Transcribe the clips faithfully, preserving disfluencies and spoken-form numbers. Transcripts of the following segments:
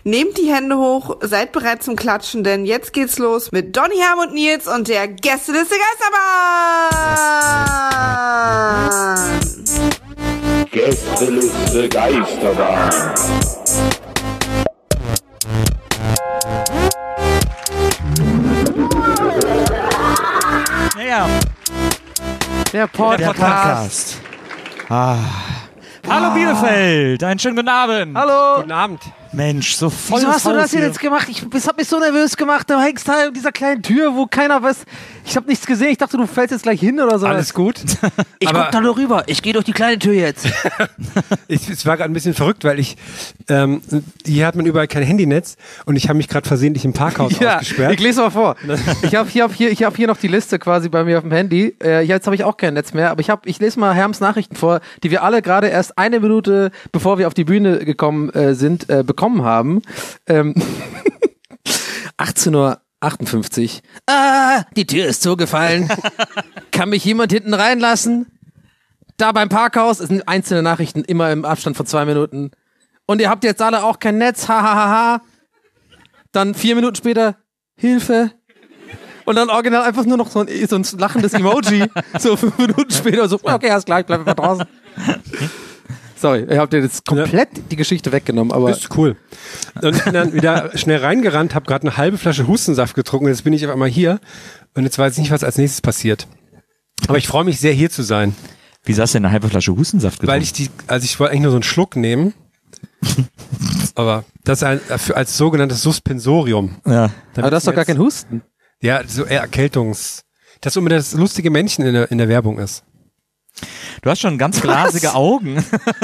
Nehmt die Hände hoch, seid bereit zum Klatschen, denn jetzt geht's los mit Donny, Herm und Nils und der Gästeliste Geisterbahn. Gästeliste Geisterbahn. Ja. Der Podcast. Der Podcast. Ah. Hallo Bielefeld, einen schönen guten Abend. Hallo. Guten Abend. Mensch, so voll. Wieso hast du das jetzt gemacht? Ich, das hat mich so nervös gemacht. Du hängst da in dieser kleinen Tür, wo keiner weiß. Ich habe nichts gesehen. Ich dachte, du fällst jetzt gleich hin oder so. Alles gut. Ich Aber guck da nur rüber. Ich gehe durch die kleine Tür jetzt. ich, es war gerade ein bisschen verrückt, weil ich ähm, hier hat man überall kein Handynetz und ich habe mich gerade versehentlich im Parkhaus Ja, ausgesperrt. ich lese mal vor. Ich habe hier, hab hier, ich hab hier noch die Liste quasi bei mir auf dem Handy. Äh, jetzt habe ich auch kein Netz mehr, aber ich, hab, ich lese mal Herms Nachrichten vor, die wir alle gerade erst eine Minute, bevor wir auf die Bühne gekommen äh, sind, äh, bekommen haben. Ähm, achtzehn Uhr achtundfünfzig. Ah, die Tür ist zugefallen. Kann mich jemand hinten reinlassen? Da beim Parkhaus, es sind einzelne Nachrichten, immer im Abstand von zwei Minuten. Und ihr habt jetzt alle auch kein Netz, ha, ha, ha, ha. Dann vier Minuten später, Hilfe. Und dann original einfach nur noch so ein, so ein lachendes Emoji. So fünf Minuten später, so, okay, alles klar, ich bleib einfach draußen. Sorry, ihr habt ihr jetzt komplett ja. die Geschichte weggenommen, aber... Das ist cool. Und ich bin dann wieder schnell reingerannt, habe gerade eine halbe Flasche Hustensaft getrunken und jetzt bin ich auf einmal hier und jetzt weiß ich nicht, was als nächstes passiert. Aber ich freue mich sehr, hier zu sein. Wieso hast du denn eine halbe Flasche Hustensaft getrunken? Weil ich die, also ich wollte eigentlich nur so einen Schluck nehmen, aber das ein, als sogenanntes Suspensorium. Ja. Aber du hast doch gar keinen Husten. Ja, so eher Erkältungs... Das so immer das lustige Männchen in der, in der Werbung ist. Du hast schon ganz glasige Was? Augen.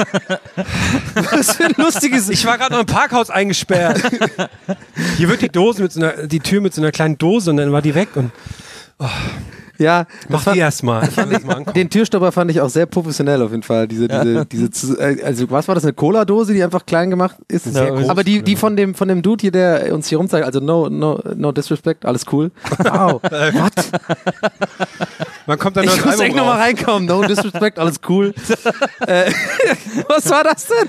Was für ein lustiges... Ich war gerade noch im Parkhaus eingesperrt. Hier wird die Dose mit so einer, die Tür mit so einer kleinen Dose und dann war die weg und... Oh. Ja, mach die erstmal. Den Türstopper fand ich auch sehr professionell auf jeden Fall. Diese, diese, diese, also was war das, eine Cola-Dose, die einfach klein gemacht ist? Sehr groß, aber die, die von dem, von dem Dude hier, der uns hier rumzeigt, also no, no, no disrespect, alles cool. Wow. Was? Man kommt dann ich muss echt nochmal reinkommen. No disrespect, alles cool. äh, was war das denn?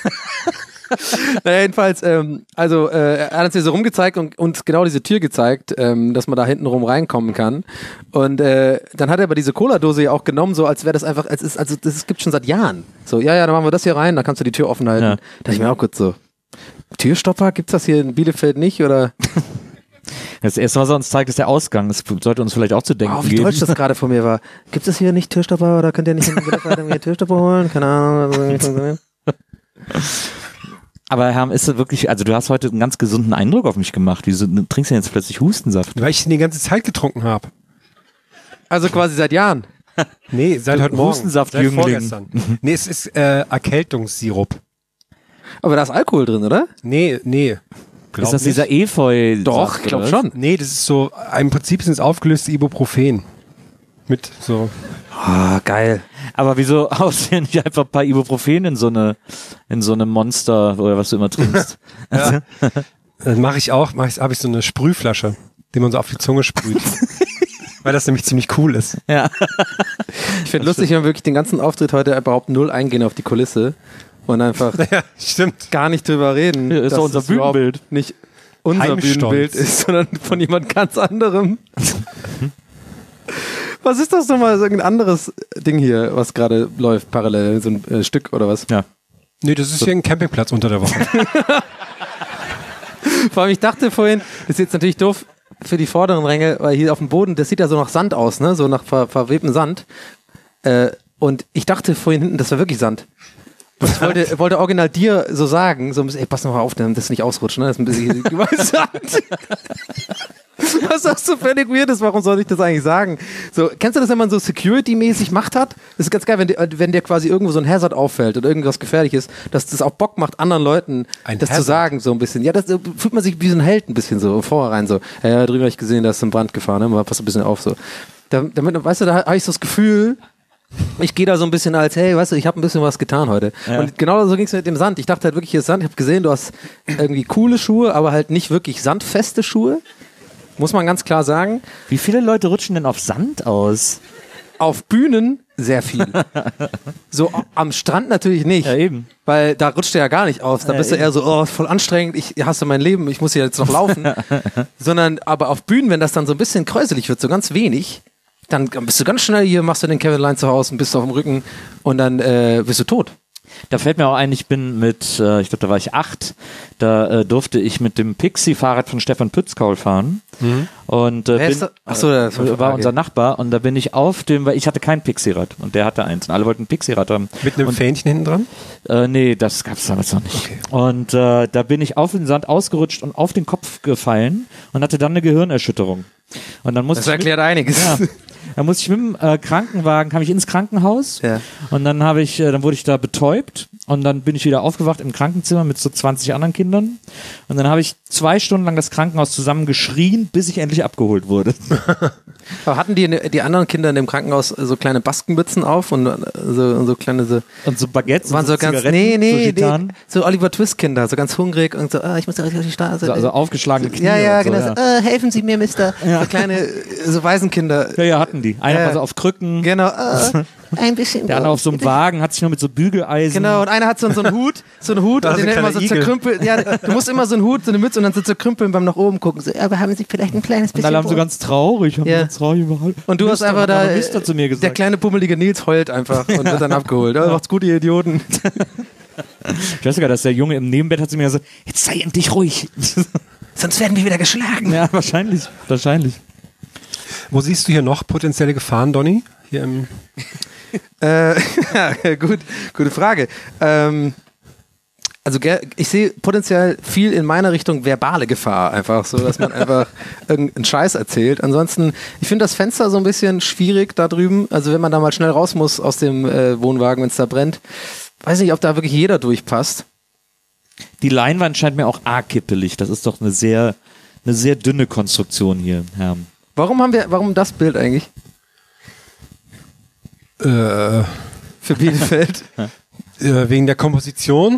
Naja, jedenfalls, ähm, also äh, er hat uns hier so rumgezeigt und uns genau diese Tür gezeigt, ähm, dass man da hinten rum reinkommen kann. Und äh, dann hat er aber diese Cola-Dose ja auch genommen, so als wäre das einfach, als ist, also das gibt schon seit Jahren. So, ja, ja, dann machen wir das hier rein, dann kannst du die Tür offen halten. Ja. Da dachte ich mir auch kurz so, Türstopper, gibt's das hier in Bielefeld nicht, oder? Das erste, was er uns zeigt, ist der Ausgang. Das sollte uns vielleicht auch zu denken oh, wie geben. deutsch das gerade von mir war. Gibt es hier nicht Türstopper oder könnt ihr nicht in Bielefeld irgendwie Türstopper holen? Keine Ahnung. Aber Herr, ist das wirklich, also du hast heute einen ganz gesunden Eindruck auf mich gemacht. Wieso trinkst du denn jetzt plötzlich Hustensaft? Weil ich den die ganze Zeit getrunken habe. Also quasi seit Jahren? Nee, seit heute Morgen. Hustensaft-Jüngling. Nee, es ist äh, Erkältungssirup. Aber da ist Alkohol drin, oder? Nee, nee. Glaub ist das nicht. Dieser Efeu? Doch, ich glaube schon. Nee, das ist so, im Prinzip sind es aufgelöste Ibuprofen. Mit so... Ah, oh, geil. Aber wieso haust du nicht einfach ein paar Ibuprofen in so eine, in so eine Monster oder was du immer trinkst? Ja. Das mache ich auch, mach ich, habe ich so eine Sprühflasche, die man so auf die Zunge sprüht. Weil das nämlich ziemlich cool ist. Ja. Ich finde lustig, wenn wir wirklich den ganzen Auftritt heute überhaupt null eingehen auf die Kulisse und einfach ja, stimmt. gar nicht drüber reden. Ja, ist doch unser Bühnenbild. Nicht unser Heimstolz. Bühnenbild ist, sondern von jemand ganz anderem. Was ist das nochmal, so ein anderes Ding hier, was gerade läuft, parallel, so ein äh, Stück oder was? Ja. Nee, das ist so. Hier ein Campingplatz unter der Woche. Vor allem, ich dachte vorhin, das ist jetzt natürlich doof für die vorderen Ränge, weil hier auf dem Boden, das sieht ja so nach Sand aus, ne, so nach ver verwebtem Sand. Äh, und ich dachte vorhin hinten, das war wirklich Sand. Und ich wollte, wollte original dir so sagen, so ein bisschen, ey, pass noch mal auf, dass das nicht ausrutscht, ne, das ist ein bisschen Sand. Was auch so völlig weird ist, warum soll ich das eigentlich sagen? So, kennst du das, wenn man so Security-mäßig Macht hat? Das ist ganz geil, wenn dir, wenn dir quasi irgendwo so ein Hazard auffällt oder irgendwas gefährlich ist, dass das auch Bock macht, anderen Leuten ein das Hazard zu sagen, so ein bisschen. Ja, das äh, fühlt man sich wie so ein Held ein bisschen so vorherein so. Ja, drüben habe ich gesehen, da ist ein Brand gefahren, ne? Man passt ein bisschen auf so. Damit, damit weißt du, da habe ich so das Gefühl, ich gehe da so ein bisschen als, hey, weißt du, ich habe ein bisschen was getan heute. Ja. Und genau so ging es mit dem Sand. Ich dachte halt wirklich, hier ist Sand. Ich habe gesehen, du hast irgendwie coole Schuhe, aber halt nicht wirklich sandfeste Schuhe. Muss man ganz klar sagen. Wie viele Leute rutschen denn auf Sand aus? Auf Bühnen sehr viel. So am Strand natürlich nicht. Ja, eben. Weil da rutscht er ja gar nicht aus. Da Ja, bist du eben. eher so, oh, voll anstrengend, ich hasse mein Leben, ich muss hier jetzt noch laufen. Sondern aber auf Bühnen, wenn das dann so ein bisschen kräuselig wird, so ganz wenig, dann bist du ganz schnell hier, machst du den Kevin Allein zu Hause und bist auf dem Rücken und dann äh, bist du tot. Da fällt mir auch ein, ich bin mit, äh, ich glaube, da war ich acht, da äh, durfte ich mit dem Pixie-Fahrrad von Stefan Pützkaul fahren. Mhm. Und äh, Wer bin, ist da? Ach so, das war äh, eine war Frage. unser Nachbar und da bin ich auf dem, weil ich hatte kein Pixie-Rad und der hatte eins und alle wollten ein Pixie-Rad haben. Mit einem und, Fähnchen hinten dran? Äh, nee, das gab's damals noch nicht. Okay. Und äh, da bin ich auf den Sand ausgerutscht und auf den Kopf gefallen und hatte dann eine Gehirnerschütterung. Und dann musste Das ich erklärt einiges. Ja. Da musste ich mit dem äh, Krankenwagen, kam ich ins Krankenhaus Ja. und dann habe ich, äh, dann wurde ich da betäubt und dann bin ich wieder aufgewacht im Krankenzimmer mit so zwanzig anderen Kindern und dann habe ich zwei Stunden lang das Krankenhaus zusammen geschrien, bis ich endlich abgeholt wurde. Aber hatten die, die anderen Kinder in dem Krankenhaus so kleine Baskenmützen auf und so, so kleine so, Und so Baguettes waren und so so ganz, Zigaretten, nee, nee, so nee, Gitarren, so Oliver Twist Kinder, so ganz hungrig und so, ah, ich muss ja richtig auf die Straße. so, also aufgeschlagene Knie. ja, ja, und so, genau. ja. So, äh, helfen Sie mir, Mister. So kleine, so Waisenkinder. Ja, ja, hatten die. Einer Ja. war so auf Krücken, Genau. Äh, ein bisschen. der andere auf so einem Wagen, hat sich nur mit so Bügeleisen. Genau, und einer hat so, so einen Hut, so einen Hut, Da und ist den ein immer so kleiner Igel. zerkrümpelt. Ja, du musst immer so einen Hut, so eine Mütze und dann so zerkrümpeln beim nach oben gucken. So, aber haben Sie vielleicht ein kleines Und bisschen. alle haben so Brot? ganz traurig, haben Ja. ganz traurig überall. Und du hast Mister, einfach hat da, aber Mister zu mir gesagt. der kleine pummelige Nils heult einfach und wird dann abgeholt. Ja, macht's gut, ihr Idioten. Ich weiß sogar, dass der Junge im Nebenbett hat zu mir gesagt, jetzt sei endlich ruhig. Sonst werden wir wieder geschlagen. Ja, wahrscheinlich, wahrscheinlich. Wo siehst du hier noch potenzielle Gefahren, Donny? Hier im Äh, ja, gut, gute Frage. Ähm, also ge- ich sehe potenziell viel in meiner Richtung verbale Gefahr einfach, so dass man einfach irgendeinen Scheiß erzählt. Ansonsten, ich finde das Fenster so ein bisschen schwierig da drüben. Also wenn man da mal schnell raus muss aus dem äh, Wohnwagen, wenn es da brennt, weiß nicht, ob da wirklich jeder durchpasst. Die Leinwand scheint mir auch arg kippelig. Das ist doch eine sehr, eine sehr dünne Konstruktion hier, Herr. Warum haben wir, warum das Bild eigentlich äh, für Bielefeld? äh, wegen der Komposition.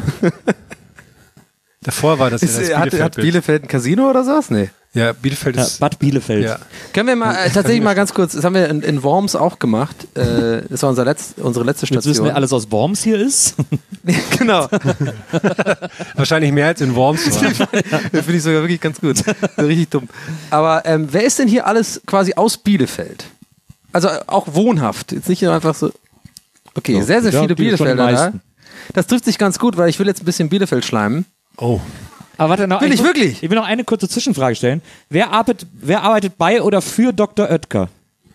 Davor war das ja Ist, das hat, hat Bielefeld-Bild. Bielefeld ein Casino oder sowas? Nee. Ja, Bielefeld Ja, ist. Bad Bielefeld. Ja. Können wir mal äh, tatsächlich mal ganz kurz, das haben wir in, in Worms auch gemacht. Äh, das war unser Letz-, unsere letzte Jetzt wissen Station. wir alles aus Worms hier ist. Genau. Wahrscheinlich mehr als in Worms war. Das finde ich sogar wirklich ganz gut. Richtig dumm. Aber ähm, wer ist denn hier alles quasi aus Bielefeld? Also äh, auch wohnhaft. Jetzt nicht nur einfach so. Okay, Ja, sehr, sehr ja, viele die- schon die Bielefelder da. meisten. Das trifft sich ganz gut, weil ich will jetzt ein bisschen Bielefeld schleimen. Oh. Aber warte, noch, Will ich muss- wirklich? Ich will noch eine kurze Zwischenfrage stellen. Wer arbeitet, wer arbeitet bei oder für Doktor Oetker?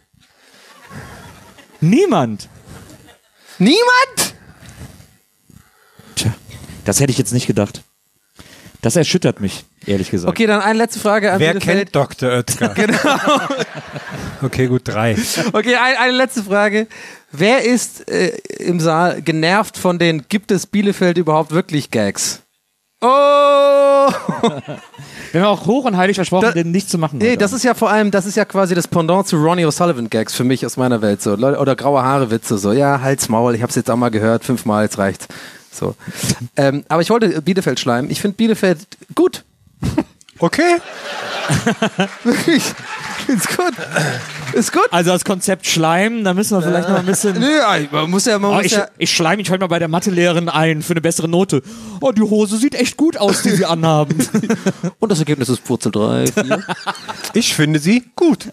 Niemand. Niemand? Tja, das hätte ich jetzt nicht gedacht. Das erschüttert mich, ehrlich gesagt. Okay, dann eine letzte Frage an Wer Bielefeld. kennt Doktor Oetker? Genau. Okay, gut, drei. Okay, ein, eine letzte Frage. Wer ist äh, im Saal genervt von den Gibt es Bielefeld überhaupt wirklich Gags? Oh! Wir haben auch hoch und heilig versprochen, Da- den nicht zu machen. Nee, heute das ist ja vor allem, das ist ja quasi das Pendant zu Ronnie O'Sullivan Gags für mich aus meiner Welt so. Leute- Oder graue Haare Witze so. Ja, Hals, Maul, ich hab's jetzt auch mal gehört, fünfmal, jetzt reicht's. So. ähm, aber ich wollte Bielefeld schleimen. Ich finde Bielefeld gut. Okay. Wirklich. Ist gut. Ist gut. Also das Konzept Schleim, da müssen wir vielleicht noch ein bisschen... Nö, man muss ja, man Oh, muss ich, ja. ich schleim mich heute mal bei der Mathelehrerin ein für eine bessere Note. Oh, die Hose sieht echt gut aus, die sie anhaben. Und das Ergebnis ist Purzel drei, vier. Ich finde sie gut.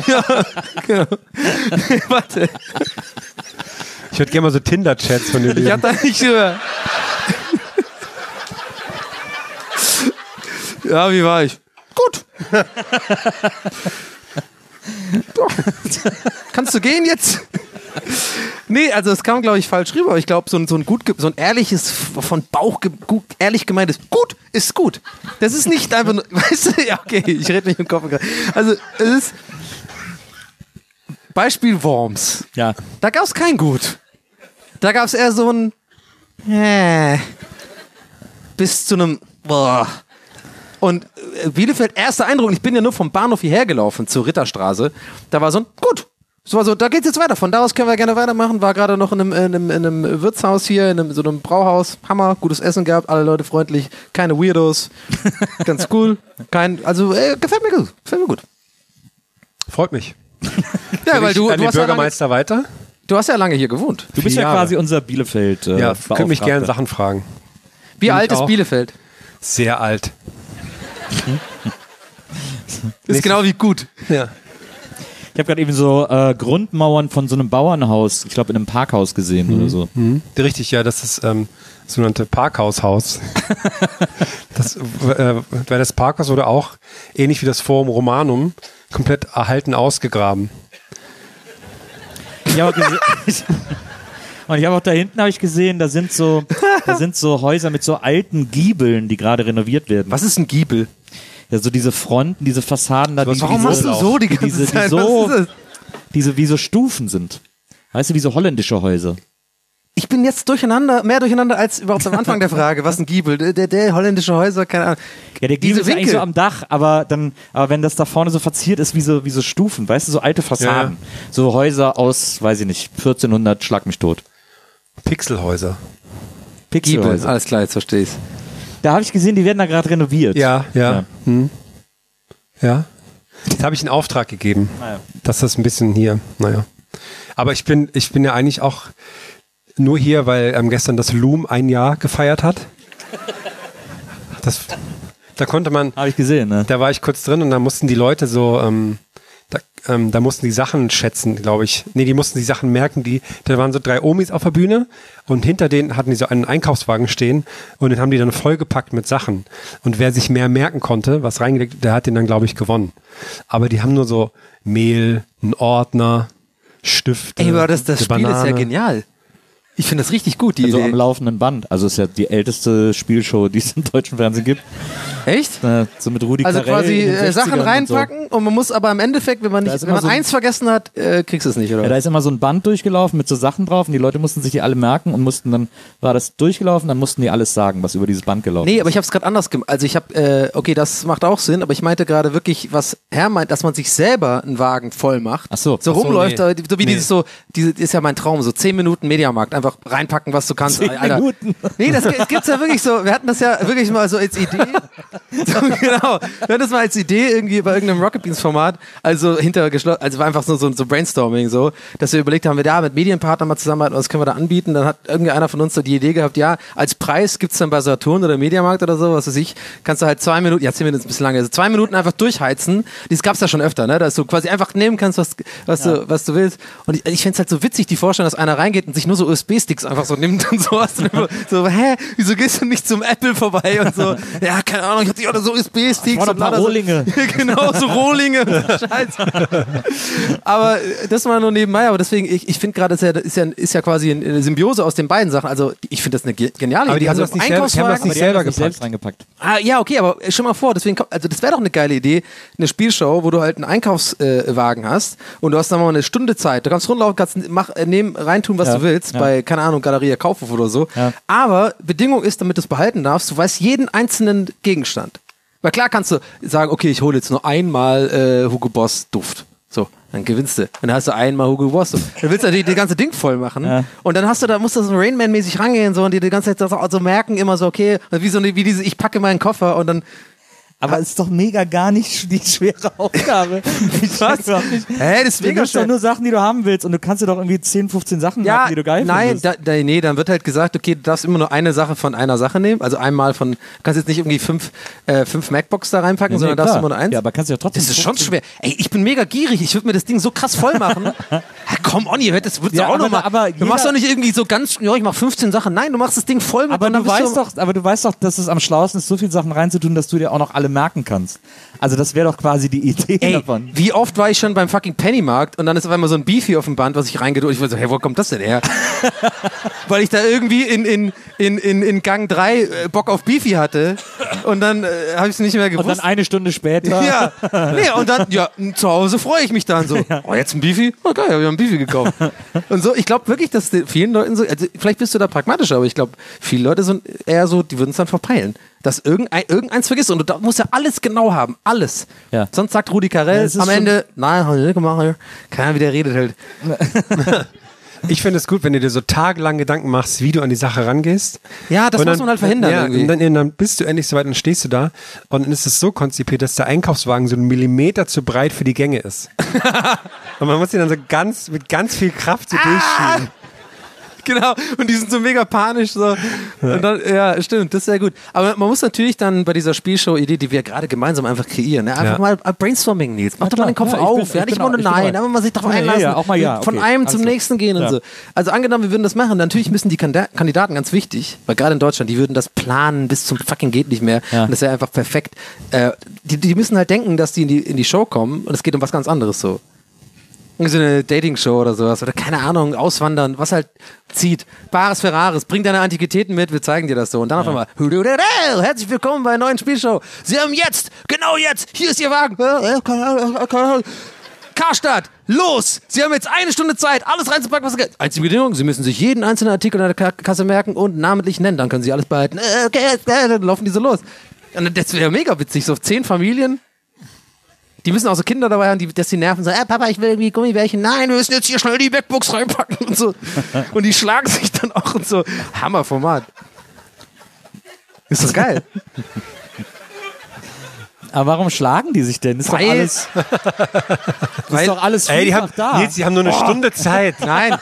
Warte. Ich würde gerne mal so Tinder-Chats von dir Ich lesen. hab da nicht über. Ja, wie war ich? Gut. Doch. Kannst du gehen jetzt? Nee, also es kam, glaube ich, falsch rüber. Aber ich glaube, so ein, so ein gut, ge- so ein ehrliches, von Bauch ge- gut, ehrlich gemeintes gut ist gut. Das ist nicht einfach nur, weißt du, ja, okay, ich rede nicht im Kopf gerade. Also, es ist Beispiel Worms. Ja. Da gab es kein Gut. Da gab es eher so ein äh, bis zu einem boah. Und äh, Bielefeld, erster Eindruck, ich bin ja nur vom Bahnhof hierher gelaufen zur Ritterstraße, da war so ein gut. So, war so, da geht's jetzt weiter. Von da aus können wir gerne weitermachen. War gerade noch in einem, in, einem, in einem Wirtshaus hier, in einem, so einem Brauhaus. Hammer, gutes Essen gehabt, alle Leute freundlich, keine Weirdos. Ganz cool. Kein, also äh, gefällt mir gut. Gefällt mir gut. Freut mich. Ja, Soll weil ich du, an du den hast ja lange, Bürgermeister weiter? Du hast ja lange hier gewohnt. Du bist Vier ja Jahre. quasi unser Bielefeld. Äh, Ja, könnt mich gerne Beauftragter. Sachen fragen. Wie Bin alt ich ist auch. Bielefeld? Sehr alt. Ist genau wie gut. Ja. Ich habe gerade eben so äh, Grundmauern von so einem Bauernhaus, ich glaube in einem Parkhaus gesehen oder so. Mhm. Richtig, ja, das ist ähm, das sogenannte Parkhaushaus. das, äh, weil das Parkhaus wurde auch, ähnlich wie das Forum Romanum, komplett erhalten ausgegraben. Ich hab auch gese- Und ich habe auch da hinten habe ich gesehen, da sind so, da sind so Häuser mit so alten Giebeln, die gerade renoviert werden. Was ist ein Giebel? Ja, so diese Fronten, diese Fassaden da, die, Warum diese, machst du so die die ganze diese, die Zeit? so, Was ist das? diese wie so Stufen sind. Weißt du, wie so holländische Häuser. Ich bin jetzt durcheinander, mehr durcheinander als überhaupt am Anfang der Frage. Was ein Giebel? Der, der, der holländische Häuser, keine Ahnung. Ja, der Diese Giebel ist eigentlich Winkel. so am Dach, aber dann, aber wenn das da vorne so verziert ist, wie so, wie so Stufen, weißt du, so alte Fassaden. So Häuser aus, weiß ich nicht, vierzehnhundert, schlag mich tot. Pixelhäuser. Giebel, Pixelhäuser. alles klar, jetzt verstehe ich's. Da habe ich gesehen, die werden da gerade renoviert. Ja, ja. Ja. Hm. Ja. Jetzt habe ich einen Auftrag gegeben, Naja. dass das ein bisschen hier, naja. Aber ich bin, ich bin ja eigentlich auch nur hier, weil ähm, gestern das Loom ein Jahr gefeiert hat. Das, da konnte man, Habe ich gesehen, ne? da war ich kurz drin und da mussten die Leute so, ähm, da, ähm, da mussten die Sachen schätzen, glaube ich. Nee, die mussten die Sachen merken, die, da waren so drei Omis auf der Bühne und hinter denen hatten die so einen Einkaufswagen stehen und den haben die dann vollgepackt mit Sachen. Und wer sich mehr merken konnte, was reingelegt, der hat den dann, glaube ich, gewonnen. Aber die haben nur so Mehl, einen Ordner, Stifte. Ey, aber das, das eine Spiel ist ja Banane. genial. Ich finde das richtig gut, die Also am Idee. laufenden Band. Also ist ja die älteste Spielshow, die es im deutschen Fernsehen gibt. Echt? Äh, so mit Rudi Also Carrell quasi in den äh, Sachen sechzigern und reinpacken und, man muss aber im Endeffekt, wenn man, Da nicht, ist wenn immer man so ein- eins vergessen hat, äh, kriegst du es nicht, oder? So. Ja, da ist immer so ein Band durchgelaufen mit so Sachen drauf und die Leute mussten sich die alle merken und mussten dann, war das durchgelaufen, dann mussten die alles sagen, was über dieses Band gelaufen Nee, ist. aber ich habe es gerade anders gemacht. Also ich habe, äh, okay, das macht auch Sinn, aber ich meinte gerade wirklich, was Herr meint, dass man sich selber einen Wagen voll macht. Ach so. So Ach so, rumläuft, nee. äh, so wie Nee. dieses so, diese ist ja mein Traum, so zehn Minuten Mediamarkt, einfach reinpacken, was du kannst. Zehn Alter. Minuten? Nee, das g- gibt's ja wirklich so, wir hatten das ja wirklich mal so als Idee. So, genau. Wir hatten das mal als Idee irgendwie bei irgendeinem Rocket Beans Format, also hinter geschlossen, also war einfach nur so, so Brainstorming so, dass wir überlegt haben, wir da mit Medienpartnern mal zusammenarbeiten, was können wir da anbieten, dann hat irgendeiner von uns so die Idee gehabt, ja, als Preis gibt's dann bei Saturn oder Mediamarkt oder so, was weiß ich, kannst du halt zwei Minuten, ja, zehn Minuten ist ein bisschen lange, also zwei Minuten einfach durchheizen, das gab's ja schon öfter, ne, dass du quasi einfach nehmen kannst, was, was, du, was du willst und ich, ich find's halt so witzig, die Vorstellung, dass einer reingeht und sich nur so U S B-Sticks einfach so nimmt und sowas, so, hä, wieso gehst du nicht zum Apple vorbei und so, ja, keine Ahnung, ich hab dich auch so U S B-Sticks Ich brauch noch und ein paar lauter so- Rohlinge. genau, so Rohlinge. Scheiße. Aber äh, das war nur nebenbei, aber deswegen, ich, ich finde gerade, ist ja, ist, ja, ist ja quasi eine Symbiose aus den beiden Sachen. Also ich finde das eine ge- geniale Aber die Idee. haben Also das nicht selber- die haben das Einkaufswagen- nicht Die haben selber das nicht selbst gepackt. reingepackt. Ah, ja, okay, aber schon mal vor, deswegen, kommt- also das wäre doch eine geile Idee, eine Spielshow, wo du halt einen Einkaufswagen hast und du hast dann mal eine Stunde Zeit. Du kannst rumlaufen, kannst mach, äh, nehmen, reintun, was Ja, du willst, ja. bei, keine Ahnung, Galeria Kaufhof oder so. Ja. Aber Bedingung ist, damit du es behalten darfst, du weißt jeden einzelnen Gegenstand. Weil klar kannst du sagen, okay, ich hole jetzt nur einmal äh, Hugo Boss Duft. So, dann gewinnst du. Und dann hast du einmal Hugo Boss Duft. Dann willst du natürlich das ganze Ding voll machen. Ja. Und dann hast du, da musst du so Rain Man-mäßig rangehen so, und dir die ganze Zeit so, so merken, immer so, okay, wie so eine, wie diese, ich packe meinen Koffer und dann. Aber es ist doch mega gar nicht die schwere Aufgabe. Ich Was? check überhaupt nicht. Hä, das ist Du mega nimmst doch schön. nur Sachen, die du haben willst und du kannst dir doch irgendwie zehn, fünfzehn Sachen Ja, merken, die du geil nein, findest. da, da, nee, dann wird halt gesagt, okay, du darfst immer nur eine Sache von einer Sache nehmen. Also einmal von, du kannst jetzt nicht irgendwie fünf, äh, fünf MacBooks da reinpacken, Nee, sondern darfst klar. immer nur eins. Ja, aber kannst du ja trotzdem Das ist schon fünfzehn schwer. Ey, ich bin mega gierig. Ich würde mir das Ding so krass voll machen. Ja, komm, Onni, hört das würdest Ja, du auch aber- noch mal. aber du machst jeder- doch nicht irgendwie so ganz, ja, ich mach fünfzehn Sachen. Nein, du machst das Ding voll mit Aber und dann du bist weißt doch, aber du weißt doch, dass es am schlauesten ist, so viele Sachen reinzutun, dass du dir auch noch alle merken kannst. Also das wäre doch quasi die Idee Ey, davon. wie oft war ich schon beim fucking Pennymarkt und dann ist auf einmal so ein Beefy auf dem Band, was ich reingedrückt. Ich war so, hey, wo kommt das denn her? Weil ich da irgendwie in, in, in, in, in Gang drei äh, Bock auf Beefy hatte und dann äh, habe ich es nicht mehr Und gewusst. dann eine Stunde später. Ja, nee, und dann, ja, zu Hause freue ich mich dann so. Oh, jetzt ein Beefy? Oh, geil, habe ich einen Beefy gekauft. Und so, ich glaube wirklich, dass die vielen Leuten so, also vielleicht bist du da pragmatischer, aber ich glaube, viele Leute sind eher so, die würden es dann verpeilen. Dass irgendein, irgendeins vergisst und du da- musst ja alles genau haben, alles. Ja. Sonst sagt Rudi Ja, Carrell es ist am schon- Ende, nein, hab ich nicht gemacht, keiner, wie der redet halt. Ich finde es gut, wenn du dir so tagelang Gedanken machst, wie du an die Sache rangehst. Ja, das Und muss dann, man halt verhindern Ja, irgendwie. und dann, dann bist du endlich soweit und stehst du da und dann ist es so konzipiert, dass der Einkaufswagen so einen Millimeter zu breit für die Gänge ist. Und man muss ihn dann so ganz, mit ganz viel Kraft so durchschieben. Genau, und die sind so mega panisch. So. Und dann, ja, stimmt, das ist sehr gut. Aber man muss natürlich dann bei dieser Spielshow-Idee, die wir gerade gemeinsam einfach kreieren, ne? einfach Ja. mal Brainstorming, Nils. Mach Ja, doch mal klar. den Kopf Ja, ich auf. bin- ja, ich nicht bin immer nur auch- ich bin nein, dabei. aber man sich darauf Ja, ja, einlassen. ja, auch mal ja, Von okay, einem alles zum klar. nächsten gehen und Ja. so. Also angenommen, wir würden das machen. Natürlich müssen die Kanda- Kandidaten, ganz wichtig, weil gerade in Deutschland, die würden das planen bis zum fucking geht nicht mehr. Ja. Und das wäre einfach perfekt. Äh, die, die müssen halt denken, dass die in die, in die Show kommen und es geht um was ganz anderes so. So eine Dating-Show oder sowas oder keine Ahnung, auswandern, was halt zieht. Bares Ferraris, bring deine Antiquitäten mit, wir zeigen dir das so. Und dann auf einmal, herzlich willkommen bei einer neuen Spielshow. Sie haben jetzt, genau jetzt, hier ist Ihr Wagen. Karstadt, los! Sie haben jetzt eine Stunde Zeit, alles reinzupacken, was Sie können. Einzige Bedingung, Sie müssen sich jeden einzelnen Artikel in der Ka- Kasse merken und namentlich nennen, dann können Sie alles behalten. Okay, dann laufen die so los. Und das wäre mega witzig, so zehn Familien. Die müssen auch so Kinder dabei haben, die, dass die nerven, so, äh, Papa, ich will irgendwie Gummibärchen. Nein, wir müssen jetzt hier schnell die MacBooks reinpacken und so. Und die schlagen sich dann auch und so. Hammerformat. Ist das geil? Aber warum schlagen die sich denn? Ist doch Weil- alles, das ist doch alles Ey, die haben, vielfach da. Nils, die haben nur eine Stunde Zeit. Nein.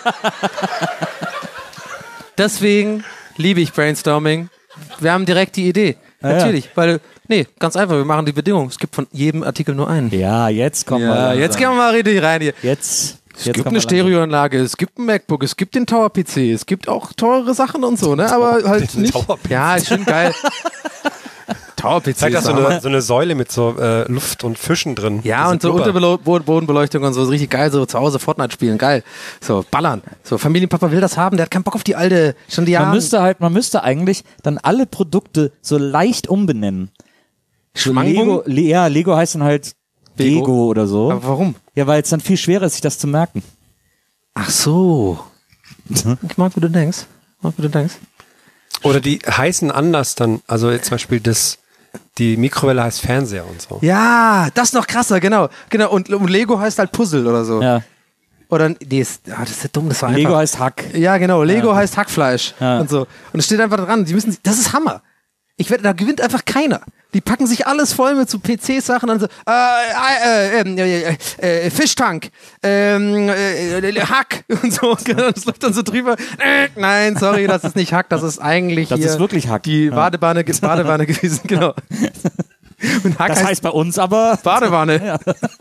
Deswegen liebe ich Brainstorming. Wir haben direkt die Idee. Ja, Natürlich, weil, nee, ganz einfach, wir machen die Bedingung. Es gibt von jedem Artikel nur einen. Ja, jetzt kommen wir Ja, langsam. jetzt gehen wir mal richtig rein hier. Jetzt, Es jetzt gibt kommen eine wir langsam. Stereoanlage, es gibt ein MacBook, es gibt den Tower-P C, es gibt auch teurere Sachen und so, ne? Aber halt den nicht. Tower-P C. Ja, ist schon geil. Tower-P C Zeigt ist das so Hammer. eine, so eine Säule mit so äh, Luft und Fischen drin. Ja, Diese und so Blubber. Unterbodenbeleuchtung und so, ist richtig geil, so zu Hause Fortnite spielen, geil. So, ballern. So, Familienpapa will das haben, der hat keinen Bock auf die alte, schon die Man Jahre. müsste halt, man müsste eigentlich dann alle Produkte so leicht umbenennen. So Schmangbum? Lego, Le ja, Lego heißt dann halt Lego. Lego oder so. Aber warum? Ja, weil es dann viel schwerer ist, sich das zu merken. Ach so. Ich mag, wie du denkst. Ich mag, wie du denkst. Oder die heißen anders dann, also jetzt zum Beispiel das, die Mikrowelle heißt Fernseher und so. Ja, das ist noch krasser, genau. Genau, und, und Lego heißt halt Puzzle oder so. Ja. Oder, nee, ist, ah, das ist ja dumm, das war Lego einfach. heißt Hack. Ja, genau. Lego heißt Hackfleisch Ja. und so. Und es steht einfach dran. Die müssen, das ist Hammer. Ich wette, da gewinnt einfach keiner. Die packen sich alles voll mit so P C-Sachen und so, äh, äh, äh, äh, äh, Fischtank, ähm, äh, Hack und so. Das läuft dann so drüber. Äh, nein, sorry, das ist nicht Hack, das ist eigentlich Das hier ist wirklich Hack. die Ja. Badewanne, Badewanne gewesen, genau. Und Hack Das heißt heißt bei uns aber Badewanne.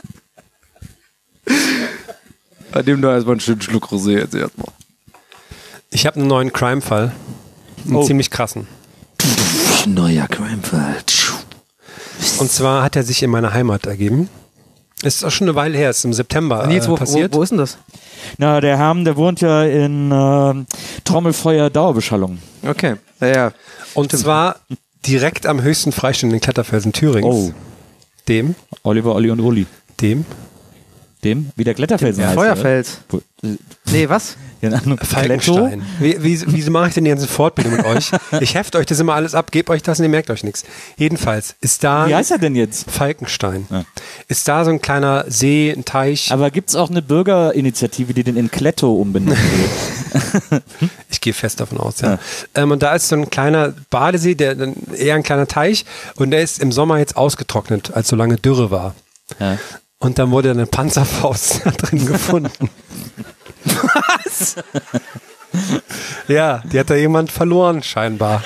Bei dem da erstmal einen schönen Schluck Rosé jetzt erstmal. Ich habe einen neuen Crime-Fall. Einen Oh. ziemlich krassen. Neuer Crime-Fall. Und zwar hat er sich in meiner Heimat ergeben. Ist auch schon eine Weile her, ist im September Nils, äh, wo, passiert. wo, wo ist denn das? Na, der Herm, der wohnt ja in äh, Trommelfeuer Dauerbeschallung. Okay, ja, ja. Und zwar direkt am höchsten freistehenden Kletterfelsen Thürings. Oh. Dem, Oliver, Olli und Uli. dem Dem? Wie der Kletterfelsen heißt. Feuerfels. Oder? Wo- Nee, was? Ja, Kletto? Falkenstein. Wie, wie, wieso mache ich denn die ganze Fortbildung mit euch? Ich hefte euch das immer alles ab, gebe euch das und ihr merkt euch nichts. Jedenfalls ist da Wie heißt er denn jetzt? Falkenstein. Ja. Ist da so ein kleiner See, ein Teich. Aber gibt's auch eine Bürgerinitiative, die den in Kletto umbenennen will? Ich gehe fest davon aus, ja. Ähm, und da ist so ein kleiner Badesee, der dann eher ein kleiner Teich und der ist im Sommer jetzt ausgetrocknet, als so lange Dürre war. Ja. Und dann wurde eine Panzerfaust da drin gefunden. Was? Ja, die hat da jemand verloren, scheinbar.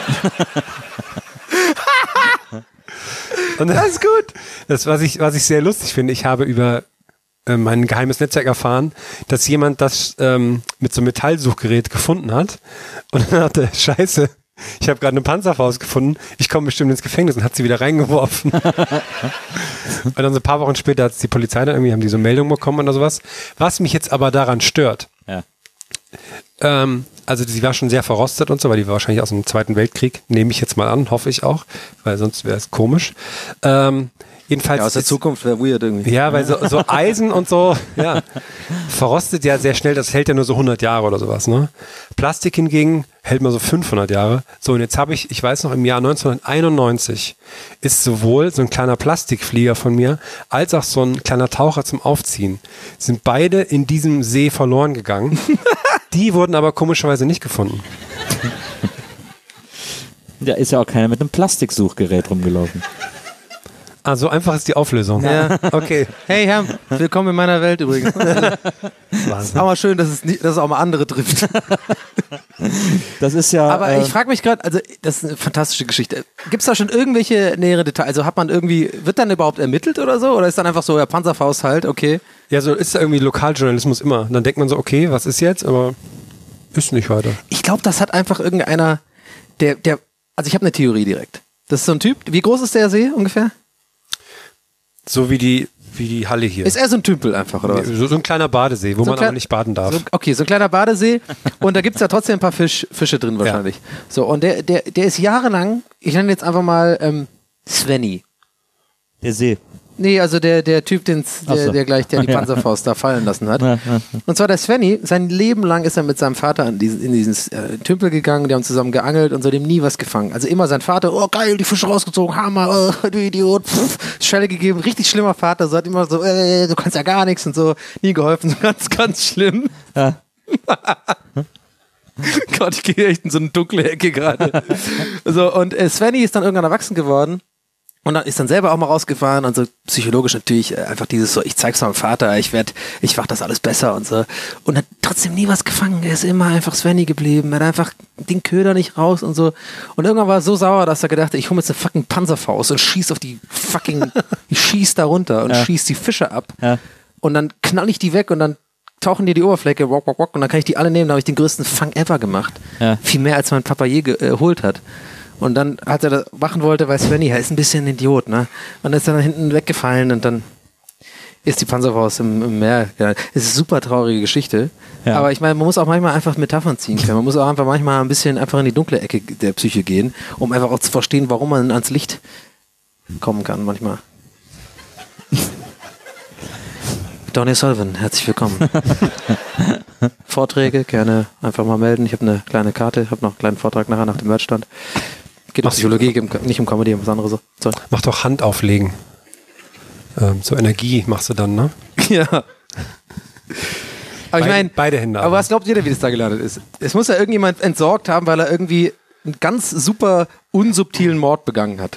Und das ist gut. Das, was ich, was ich sehr lustig finde, ich habe über äh, mein geheimes Netzwerk erfahren, dass jemand das ähm, mit so einem Metallsuchgerät gefunden hat. Und dann hat er, scheiße, ich habe gerade eine Panzerfaust gefunden, ich komme bestimmt ins Gefängnis und hat sie wieder reingeworfen. Und dann so ein paar Wochen später hat die Polizei dann irgendwie, haben die so Meldungen bekommen oder sowas. Was mich jetzt aber daran stört, Ja. Ähm, also sie war schon sehr verrostet und so, weil die war wahrscheinlich aus dem Zweiten Weltkrieg, nehme ich jetzt mal an, hoffe ich auch, weil sonst wäre es komisch. Ähm, jedenfalls Ja, aus der ist- Zukunft wäre weird irgendwie. Ja, weil so, so Eisen und so, ja, verrostet ja sehr schnell, das hält ja nur so hundert Jahre oder sowas, ne? Plastik hingegen hält mal so fünfhundert Jahre. So, und jetzt habe ich, ich weiß noch, im Jahr neunzehnhunderteinundneunzig ist sowohl so ein kleiner Plastikflieger von mir, als auch so ein kleiner Taucher zum Aufziehen, sind beide in diesem See verloren gegangen. Die wurden aber komischerweise nicht gefunden. Da ist ja auch keiner mit einem Plastiksuchgerät rumgelaufen. Ah, so einfach ist die Auflösung. Ja. Okay. Hey Herr, willkommen in meiner Welt übrigens. Wahnsinn. Aber schön, dass es, nicht, dass es auch mal andere trifft. Das ist ja. Aber äh, ich frage mich gerade, also das ist eine fantastische Geschichte. Gibt es da schon irgendwelche nähere Details? Also hat man irgendwie, wird dann überhaupt ermittelt oder so? Oder ist dann einfach so, ja, Panzerfaust halt, okay. Ja, so ist ja irgendwie Lokaljournalismus immer. Dann denkt man so, okay, was ist jetzt? Aber ist nicht weiter. Ich glaube, das hat einfach irgendeiner, der, der, also ich habe eine Theorie direkt. Das ist so ein Typ, wie groß ist der See ungefähr? So wie die, wie die Halle hier. Ist er so ein Tümpel einfach, oder was? So, so ein kleiner Badesee, wo So ein man klein- aber nicht baden darf. So, okay, so ein kleiner Badesee und da gibt es ja trotzdem ein paar Fisch, Fische drin wahrscheinlich. So, und der, der, der ist jahrelang, ich nenne ihn jetzt einfach mal ähm, Svenny. der See. Nee, also der, der Typ, den's, Ach der, so. der gleich der die Ja. Panzerfaust da fallen lassen hat. Ja, ja. Und zwar der Svenny, sein Leben lang ist er mit seinem Vater in diesen, in diesen äh, Tümpel gegangen, die haben zusammen geangelt und so dem nie was gefangen. Also immer sein Vater, oh geil, die Fische rausgezogen, Hammer, oh, du Idiot, pff, Schelle gegeben, richtig schlimmer Vater, so hat immer so, äh, du kannst ja gar nichts und so, nie geholfen, so ganz, ganz schlimm. Ja. Gott, ich gehe echt in so eine dunkle Ecke gerade. So, und äh, Svenny ist dann irgendwann erwachsen geworden. Und dann ist dann selber auch mal rausgefahren und so psychologisch natürlich äh, einfach dieses so, ich zeig's meinem Vater, ich werd, ich mach das alles besser und so. Und hat trotzdem nie was gefangen. Er ist immer einfach Svenny geblieben. Er hat einfach den Köder nicht raus und so. Und irgendwann war er so sauer, dass er gedacht hat, ich hole jetzt eine fucking Panzerfaust und schieß auf die fucking, ich schieß da runter und Ja. schieß die Fische ab. Ja. Und dann knall ich die weg und dann tauchen die die Oberfläche, wok, wok, wok, und dann kann ich die alle nehmen. Da habe ich den größten Fang ever gemacht. Ja. Viel mehr, als mein Papa je geholt hat. Und dann, als er das machen wollte, weil Svenny, er ist ein bisschen ein Idiot, ne? Und dann ist er dann hinten weggefallen und dann ist die Panzerfaust im, im Meer. Ja, es ist eine super traurige Geschichte. Ja. Aber ich meine, man muss auch manchmal einfach Metaphern ziehen können. Man muss auch einfach manchmal ein bisschen einfach in die dunkle Ecke der Psyche gehen, um einfach auch zu verstehen, warum man ans Licht kommen kann manchmal. Donny Sullivan, herzlich willkommen. Vorträge, gerne einfach mal melden. Ich habe eine kleine Karte, habe noch einen kleinen Vortrag nachher nach dem Merchstand. Geht um Machst du- Psychologie, geht nicht um Comedy, um was anderes. So. Mach doch Hand auflegen. Ähm, so Energie machst du dann, ne? Ja. Aber ich Beide- meine, beide Hände Aber aber. was glaubt ihr denn, wie das da gelandet ist? Es muss ja irgendjemand entsorgt haben, weil er irgendwie einen ganz super unsubtilen Mord begangen hat.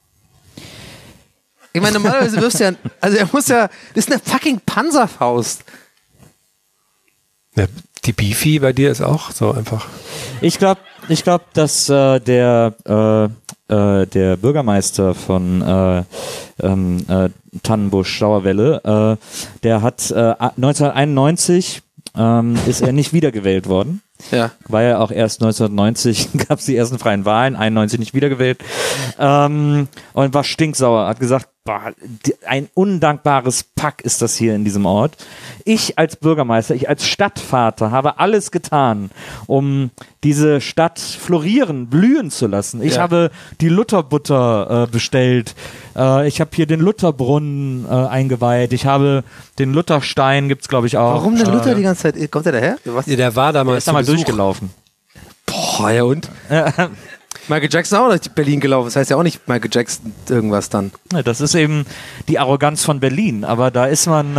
Ich meine, normalerweise wirst du ja, also er muss ja, das ist eine fucking Panzerfaust. Ja, die Beefy bei dir ist auch so einfach. Ich glaube, ich glaub, dass äh, der, äh, äh, der Bürgermeister von äh, ähm, äh, Tannenbusch, Dauerwelle, äh, der hat äh, neunzehnhunderteinundneunzig ähm, ist er nicht wiedergewählt worden. Ja. War ja auch erst neunzehnhundertneunzig, gab es die ersten freien Wahlen, einundneunzig nicht wiedergewählt. Ähm, und war stinksauer, hat gesagt, boah, die, ein undankbares Pack ist das hier in diesem Ort. Ich als Bürgermeister, ich als Stadtvater habe alles getan, um diese Stadt florieren, blühen zu lassen. Ich Ja. habe die Lutherbutter äh, bestellt. Äh, ich habe hier den Lutherbrunnen äh, eingeweiht. Ich habe den Lutherstein, gibt's glaube ich auch. Warum denn äh, Luther die ganze Zeit? Kommt der daher? Was? Ja, der war Der damals ist da mal zu Besuch. durchgelaufen. Boah, ja und? Michael Jackson auch durch Berlin gelaufen. Das heißt ja auch nicht Michael Jackson irgendwas dann. Ja, das ist eben die Arroganz von Berlin, aber da ist man, äh,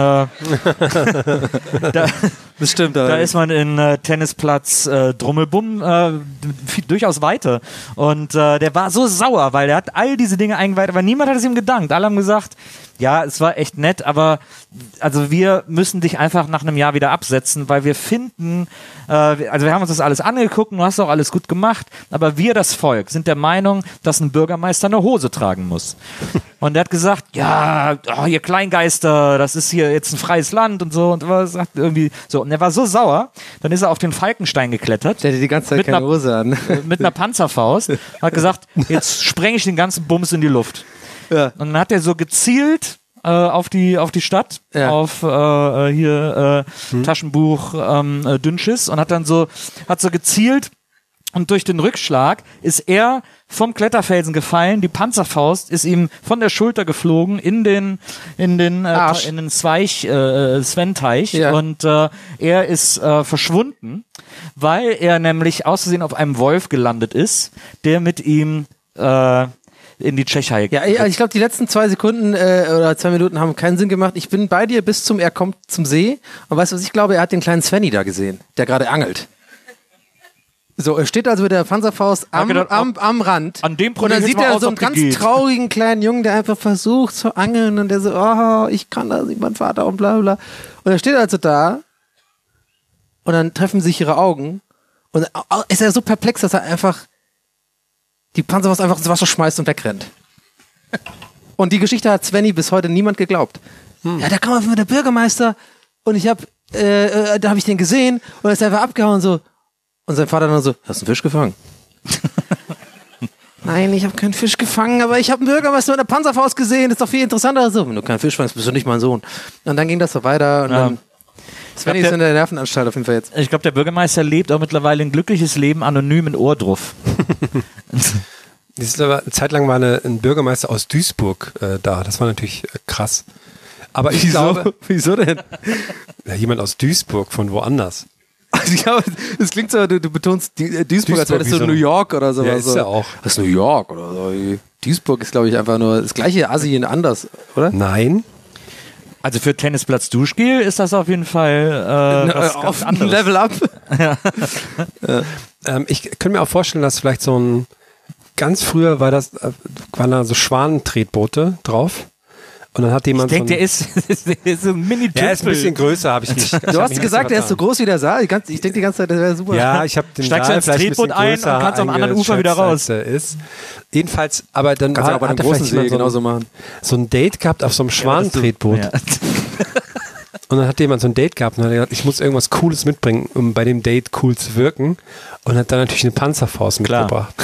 da, Das stimmt. da ist man in äh, Tennisplatz äh, Drummelbumm äh, viel, durchaus weiter. Und äh, der war so sauer, weil er hat all diese Dinge eingeweiht, aber niemand hat es ihm gedankt. Alle haben gesagt, ja, es war echt nett, aber also wir müssen dich einfach nach einem Jahr wieder absetzen, weil wir finden, äh, also wir haben uns das alles angeguckt, du hast auch alles gut gemacht, aber wir, das Volk, sind der Meinung, dass ein Bürgermeister eine Hose tragen muss. Und er hat gesagt, ja, oh, ihr Kleingeister, das ist hier jetzt ein freies Land und so und was sagt irgendwie so. Und er war so sauer, dann ist er auf den Falkenstein geklettert. Der hatte die ganze Zeit Mit keine einer- Hose an. Mit einer Panzerfaust, hat gesagt, jetzt spreng ich den ganzen Bums in die Luft. Ja. Und dann hat er so gezielt äh, auf die auf die Stadt, Ja. auf äh, hier äh, Hm. Taschenbuch ähm, äh, Dünnschiss und hat dann so hat so gezielt und durch den Rückschlag ist er vom Kletterfelsen gefallen, die Panzerfaust ist ihm von der Schulter geflogen in den in den äh, Arsch. in den Zweig äh, Sven-Teich Ja. und äh, er ist äh, verschwunden, weil er nämlich aus Versehen auf einem Wolf gelandet ist, der mit ihm äh, in die Tschechei. Ja, ich, ich glaube, die letzten zwei Sekunden äh, oder zwei Minuten haben keinen Sinn gemacht. Ich bin bei dir bis zum, er kommt zum See. Und weißt du, was ich glaube? Er hat den kleinen Svenny da gesehen, der gerade angelt. So, er steht also mit der Panzerfaust am, gedacht, am, am Rand. an dem und probier dann ich sieht jetzt mal er aus, so ob einen ganz die geht. traurigen kleinen Jungen, der einfach versucht zu angeln und der so, oh, ich kann das nicht, mein Vater und bla bla. Und er steht also da und dann treffen sich ihre Augen und ist er so perplex, dass er einfach die Panzerfaust einfach ins Wasser schmeißt und wegrennt. Und die Geschichte hat Svenny bis heute niemand geglaubt. Hm. Ja, da kam einfach der Bürgermeister und ich hab, äh, äh, da habe ich den gesehen und er ist einfach abgehauen so. Und sein Vater dann so, hast du einen Fisch gefangen? Nein, ich habe keinen Fisch gefangen, aber ich habe einen Bürgermeister mit einer Panzerfaust gesehen, das ist doch viel interessanter. So, wenn du keinen Fisch fangst, bist du nicht mein Sohn. Und dann ging das so weiter und Ja. dann Svenny Ich glaub, ist in der Nervenanstalt auf jeden Fall jetzt. Ich glaube, der Bürgermeister lebt auch mittlerweile ein glückliches Leben anonym in Ohrdruf. Das ist aber, eine Zeit lang war eine, ein Bürgermeister aus Duisburg äh, da. Das war natürlich äh, krass. Aber ich glaube, Wieso denn? ja, jemand aus Duisburg von woanders. Also ich glaube, das klingt so, du, du betonst die, äh, Duisburg, als wäre das Duisburg so wie so New ein- York oder sowas. Ja, ist so. ja auch. Das ist New York oder so. Duisburg ist, glaube ich, einfach nur das gleiche Assi in anders, oder? Nein. Also für Tennisplatz Duschgel ist das auf jeden Fall äh, was ganz auf ein anderes. Level up. Ähm, ich könnte mir auch vorstellen, dass vielleicht so ein, ganz früher war das, äh, waren da so Schwanentretboote drauf. Und dann hat Ich jemand denke, so der ist, der ist so ein mini ja, ist ein bisschen größer, habe ich nicht. Du hast gesagt, er ist so groß wie der Saal. Ich, ganz- ich denke die ganze Zeit, das wäre super. Ja, ich habe den Steigst du Saal ins vielleicht ein Tretboot bisschen ein größer und kannst am anderen Ufer wieder eingeschätzt, raus. als er ist. Jedenfalls, aber dann Kannst du war, auch bei einem hat er großen vielleicht See jemand so genauso ein, machen. so ein Date gehabt auf so einem Schwanentretboot. Ja. Und dann hat jemand so ein Date gehabt und hat gesagt, ich muss irgendwas Cooles mitbringen, um bei dem Date cool zu wirken. Und hat dann natürlich eine Panzerfaust Klar. mitgebracht.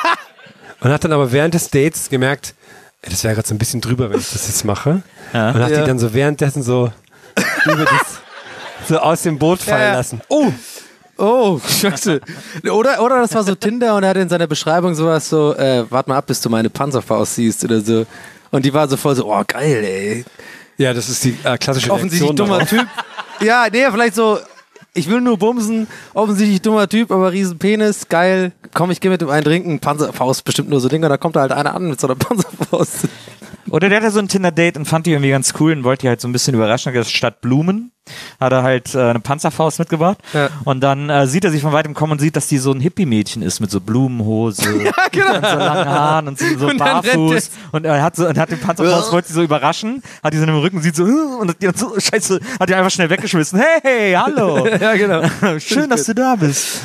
Und hat dann aber während des Dates gemerkt, ey, das wäre gerade so ein bisschen drüber, wenn ich das jetzt mache. Ja. Und hat Ja. die dann so währenddessen so über das, so aus dem Boot fallen Ja. lassen. Oh! Oh, scheiße. Oder, oder das war so Tinder und er hatte in seiner Beschreibung sowas so, äh, warte mal ab, bis du meine Panzerfaust siehst oder so. Und die war so voll so, oh geil, ey. Ja, das ist die äh, klassische Offensichtlich Reaktion dummer darauf. Typ. Ja, nee, vielleicht so, ich will nur bumsen, offensichtlich dummer Typ, aber riesen Penis, geil. Komm, ich gehe mit dem einen trinken, Panzerfaust, bestimmt nur so Dinger, da kommt da halt einer an mit so einer Panzerfaust. Oder der hatte so ein Tinder-Date und fand die irgendwie ganz cool und wollte die halt so ein bisschen überraschen. Hat gesagt, statt Blumen hat er halt äh, eine Panzerfaust mitgebracht. Ja. Und dann äh, sieht er sich von weitem kommen und sieht, dass die so ein Hippie-Mädchen ist mit so Blumenhose Ja, genau. und so langen Haaren und so, so Und dann rennt barfuß. Und er hat so und hat den Panzerfaust, wollte sie so überraschen, hat die so im Rücken, sieht so, "Uh", und hat die dann so, scheiße, hat die einfach schnell weggeschmissen. Hey, hey, hallo. Ja, genau. Schön, dass du da bist.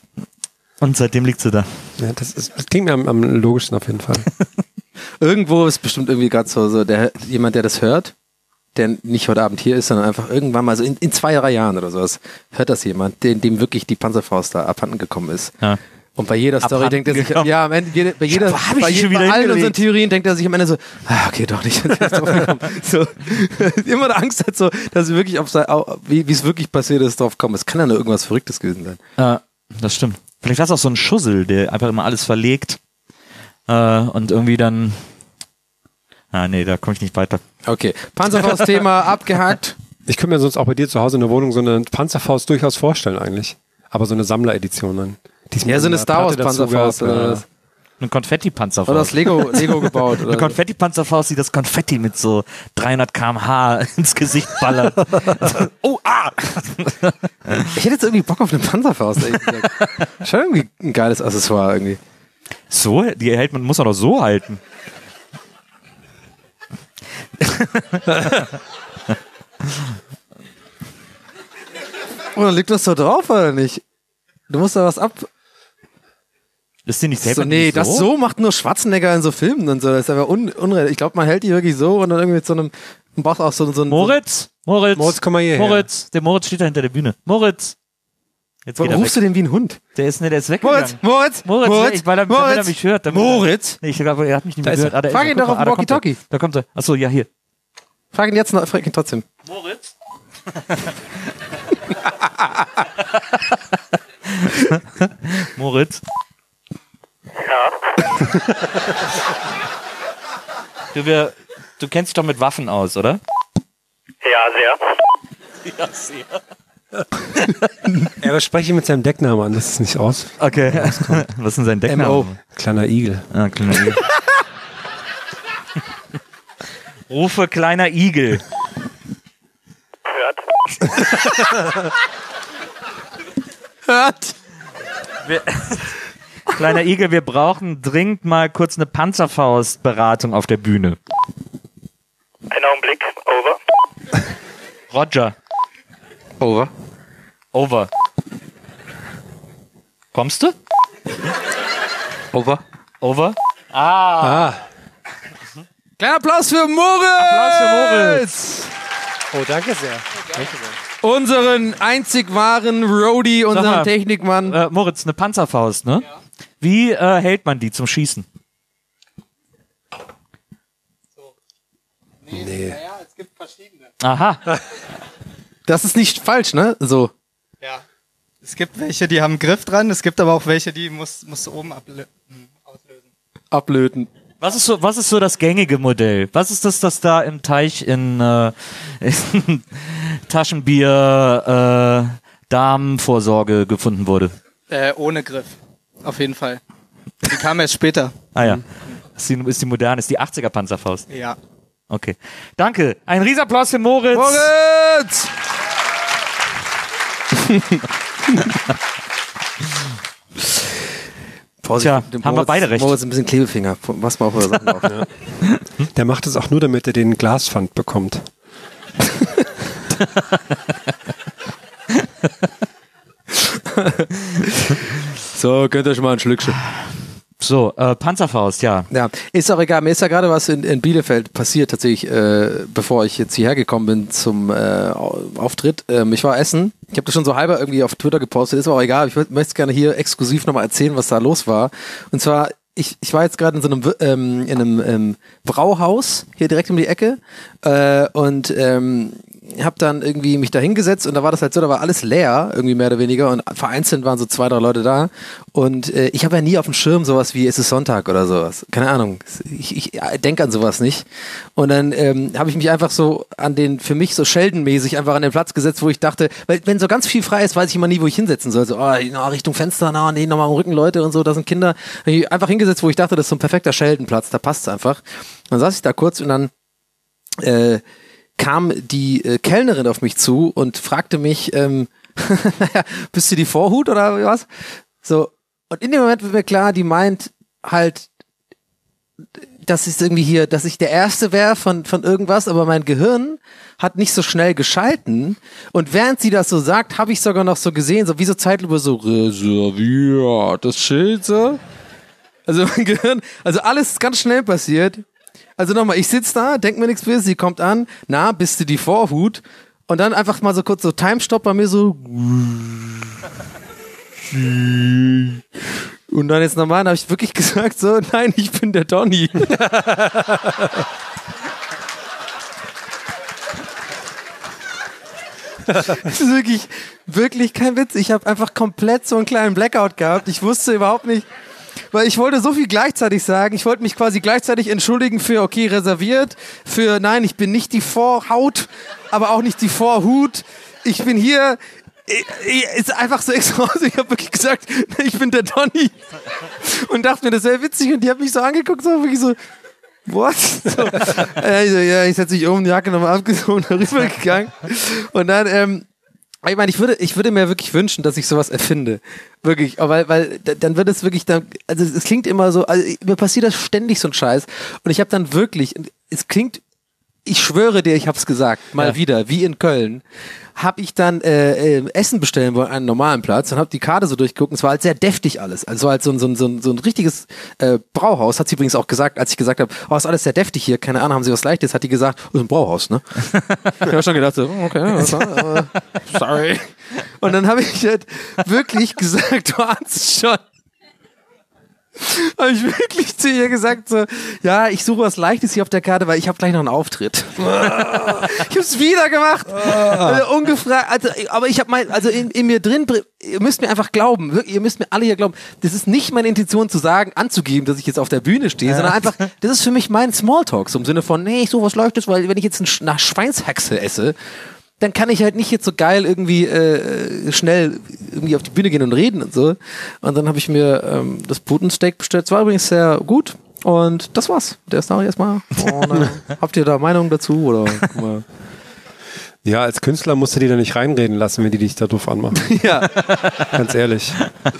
Und seitdem liegt sie da. Ja, das, ist, das klingt mir am, am logischsten auf jeden Fall. Irgendwo ist bestimmt irgendwie gerade so, so der, jemand, der das hört, der nicht heute Abend hier ist, sondern einfach irgendwann mal so in, in zwei, drei Jahren oder sowas, hört das jemand, dem, dem wirklich die Panzerfaust da abhanden gekommen ist. Ja. Und bei jeder Story Abhanden denkt er sich, gekommen. ja, am Ende, jede, bei jeder, Wo hab ich bei, die je, schon wieder bei allen hingelegt? unseren Theorien denkt er sich am Ende so, ah, okay, doch nicht. so, immer eine Angst hat so, dass sie wirklich auf sein, au- wie wie es wirklich passiert ist, drauf kommen. Es kann ja nur irgendwas Verrücktes gewesen sein. Ja, das stimmt. Vielleicht war es auch so ein Schussel, der einfach immer alles verlegt äh, und irgendwie dann. Ah, nee, da komme ich nicht weiter. Okay, Panzerfaust-Thema abgehakt. Ich könnte mir sonst auch bei dir zu Hause in der Wohnung so eine Panzerfaust durchaus vorstellen eigentlich. Aber so eine Sammleredition dann. Diesmal Ja, so eine mit Star einer Wars Platte dazu Panzerfaust gehabt, oder ja. was? Eine Konfetti-Panzerfaust. Oder das Lego, Lego gebaut. Oder Eine so. Konfetti-Panzerfaust, die das Konfetti mit so dreihundert Kilometer pro Stunde ins Gesicht ballert. Oh, ah! Ich hätte jetzt irgendwie Bock auf eine Panzerfaust, ehrlich gesagt. Schon irgendwie ein geiles Accessoire irgendwie. So, die hält man, muss man doch so halten. Oder liegt das so drauf oder nicht? Du musst da was ab. Ist die nicht So, selber nee, nicht das so macht nur Schwarzenegger in so Filmen und so. Das ist aber un unreal. Ich glaube, man hält die wirklich so und dann irgendwie mit so einem. Man braucht auch so, so ein. Moritz, Moritz, Moritz, komm mal hierher. Moritz, der Moritz steht da hinter der Bühne. Moritz. Jetzt So, geht er rufst weg. du den wie ein Hund? Der ist, ne, der ist weggegangen. Moritz, Moritz, ne, ich, weil er, damit er mich hört. Damit Moritz. Er, nee, ich glaube, er hat mich nicht Da mehr ist gehört. er. Ah, da ist Frag er. ihn Guck doch mal, auf ah, dem da kommt er. Walkie-Talkie. Da kommt er. Achso, ja, hier. Frag ihn jetzt noch, frag ihn trotzdem. Moritz? Moritz? Ja. Du, wir, du kennst dich doch mit Waffen aus, oder? Ja, sehr. Ja, sehr. Er ja, spreche mit seinem Decknamen an, das ist nicht aus. Okay. Was ist denn sein Deckname? M O. Kleiner Igel. Ah, kleiner Igel. Rufe kleiner Igel. Hört. Hört! Wir, kleiner Igel, wir brauchen dringend mal kurz eine Panzerfaust-Beratung auf der Bühne. Ein Augenblick. Over. Roger. Over. Over. Kommst du? Over. Over? Ah. Ah. Kleiner Applaus für Moritz! Applaus für Moritz. Oh, danke sehr. Danke sehr. Unseren einzig wahren Roadie, Sag unseren mal, Technikmann. Äh, Moritz, eine Panzerfaust, ne? Ja. Wie äh, hält man die zum Schießen? Nee. Naja, es gibt verschiedene. Aha. Das ist nicht falsch, ne? So. Ja. Es gibt welche, die haben einen Griff dran, es gibt aber auch welche, die musst, musst du oben ablö- auslösen. Ablöten. Was ist so, was ist so das gängige Modell? Was ist das, das da im Teich in, äh, in Taschenbier äh, Damenvorsorge gefunden wurde? Äh, ohne Griff. Auf jeden Fall. Die kam erst später. Ah ja. Ist die, ist die moderne, ist die achtziger Panzerfaust. Ja. Okay. Danke. Ein Riesenapplaus für Moritz. Moritz! Tja, Dem haben wir beide recht. Moritz ein bisschen Klebefinger. Was mal auf eure Sachen auf. Ja. Der macht es auch nur, damit er den Glaspfand bekommt. So, könnt ihr schon mal ein Schlückchen. So, äh, Panzerfaust, ja. Ja, ist auch egal. Mir ist ja gerade was in, in Bielefeld passiert, tatsächlich, äh, bevor ich jetzt hierher gekommen bin zum äh, Auftritt. Ähm, ich war essen. Ich habe das schon so halber irgendwie auf Twitter gepostet. Ist aber auch egal. Ich möchte es gerne hier exklusiv nochmal erzählen, was da los war. Und zwar, ich, ich war jetzt gerade in so einem, ähm, in einem ähm, Brauhaus hier direkt um die Ecke äh, und ähm, habe dann irgendwie mich da hingesetzt und da war das halt so, da war alles leer, irgendwie mehr oder weniger und vereinzelt waren so zwei, drei Leute da und äh, ich habe ja nie auf dem Schirm sowas wie, es ist Sonntag oder sowas, keine Ahnung, ich, ich denke an sowas nicht und dann ähm, habe ich mich einfach so an den, für mich so Sheldon-mäßig einfach an den Platz gesetzt, wo ich dachte, weil wenn so ganz viel frei ist, weiß ich immer nie, wo ich hinsetzen soll, so oh, na, Richtung Fenster, na, nee, nochmal am Rücken Leute und so, da sind Kinder, hab ich einfach hingesetzt, wo ich dachte, das ist so ein perfekter Sheldon-Platz, da passt es einfach. Dann saß ich da kurz und dann äh, kam die äh, Kellnerin auf mich zu und fragte mich, ähm, naja, bist du die Vorhut oder was? So, und in dem Moment wird mir klar, die meint halt, dass ich irgendwie hier, dass ich der Erste wäre von, von irgendwas, aber mein Gehirn hat nicht so schnell geschalten und während sie das so sagt, habe ich sogar noch so gesehen, so wie so Zeitlupe so, reserviert, das Schild so. Also mein Gehirn, also alles ist ganz schnell passiert. Also nochmal, ich sitze da, denk mir nichts böse, sie kommt an, na, bist du die Vorhut? Und dann einfach mal so kurz so Time-Stop bei mir so. Und dann jetzt normal habe ich wirklich gesagt so, nein, ich bin der Donny. Das ist wirklich, wirklich kein Witz. Ich habe einfach komplett so einen kleinen Blackout gehabt. Ich wusste überhaupt nicht, weil ich wollte so viel gleichzeitig sagen. Ich wollte mich quasi gleichzeitig entschuldigen für, okay, reserviert, für, nein, ich bin nicht die Vorhaut, aber auch nicht die Vorhut. Ich bin hier, ich, ich, ist einfach so extra. Ich habe wirklich gesagt, ich bin der Donny. Und dachte mir, das wäre witzig. Und die hat mich so angeguckt, so wirklich so, what? So, äh, so, ja, ich setze mich um, die Jacke nochmal abgezogen, darüber gegangen. Und dann, ähm, ich meine, ich würde, ich würde mir wirklich wünschen, dass ich sowas erfinde. Wirklich. Weil, weil dann wird es wirklich, dann, also es klingt immer so, also mir passiert das ständig so ein Scheiß. Und ich habe dann wirklich, es klingt, ich schwöre dir, ich habe es gesagt, mal ja. wieder, wie in Köln, habe ich dann äh, äh, Essen bestellen wollen an einem normalen Platz und habe die Karte so durchgeguckt und es war halt sehr deftig alles. Also halt so ein, so ein, so ein, so ein richtiges äh, Brauhaus, hat sie übrigens auch gesagt, als ich gesagt habe, oh, ist alles sehr deftig hier, keine Ahnung, haben sie was Leichtes, hat die gesagt, oh, ist ein Brauhaus, ne? Ich habe schon gedacht, so, okay, was war, äh, sorry. Und dann habe ich halt wirklich gesagt, du ahnst es schon. habe ich wirklich zu ihr gesagt so, ja, ich suche was Leichtes hier auf der Karte, weil ich habe gleich noch einen Auftritt. Ich habe es wieder gemacht. Also ungefragt, also, aber ich habe mein, also in, in mir drin, ihr müsst mir einfach glauben, wirklich, ihr müsst mir alle hier glauben, das ist nicht meine Intention zu sagen, anzugeben, dass ich jetzt auf der Bühne stehe, ja. sondern einfach, das ist für mich mein Smalltalk, so im Sinne von, nee, ich suche was Leichtes, weil wenn ich jetzt nach Schweinshaxe esse, dann kann ich halt nicht jetzt so geil irgendwie äh, schnell irgendwie auf die Bühne gehen und reden und so. Und dann habe ich mir ähm, das Putensteak bestellt. Das war übrigens sehr gut. Und das war's. Der Story erstmal. Und, äh, habt ihr da Meinung dazu? Oder? Ja, als Künstler musst du die da nicht reinreden lassen, wenn die dich da doof anmachen. Ja. Ganz ehrlich.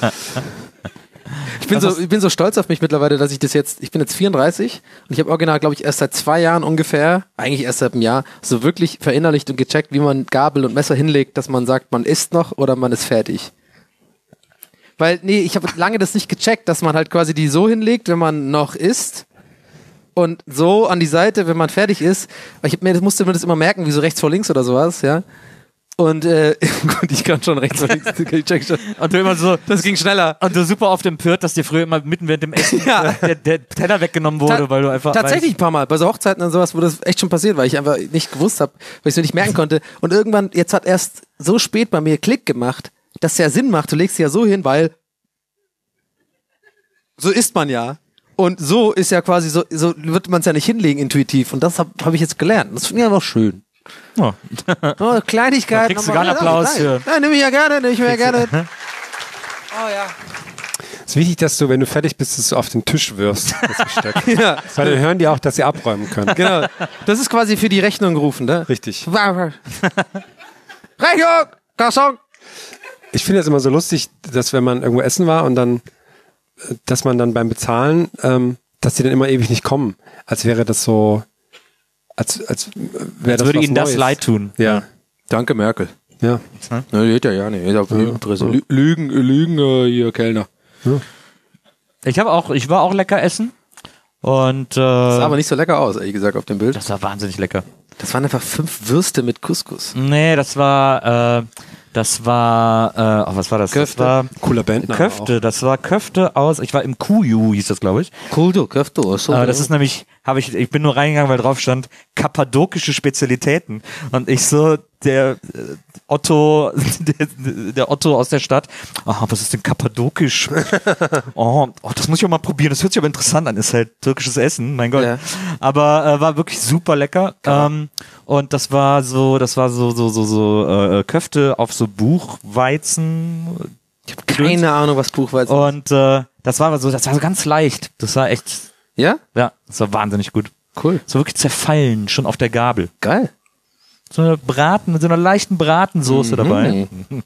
Ich bin, so, ich bin so stolz auf mich mittlerweile, dass ich das jetzt, ich bin jetzt vierunddreißig und ich habe original, glaube ich, erst seit zwei Jahren ungefähr, eigentlich erst seit einem Jahr, so wirklich verinnerlicht und gecheckt, wie man Gabel und Messer hinlegt, dass man sagt, man isst noch oder man ist fertig. Weil, nee, ich habe lange das nicht gecheckt, dass man halt quasi die so hinlegt, wenn man noch isst und so an die Seite, wenn man fertig ist. Ich hab mir, das musste mir das immer merken, wie so rechts vor links oder sowas, ja. Und äh, gut, ich kann schon rechts und links. Ich check schon. Und du immer so, das ging schneller. Und du super oft empört, dass dir früher immer mitten während dem Essen ja. der, der Teller weggenommen wurde, Ta- weil du einfach. Tatsächlich ein paar Mal. Bei so Hochzeiten und sowas, wo das echt schon passiert, weil ich einfach nicht gewusst habe, weil ich es mir nicht merken konnte. Und irgendwann, jetzt hat erst so spät bei mir Klick gemacht, dass es ja Sinn macht. Du legst sie ja so hin, weil so isst man ja. Und so ist ja quasi so, so wird man es ja nicht hinlegen intuitiv. Und das habe hab ich jetzt gelernt. Das finde ich einfach schön. Oh. Oh, Kleinigkeiten. Da kriegst du gar einen Applaus für. Ja, nehme ich ja gerne, nehme ich mir ja gerne. Oh ja. Es ist wichtig, dass du, wenn du fertig bist, dass du auf den Tisch wirfst. Das Besteck. Ja. Weil dann hören die auch, dass sie abräumen können. Genau. Das ist quasi für die Rechnung gerufen, ne? Richtig. Rechnung! Garçon! Ich finde es immer so lustig, dass wenn man irgendwo essen war und dann, dass man dann beim Bezahlen, ähm, dass die dann immer ewig nicht kommen. Als wäre das so, als, als wäre das würde was ihnen das Neues. leid tun. Ja. Danke, Merkel. Ja. Ne, die geht ja ja nicht. Ja. Lü- Lügen, Lügen, äh, hier, Kellner. Ja. Ich habe auch, ich war auch lecker essen. Und äh, Das sah aber nicht so lecker aus, ehrlich gesagt, auf dem Bild. das war wahnsinnig lecker. Das waren einfach fünf Würste mit Couscous. Nee, das war, äh, das war, äh, oh, was war das? Köfte. Das war Cooler Bandname Köfte, auch. das war Köfte aus, ich war im Kuju, hieß das, glaube ich. Cool, du, Köfte, so. Aber das ist nämlich, habe ich, ich bin nur reingegangen, weil drauf stand, kappadokische Spezialitäten. Und ich so, der äh, Otto, der, der Otto aus der Stadt, aha, was ist denn kappadokisch? oh, oh, das muss ich auch mal probieren, das hört sich aber interessant an, ist halt türkisches Essen, mein Gott. Ja. Aber äh, war wirklich super lecker. Ähm, und das war so, das war so, so, so, so äh, Köfte auf so Buchweizen. Ich habe keine Ahnung, was Buchweizen ist. Und äh, das war so, das war so ganz leicht. Das war echt, Ja? ja, das war wahnsinnig gut. Cool. So wirklich zerfallen, schon auf der Gabel. Geil. So eine Braten, mit so einer leichten Bratensoße Mhm. dabei.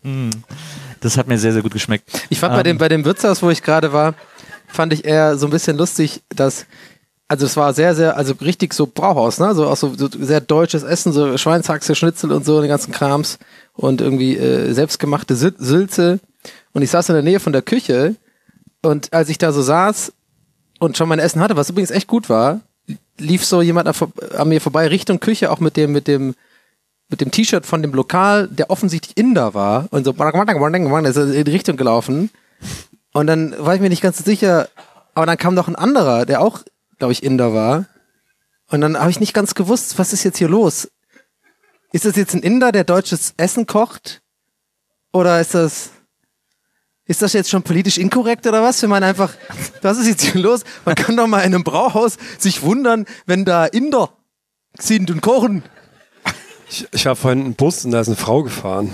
Das hat mir sehr, sehr gut geschmeckt. Ich fand bei Ähm, dem, bei dem Wirtshaus, wo ich gerade war, fand ich eher so ein bisschen lustig, dass, also es war sehr, sehr, also richtig so Brauhaus, ne? So auch so, so sehr deutsches Essen, so Schweinshaxe, Schnitzel und so, den ganzen Krams und irgendwie äh, selbstgemachte Sü- Sülze. Und ich saß in der Nähe von der Küche und als ich da so saß und schon mein Essen hatte, was übrigens echt gut war, lief so jemand an, an mir vorbei Richtung Küche, auch mit dem, mit dem, mit dem T-Shirt von dem Lokal, der offensichtlich Inder war und so, ist in die Richtung gelaufen. Und dann war ich mir nicht ganz so sicher, aber dann kam noch ein anderer, der auch, glaube ich, Inder war. Und dann habe ich nicht ganz gewusst, was ist jetzt hier los? Ist das jetzt ein Inder, der deutsches Essen kocht? Oder ist das, ist das jetzt schon politisch inkorrekt oder was? Wenn man einfach, was ist jetzt hier los? Man kann doch mal in einem Brauhaus sich wundern, wenn da Inder sind und kochen. Ich, ich war vorhin im Bus und da ist eine Frau gefahren.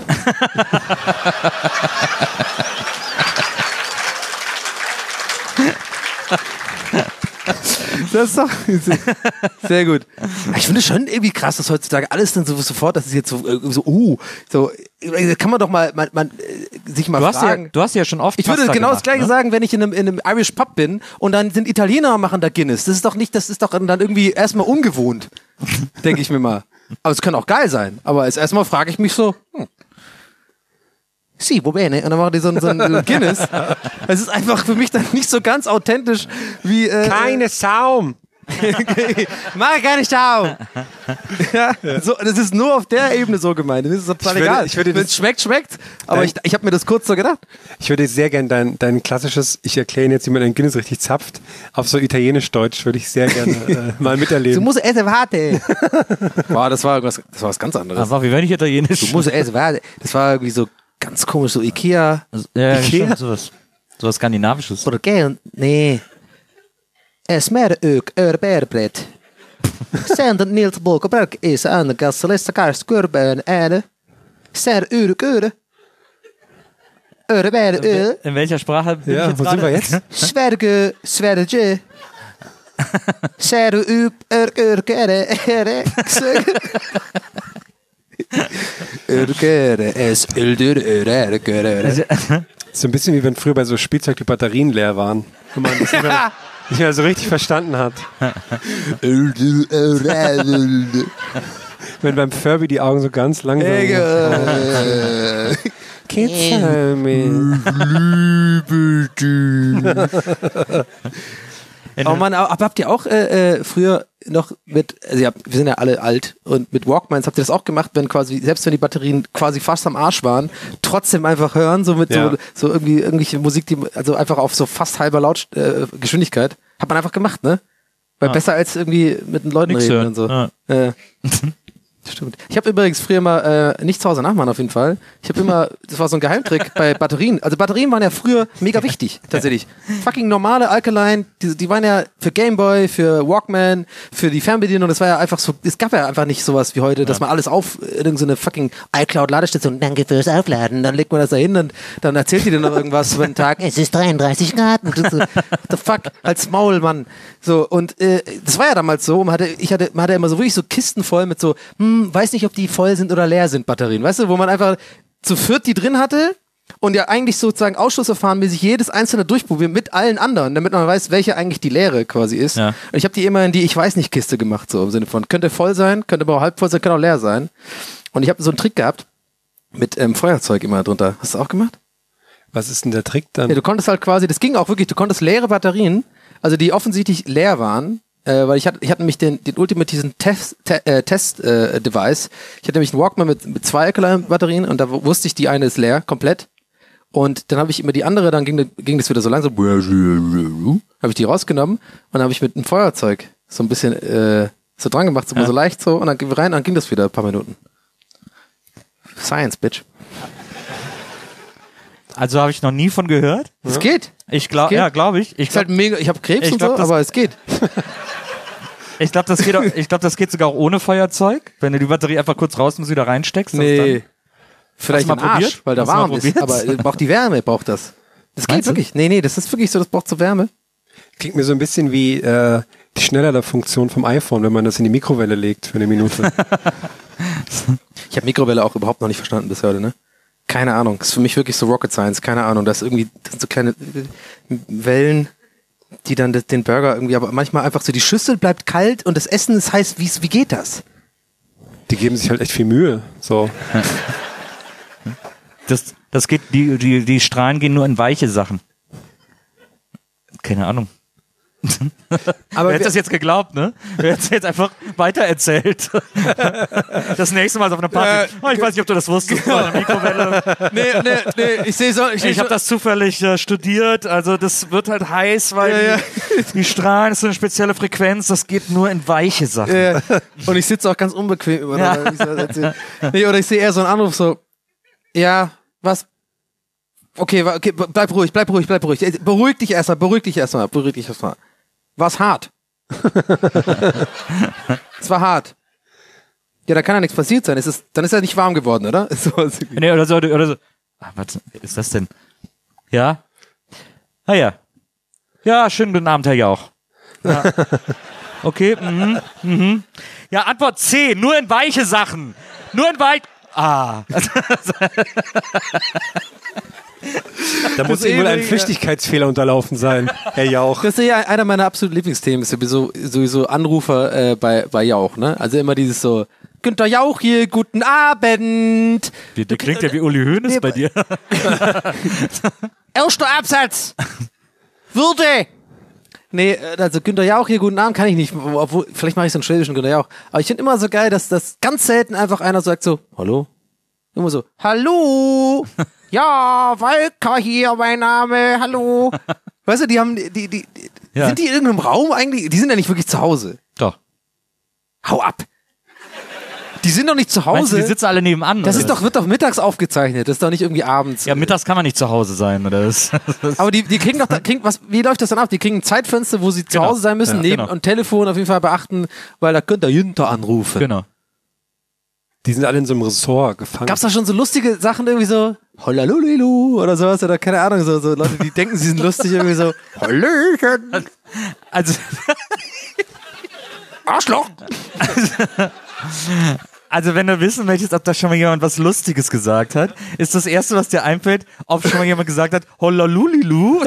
Das ist doch sehr gut. Ich finde es schon irgendwie krass, dass heutzutage alles dann so sofort, das ist jetzt so, so uh, so, kann man doch mal, man, man sich mal du, hast fragen. ja, du hast ja schon oft Ich würde Pasta genau gemacht, das Gleiche ne? sagen, wenn ich in einem, in einem Irish Pub bin und dann sind Italiener und machen da Guinness. Das ist doch nicht, das ist doch dann irgendwie erstmal ungewohnt, denke ich mir mal. Aber es kann auch geil sein. Aber als erstmal frage ich mich so, hm. Si, wo bene? Und dann machen die so ein, so ein Guinness. Es ist einfach für mich dann nicht so ganz authentisch wie. Äh, Keine Saum! Mach ich gar nicht auf. Ja, so, das ist nur auf der Ebene so gemeint. Das ist total Ich würde- egal. ich würde Wenn das- es schmeckt, schmeckt. Aber Nein. ich, ich habe mir das kurz so gedacht. Ich würde sehr gerne dein, dein klassisches, ich erkläre Ihnen jetzt, wie man ein Guinness richtig zapft, auf so italienisch-deutsch würde ich sehr gerne äh, mal Du miterleben. musst essen, warte. Boah, das war irgendwas, das war was ganz anderes. Das war wie wenn ich Italienisch. Du musst essen, warte. Das war irgendwie so ganz komisch, so Ikea. Ja, Ikea? stimmt, sowas. Sowas Skandinavisches. Oder gell? Nee. Es mer ök örbärbrett. Senden Nils Bolkerberg is aan de gasteliste kaars kurben ede. Ser uruk ure. Örbär ö. In welcher Sprache bin Ja, ich jetzt wo sind gerade? wir jetzt? Sverge sverge. Ser up ur urk ere ere. Urk ere es uldur ure urk ure. So ein bisschen wie wenn früher bei so Spielzeug die Batterien leer waren. Wenn man das nicht mehr, nicht mehr so richtig verstanden hat. Wenn beim Furby die Augen so ganz langsam... Kids tell me. Oh Mann, aber habt ihr auch äh, äh, früher noch mit, also ja, wir sind ja alle alt und mit Walkmans habt ihr das auch gemacht, wenn quasi, selbst wenn die Batterien quasi fast am Arsch waren, trotzdem einfach hören, so mit Ja. so, so irgendwie irgendwelche Musik, die, also einfach auf so fast halber Laut äh, Geschwindigkeit. Hat man einfach gemacht, ne? Weil Ah. besser als irgendwie mit den Leuten Nix reden hören. und so. Ja. Äh, stimmt. Ich habe übrigens früher mal, äh, nicht zu Hause nachmachen auf jeden Fall, ich habe immer, das war so ein Geheimtrick bei Batterien. Also Batterien waren ja früher mega wichtig, tatsächlich. Fucking normale Alkaline, die, die waren ja für Gameboy, für Walkman, für die Fernbedienung, das war ja einfach so, es gab ja einfach nicht sowas wie heute, dass man alles auf irgendeine fucking iCloud-Ladestation, danke fürs Aufladen, dann legt man das da hin und dann erzählt die dir noch irgendwas über den Tag, es ist dreiunddreißig Grad und du so, what the fuck, als Maul, Mann. So, und äh, das war ja damals so, man hatte, ich hatte, man hatte immer so wirklich so Kisten voll mit so, hm, weiß nicht, ob die voll sind oder leer sind, Batterien, weißt du, wo man einfach zu viert die drin hatte und ja eigentlich sozusagen Ausschlussverfahrenmäßig jedes einzelne durchprobieren mit allen anderen, damit man weiß, welche eigentlich die leere quasi ist. Ja. Und ich habe die immer in die Ich-weiß-nicht-Kiste gemacht, so im Sinne von, könnte voll sein, könnte aber auch halb voll sein, könnte auch leer sein. Und ich habe so einen Trick gehabt mit ähm, Feuerzeug immer drunter. Hast du auch gemacht? Was ist denn der Trick dann? Ja, du konntest halt quasi, das ging auch wirklich, du konntest leere Batterien, also die offensichtlich leer waren, äh, weil ich hatte, ich hatte nämlich den, den ultimativen Test, te, äh, Test äh, Device. Ich hatte nämlich einen Walkman mit, mit zwei Alkaline-Batterien und da wusste ich, die eine ist leer, komplett. Und dann habe ich immer die andere, dann ging, ging das wieder so langsam, habe ich die rausgenommen und dann habe ich mit einem Feuerzeug so ein bisschen äh, so dran gemacht, so, Ja. mal so leicht so und dann gehen wir rein und dann ging das wieder ein paar Minuten. Science, bitch. Also habe ich noch nie von gehört. Es geht. Ich glaube, geht. ja, glaube ich. Ich Ist halt glaube, mega, ich habe Krebs Ich und glaub, so, das- aber es geht. ich glaub, das geht auch, ich glaube, das geht sogar auch ohne Feuerzeug. Wenn du die Batterie einfach kurz raus und wieder reinsteckst. und Nee. Vielleicht Hast im du mal Arsch, probiert? weil da Hast du mal warm ist. probiert? Aber äh, braucht die Wärme, braucht das. Das geht Meinst du? wirklich. Nee, nee, das ist wirklich so, das braucht so Wärme. Klingt mir so ein bisschen wie äh, die Schnellere-Funktion vom iPhone, wenn man das in die Mikrowelle legt für eine Minute. Ich habe Mikrowelle auch überhaupt noch nicht verstanden bis heute, ne? Keine Ahnung. Das ist für mich wirklich so Rocket Science, keine Ahnung. Das ist irgendwie das sind so kleine äh, Wellen, die dann das- den Burger irgendwie, aber manchmal einfach so, die Schüssel bleibt kalt und das Essen ist heiß. Wie, wie geht das? Die geben sich halt echt viel Mühe. So. Das, das geht, die, die, die Strahlen gehen nur in weiche Sachen. Keine Ahnung. Aber Wer hätte wir- das jetzt geglaubt, ne? Wer hätte es jetzt einfach weitererzählt? Das nächste Mal auf einer Party. Oh, ich weiß nicht, ob du das wusstest. Bei einer Mikrowelle. nee, nee, nee, ich sehe so, ich, Ich habe das zufällig äh, studiert. Also das wird halt heiß, weil Ja, ja. Die, die Strahlen ist so eine spezielle Frequenz. Das geht nur in weiche Sachen. Ja, und ich sitze auch ganz unbequem über Ja. oder, ich so erzähl. nee, oder ich sehe eher so einen Anruf so, ja, was? Okay, wa- okay, bleib ruhig, bleib ruhig, bleib ruhig. Beruhig dich erstmal, beruhig dich erstmal, beruhig dich erstmal. War's hart? Es war hart. Ja, da kann ja nichts passiert sein. Es ist, dann ist er nicht warm geworden, oder? So, so. Nee, oder so, oder so. Ah, was ist das denn? Ja? Ah ja. Ja, schönen guten Abend, Herr Jauch. Ja. Okay, mhm, mhm. Ja, Antwort C, nur in weiche Sachen. Nur in weich... Ah. Da muss ist irgendwo ein ewig, Flüchtigkeitsfehler unterlaufen sein, Herr Jauch. Das ist ja einer meiner absoluten Lieblingsthemen, ist sowieso, sowieso Anrufer äh, bei, bei Jauch, ne? Also immer dieses so, Günther Jauch hier, guten Abend. Der, der klingt ja wie Uli Hoeneß Nee, bei dir. Erster Absatz. Würde Nee, also Günther Jauch hier, guten Abend, kann ich nicht. Obwohl, vielleicht mache ich so einen schwäbischen Günther Jauch. Aber ich finde immer so geil, dass das ganz selten einfach einer sagt so, hallo? Immer so, hallo? Ja, Walker hier, mein Name, hallo? Weißt du, die haben, die, die, die Ja. sind die in irgendeinem Raum eigentlich? Die sind ja nicht wirklich zu Hause. Doch. Hau ab. Die sind doch nicht zu Meinst du, Hause. die sitzen alle nebenan? Das oder ist doch, wird doch mittags aufgezeichnet. Das ist doch nicht irgendwie abends. Ja, mittags kann man nicht zu Hause sein, oder? Das, das Aber die, die kriegen doch, da- kriegen, was, wie läuft das dann ab? Die kriegen ein Zeitfenster, wo sie zu Genau. Hause sein müssen, Ja, neben genau. und Telefon auf jeden Fall beachten, weil da könnt ihr Jünter anrufen. genau. Die sind alle in so einem Ressort gefangen. Gab's da schon so lustige Sachen irgendwie so, Hollalulilu oder sowas oder keine Ahnung, so, so Leute, die denken, sie sind lustig, irgendwie so, Hallöchen, Also, Arschloch. also, wenn du wissen möchtest, ob da schon mal jemand was Lustiges gesagt hat, ist das Erste, was dir einfällt, ob schon mal jemand gesagt hat, Hollalulilu.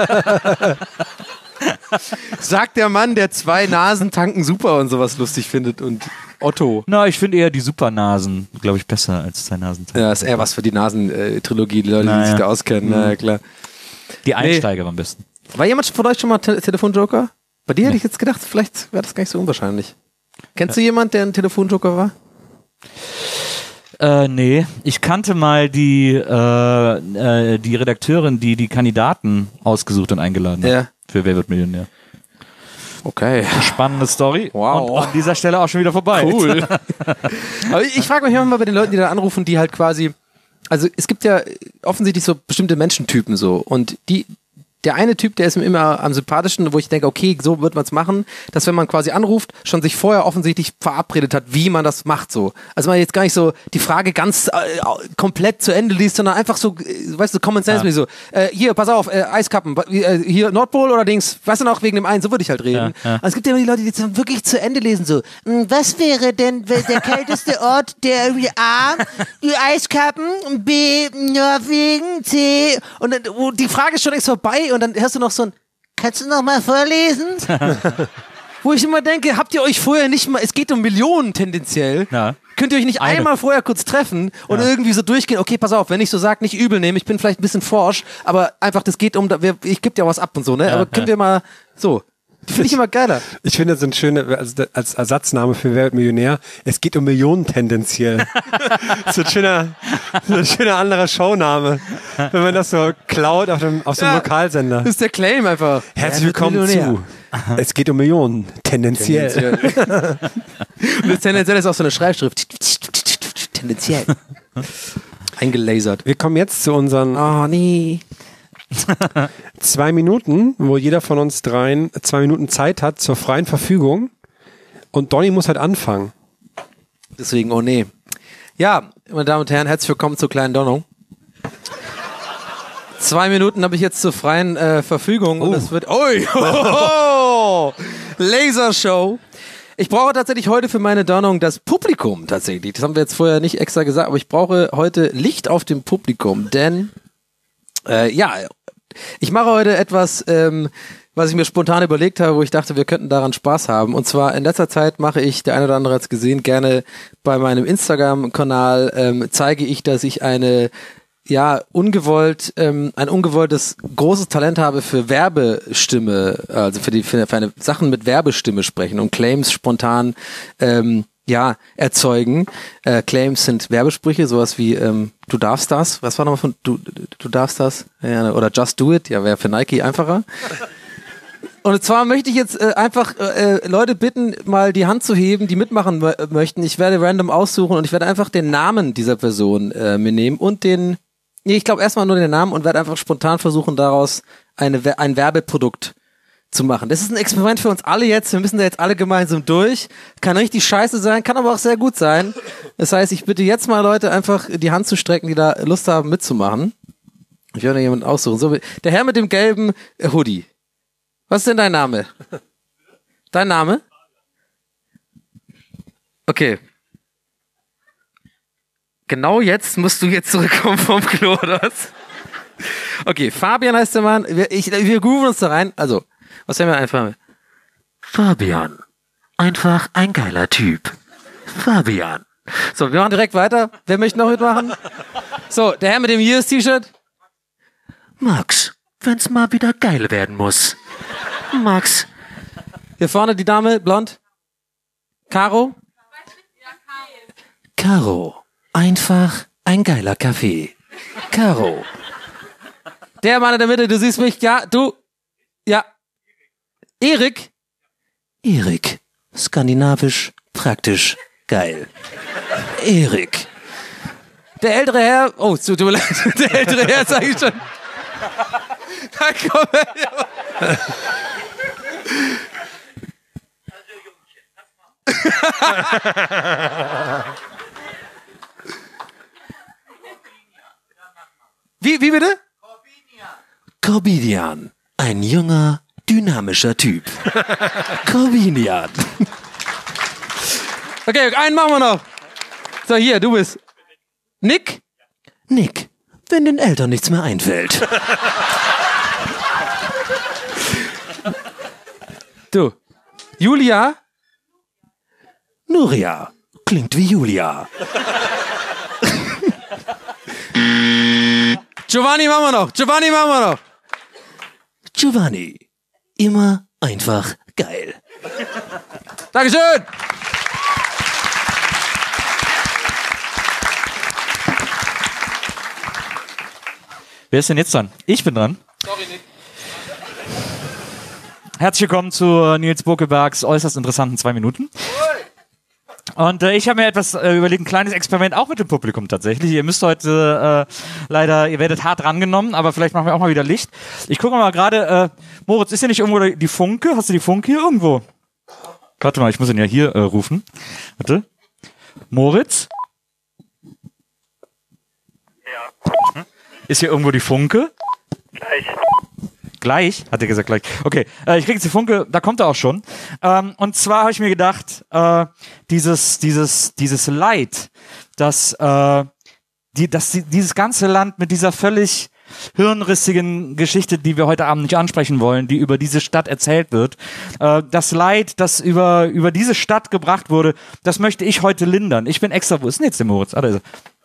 Sagt der Mann, der zwei Nasen tanken super und sowas lustig findet und Otto. Na, ich finde eher die Supernasen, glaube ich, besser als zwei Nasen. Ja, ist eher was für die Nasen-Trilogie, die Leute, die Naja. sich da auskennen, na ja, klar. Die Einsteiger am besten. War jemand von euch schon mal Te Telefonjoker? Bei dir hätte ich jetzt gedacht, vielleicht wäre das gar nicht so unwahrscheinlich. Kennst du jemanden, der ein Telefonjoker war? Äh, nee. Ich kannte mal die, äh, äh, die Redakteurin, die die Kandidaten ausgesucht und eingeladen hat. Ja. Für Wer wird Millionär. Okay. Spannende Story. Wow. Und an dieser Stelle auch schon wieder vorbei. Cool. Aber ich, ich frage mich manchmal bei den Leuten, die da anrufen, die halt quasi, also es gibt ja offensichtlich so bestimmte Menschentypen so und die, der eine Typ, der ist mir immer am sympathischsten, wo ich denke, okay, so wird man es machen, dass wenn man quasi anruft, schon sich vorher offensichtlich verabredet hat, wie man das macht so. Also man jetzt gar nicht so die Frage ganz äh, komplett zu Ende liest, sondern einfach so, äh, weißt du, Common Sense, Ja. wie so, äh, hier, pass auf, äh, Eiskappen, äh, hier Nordpol oder Dings, weißt du noch, wegen dem einen, so würde ich halt reden. Ja, ja. Aber es gibt ja immer die Leute, die jetzt dann wirklich zu Ende lesen, so, "Hm, was wäre denn der kälteste Ort, der irgendwie A, die Eiskappen, B, Norwegen, C, und dann, wo die Frage ist schon längst vorbei und dann hörst du noch so ein, kannst du noch mal vorlesen? Wo ich immer denke, habt ihr euch vorher nicht mal, es geht um Millionen tendenziell, Ja. könnt ihr euch nicht Eine. einmal vorher kurz treffen und Ja. irgendwie so durchgehen, okay, pass auf, wenn ich so sag, nicht übel nehmen, ich bin vielleicht ein bisschen forsch, aber einfach, das geht um, wir- ich gebe dir was ab und so, ne, Ja, aber können ja. wir mal, so, die finde ich immer geiler. Ich finde, das sind schöne, als, als Ersatzname für Wer wird Millionär. Es geht um Millionen tendenziell. so ein schöner, so ein schöner anderer Showname. Wenn man das so klaut auf dem, auf so einem Ja. Lokalsender. Das ist der Claim einfach. Herzlich Er wird willkommen Millionär. zu. Es geht um Millionen tendenziell. Tendenziell. Und das tendenziell ist auch so eine Schreibschrift. Tendenziell. Eingelasert. Wir kommen jetzt zu unseren Oh, nee. zwei Minuten, wo jeder von uns dreien zwei Minuten Zeit hat zur freien Verfügung. Und Donny muss halt anfangen. Deswegen, oh nee. Ja, meine Damen und Herren, herzlich willkommen zur kleinen Donnung. Zwei Minuten habe ich jetzt zur freien äh, Verfügung und es wird. Ui! Oh, Lasershow! Ich brauche tatsächlich heute für meine Donnung das Publikum tatsächlich. Das haben wir jetzt vorher nicht extra gesagt, aber ich brauche heute Licht auf dem Publikum, denn äh, ja, ich mache heute etwas, ähm, was ich mir spontan überlegt habe, wo ich dachte, wir könnten daran Spaß haben. Und zwar in letzter Zeit mache ich, der eine oder andere hat es gesehen, gerne bei meinem Instagram-Kanal ähm, zeige ich, dass ich eine ja, ungewollt, ähm, ein ungewolltes großes Talent habe für Werbestimme, also für die für, für eine Sachen mit Werbestimme sprechen und Claims spontan ähm, ja, erzeugen. Äh, Claims sind Werbesprüche, sowas wie ähm, du darfst das, was war nochmal von du, du darfst das? Ja, oder just do it, ja, wäre für Nike einfacher. Und zwar möchte ich jetzt äh, einfach äh, Leute bitten, mal die Hand zu heben, die mitmachen mö- möchten. Ich werde random aussuchen und ich werde einfach den Namen dieser Person äh, mir nehmen und den, nee, ich glaube erstmal nur den Namen und werde einfach spontan versuchen, daraus eine, We- ein Werbeprodukt zu machen. Das ist ein Experiment für uns alle jetzt. Wir müssen da jetzt alle gemeinsam durch. Kann richtig scheiße sein, kann aber auch sehr gut sein. Das heißt, ich bitte jetzt mal Leute einfach die Hand zu strecken, die da Lust haben mitzumachen. Ich werde jemanden aussuchen. So, der Herr mit dem gelben Hoodie. Was ist denn dein Name? Dein Name? Okay. Genau jetzt musst du jetzt zurückkommen vom Klo, oder was? Okay, Fabian heißt der Mann. Wir, ich, wir grooven uns da rein. Also, was haben wir einfach? Fabian. Einfach ein geiler Typ. Fabian. So, wir machen direkt weiter. Wer möchte noch mitmachen? So, der Herr mit dem Years-T-Shirt. Max, wenn's mal wieder geil werden muss. Max. Hier vorne die Dame, blond. Caro? Caro. Einfach ein geiler Kaffee. Caro. Der Mann in der Mitte, du siehst mich, ja, du. Ja. Erik? Erik. Skandinavisch, praktisch, geil. Erik. Der ältere Herr, oh, tut mir leid, der ältere Herr, sag ich schon. Da komm her. Wie, wie bitte? Corbinian. Ein junger, dynamischer Typ. Corbinian. Okay, einen machen wir noch. So, hier, du bist. Nick? Nick. Wenn den Eltern nichts mehr einfällt. Du. Julia? Nuria. Klingt wie Julia. Giovanni machen wir noch. Giovanni machen wir noch. Giovanni. Immer einfach geil. Dankeschön. Wer ist denn jetzt dran? Ich bin dran. Sorry, Nick. Herzlich willkommen zu Nils Bokebergs äußerst interessanten zwei Minuten. Und äh, ich habe mir etwas äh, überlegt, ein kleines Experiment auch mit dem Publikum tatsächlich. Ihr müsst heute äh, leider, ihr werdet hart rangenommen, aber vielleicht machen wir auch mal wieder Licht. Ich gucke mal gerade, äh, Moritz, ist hier nicht irgendwo die Funke? Hast du die Funke hier irgendwo? Warte mal, ich muss ihn ja hier äh, rufen. Warte. Moritz? Ja. Ist hier irgendwo die Funke? Gleich. Gleich? Hat er gesagt gleich. Okay, äh, ich krieg jetzt die Funke, da kommt er auch schon. Ähm, und zwar habe ich mir gedacht, äh, dieses, dieses, dieses Leid, dass, äh, die, dass die, dieses ganze Land mit dieser völlig hirnrissigen Geschichte, die wir heute Abend nicht ansprechen wollen, die über diese Stadt erzählt wird, äh, das Leid, das über, über diese Stadt gebracht wurde, das möchte ich heute lindern. Ich bin extra, wo ist denn jetzt der Moritz? Ah, da ist er.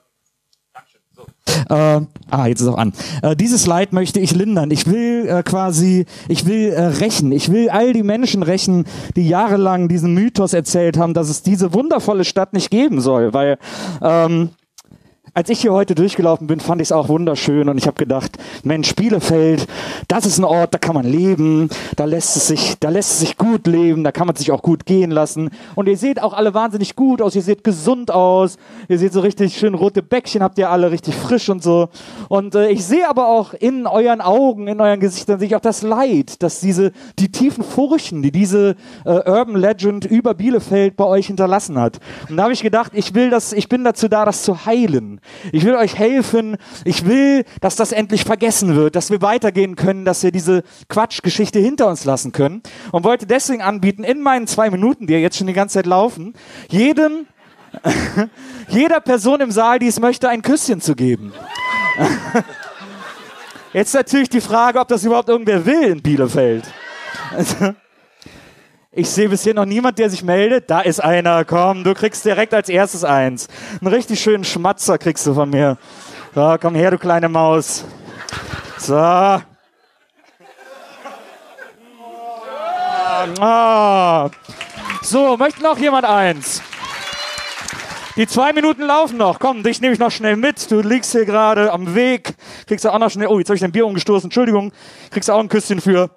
Äh, ah, jetzt ist auch an. Äh, dieses Leid möchte ich lindern. Ich will äh, quasi, ich will äh, rächen. Ich will all die Menschen rächen, die jahrelang diesen Mythos erzählt haben, dass es diese wundervolle Stadt nicht geben soll. Weil ähm, als ich hier heute durchgelaufen bin, fand ich es auch wunderschön und ich habe gedacht, Mensch, Bielefeld, das ist ein Ort, da kann man leben, da lässt es sich, da lässt es sich gut leben, da kann man sich auch gut gehen lassen. Und ihr seht auch alle wahnsinnig gut aus, ihr seht gesund aus, ihr seht so richtig schön rote Bäckchen, habt ihr alle richtig frisch und so. Und äh, ich sehe aber auch in euren Augen, in euren Gesichtern, sehe ich auch das Leid, dass diese, die tiefen Furchen, die diese äh, Urban Legend über Bielefeld bei euch hinterlassen hat. Und da habe ich gedacht, ich will das, ich bin dazu da, das zu heilen. Ich will euch helfen. Ich will, dass das endlich vergessen wird, dass wir weitergehen können, dass wir diese Quatschgeschichte hinter uns lassen können. Und wollte deswegen anbieten, in meinen zwei Minuten, die ja jetzt schon die ganze Zeit laufen, jedem, jeder Person im Saal, die es möchte, ein Küsschen zu geben. Jetzt natürlich die Frage, ob das überhaupt irgendwer will in Bielefeld. Ich sehe bisher noch niemand, der sich meldet. Da ist einer, komm, du kriegst direkt als erstes eins. Einen richtig schönen Schmatzer kriegst du von mir. So, komm her, du kleine Maus. So. Ah. So, möchte noch jemand eins? Die zwei Minuten laufen noch. Komm, dich nehme ich noch schnell mit. Du liegst hier gerade am Weg. Kriegst du auch noch schnell... Oh, jetzt habe ich dein Bier umgestoßen. Entschuldigung. Kriegst du auch ein Küsschen für...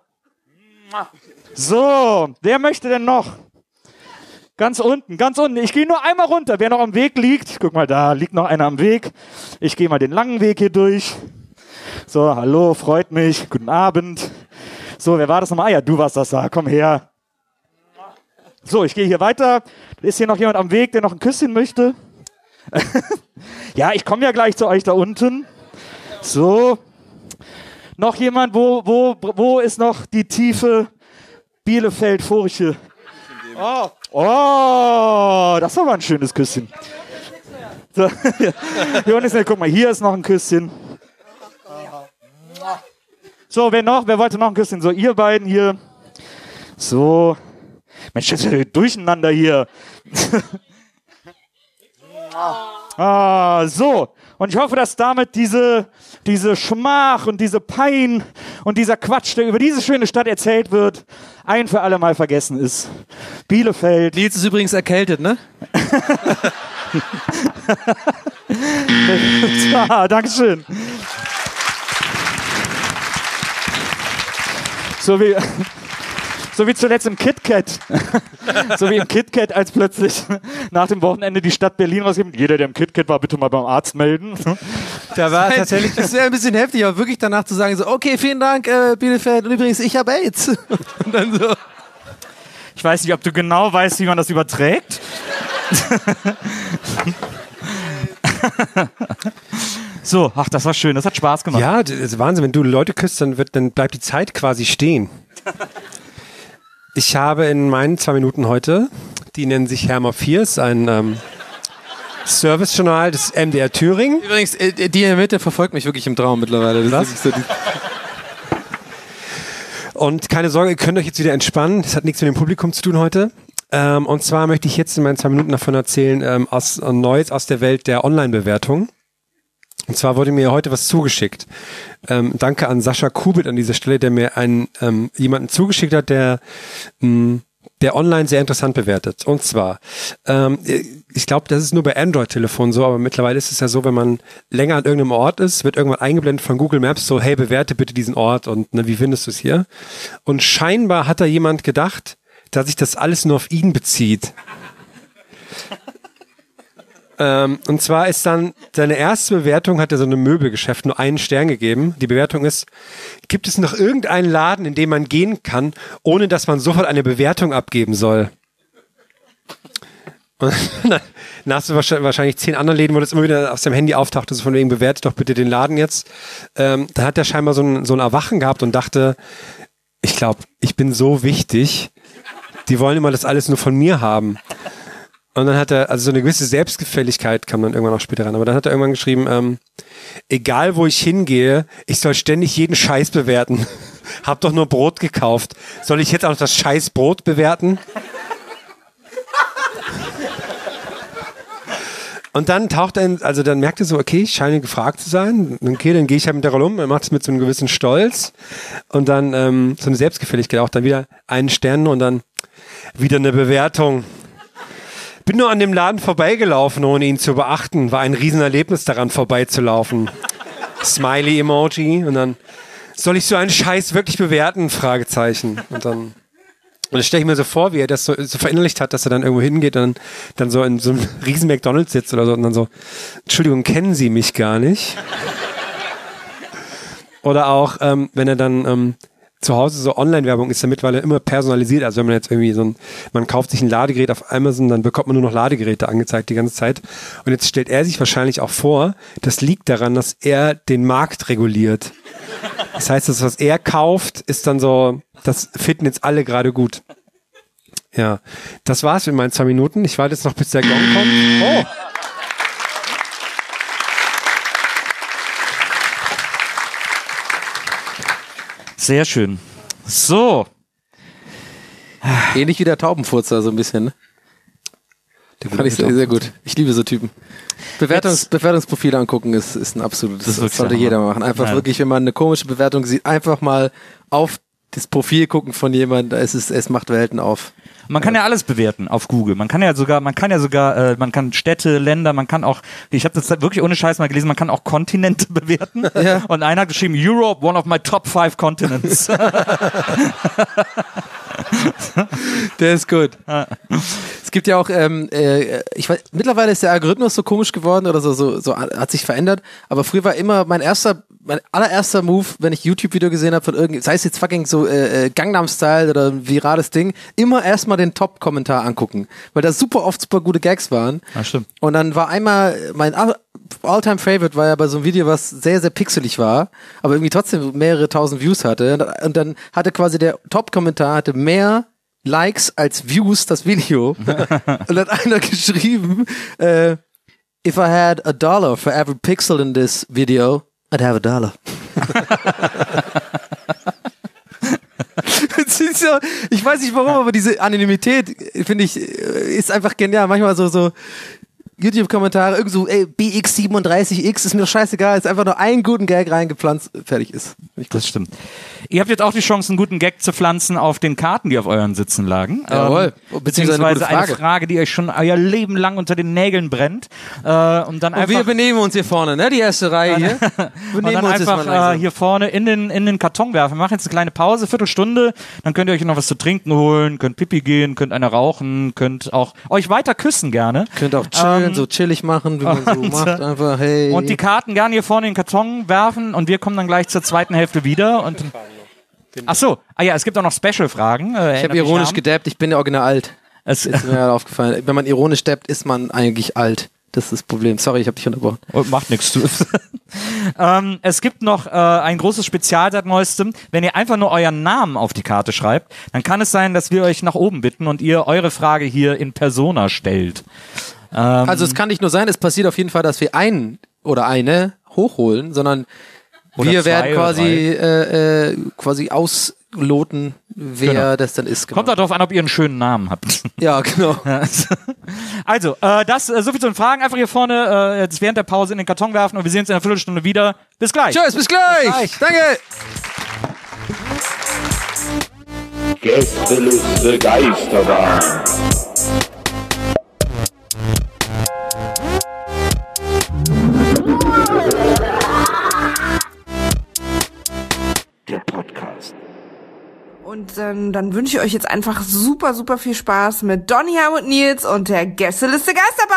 So, wer möchte denn noch? Ganz unten, ganz unten. Ich gehe nur einmal runter. Wer noch am Weg liegt, guck mal, da liegt noch einer am Weg. Ich gehe mal den langen Weg hier durch. So, hallo, freut mich. Guten Abend. So, wer war das nochmal? Ah ja, du warst das da. Komm her. So, ich gehe hier weiter. Ist hier noch jemand am Weg, der noch ein Küsschen möchte? Ja, ich komme ja gleich zu euch da unten. So. Noch jemand? Wo, wo, wo ist noch die tiefe Bielefeld-Furche? Oh. Oh, das war mal ein schönes Küsschen. So. Hier unten ist, guck mal, hier ist noch ein Küsschen. So, wer noch? Wer wollte noch ein Küsschen? So, ihr beiden hier. So. Mensch, das ist ja durcheinander hier. Ah, so. Und ich hoffe, dass damit diese, diese Schmach und diese Pein und dieser Quatsch, der über diese schöne Stadt erzählt wird, ein für alle Mal vergessen ist. Bielefeld. Nils ist übrigens erkältet, ne? Ah, Dankeschön. So wie, so wie zuletzt im KitKat. So wie im KitKat, als plötzlich nach dem Wochenende die Stadt Berlin rausgibt. Jeder, der im KitKat war, bitte mal beim Arzt melden. Da war tatsächlich, das wäre ein bisschen heftig, aber wirklich danach zu sagen, so, okay, vielen Dank, äh, Bielefeld, und übrigens, ich habe AIDS. Und dann so. Ich weiß nicht, ob du genau weißt, wie man das überträgt. So, ach, das war schön, das hat Spaß gemacht. Ja, das ist Wahnsinn. Wenn du Leute küsst, dann, wird, dann bleibt die Zeit quasi stehen. Ich habe in meinen zwei Minuten heute, die nennen sich Herma Viers, ein ähm, Servicejournal des M D R Thüringen. Übrigens, äh, die in der Mitte verfolgt mich wirklich im Traum mittlerweile. Das ist wirklich so die Und keine Sorge, ihr könnt euch jetzt wieder entspannen. Das hat nichts mit dem Publikum zu tun heute. Ähm, und zwar möchte ich jetzt in meinen zwei Minuten davon erzählen, ähm, aus äh, Neues aus der Welt der Online-Bewertung. Und zwar wurde mir heute was zugeschickt. Ähm, danke an Sascha Kubit an dieser Stelle, der mir einen ähm, jemanden zugeschickt hat, der mh, der online sehr interessant bewertet. Und zwar, ähm, ich glaube, das ist nur bei Android-Telefonen so, aber mittlerweile ist es ja so, wenn man länger an irgendeinem Ort ist, wird irgendwann eingeblendet von Google Maps so, hey, bewerte bitte diesen Ort und ne, wie findest du es hier? Und scheinbar hat da jemand gedacht, dass sich das alles nur auf ihn bezieht. ähm, und zwar ist dann, seine erste Bewertung hat er so einem Möbelgeschäft nur einen Stern gegeben. Die Bewertung ist, gibt es noch irgendeinen Laden, in dem man gehen kann, ohne dass man sofort eine Bewertung abgeben soll? Und dann hast du wahrscheinlich zehn anderen Läden, wo das immer wieder aus dem Handy auftauchte, so von wegen, bewertet doch bitte den Laden jetzt. Ähm, dann hat er scheinbar so ein, so ein Erwachen gehabt und dachte, ich glaube, ich bin so wichtig, die wollen immer das alles nur von mir haben. Und dann hat er, also so eine gewisse Selbstgefälligkeit kam dann irgendwann auch später ran, aber dann hat er irgendwann geschrieben, ähm, egal wo ich hingehe, ich soll ständig jeden Scheiß bewerten. Hab doch nur Brot gekauft. Soll ich jetzt auch noch das Scheiß Brot bewerten? Und dann taucht er, in, also dann merkt er so, okay, ich scheine gefragt zu sein. Okay, dann gehe ich halt mit der Rolle um, er macht es mit so einem gewissen Stolz. Und dann ähm, so eine Selbstgefälligkeit, auch dann wieder einen Stern und dann wieder eine Bewertung. Bin nur an dem Laden vorbeigelaufen, ohne ihn zu beachten. War ein Riesenerlebnis daran, vorbeizulaufen. Smiley-Emoji. Und dann, soll ich so einen Scheiß wirklich bewerten? Fragezeichen. Und dann, und das stelle ich mir so vor, wie er das so, so verinnerlicht hat, dass er dann irgendwo hingeht und dann, dann so in so einem riesen McDonald's sitzt oder so und dann so, Entschuldigung, kennen Sie mich gar nicht? Oder auch, ähm, wenn er dann ähm, zu Hause so Online-Werbung ist ja mittlerweile immer personalisiert. Also wenn man jetzt irgendwie so ein, man kauft sich ein Ladegerät auf Amazon, dann bekommt man nur noch Ladegeräte angezeigt die ganze Zeit. Und jetzt stellt er sich wahrscheinlich auch vor, das liegt daran, dass er den Markt reguliert. Das heißt, das, was er kauft, ist dann so, das finden jetzt alle gerade gut. Ja, das war's mit meinen zwei Minuten. Ich warte jetzt noch, bis der Gong kommt. Oh! Sehr schön. So. Ähnlich wie der Taubenfurzer, so ein bisschen, ne? Den fand ich sehr, sehr gut. Ich liebe so Typen. Bewertungs, Bewertungsprofile angucken ist, ist ein absolutes, das, das sollte jeder machen. Einfach ja. Wirklich, wenn man eine komische Bewertung sieht, einfach mal auf das Profil gucken von jemandem, es ist, es macht Welten auf. Man kann ja alles bewerten auf Google. Man kann ja sogar, man kann ja sogar, äh, man kann Städte, Länder, man kann auch, ich habe das wirklich ohne Scheiß mal gelesen, man kann auch Kontinente bewerten. Ja. Und einer hat geschrieben, Europe, one of my top five continents. Der ist gut. Es gibt ja auch, ähm, äh, ich weiß, mittlerweile ist der Algorithmus so komisch geworden oder so, so, so hat sich verändert. Aber früher war immer mein erster, mein allererster Move, wenn ich YouTube-Video gesehen habe von irgendwie, sei es jetzt fucking so äh, Gangnam-Style oder ein virales Ding, immer erstmal den Top-Kommentar angucken, weil da super oft super gute Gags waren. Ja, stimmt. Und dann war einmal mein All-Time-Favorite war ja bei so einem Video, was sehr, sehr pixelig war, aber irgendwie trotzdem mehrere tausend Views hatte. Und dann hatte quasi der Top-Kommentar hatte mehr Likes als Views das Video. Und dann hat einer geschrieben, äh, if I had a dollar for every pixel in this video, I'd have a dollar. So, ich weiß nicht warum, aber diese Anonymität, finde ich, ist einfach genial. Manchmal so, so YouTube-Kommentare, irgend so, ey, B X siebenunddreißig X, ist mir doch scheißegal, ist einfach nur einen guten Gag reingepflanzt, fertig ist. Das stimmt. Ihr habt jetzt auch die Chance, einen guten Gag zu pflanzen auf den Karten, die auf euren Sitzen lagen. Jawohl. Ähm, beziehungsweise eine, Frage. eine Frage, die euch schon euer Leben lang unter den Nägeln brennt. Äh, und dann Und einfach, wir benehmen uns hier vorne, ne? Die erste Reihe hier. und dann einfach äh, hier vorne in den, in den Karton werfen. Wir machen jetzt eine kleine Pause, Viertelstunde. Dann könnt ihr euch noch was zu trinken holen, könnt Pipi gehen, könnt eine rauchen, könnt auch euch weiter küssen gerne. Könnt auch chillen, Ähm, so chillig machen, wie man so und, macht. Einfach, hey. Und die Karten gerne hier vorne in den Karton werfen und wir kommen dann gleich zur zweiten Hälfte wieder. Und ach so, ah ja, es gibt auch noch Special-Fragen. Äh, ich habe ironisch gedappt, ich bin ja original alt. Es Ist mir ja aufgefallen. Wenn man ironisch dappt, ist man eigentlich alt. Das ist das Problem. Sorry, ich habe dich unterbrochen. Oh, macht nichts. ähm, es gibt noch äh, ein großes Spezial seit neuestem. Wenn ihr einfach nur euren Namen auf die Karte schreibt, dann kann es sein, dass wir euch nach oben bitten und ihr eure Frage hier in Persona stellt. Ähm, Also es kann nicht nur sein, es passiert auf jeden Fall, dass wir einen oder eine hochholen, sondern Oder wir zwei werden oder quasi äh, äh, quasi ausloten, wer Genau. das dann ist. Genau. Kommt auch darauf an, ob ihr einen schönen Namen habt. Ja, genau. Also, äh, das, äh, so viel zu den Fragen. Einfach hier vorne äh, jetzt während der Pause in den Karton werfen und wir sehen uns in einer Viertelstunde wieder. Bis gleich. Tschüss, bis gleich. gleich. Danke. Gästeliste Geisterbahn. Der Podcast. Und ähm, dann wünsche ich euch jetzt einfach super, super viel Spaß mit Donny, Helmut, Nils und der Gästeliste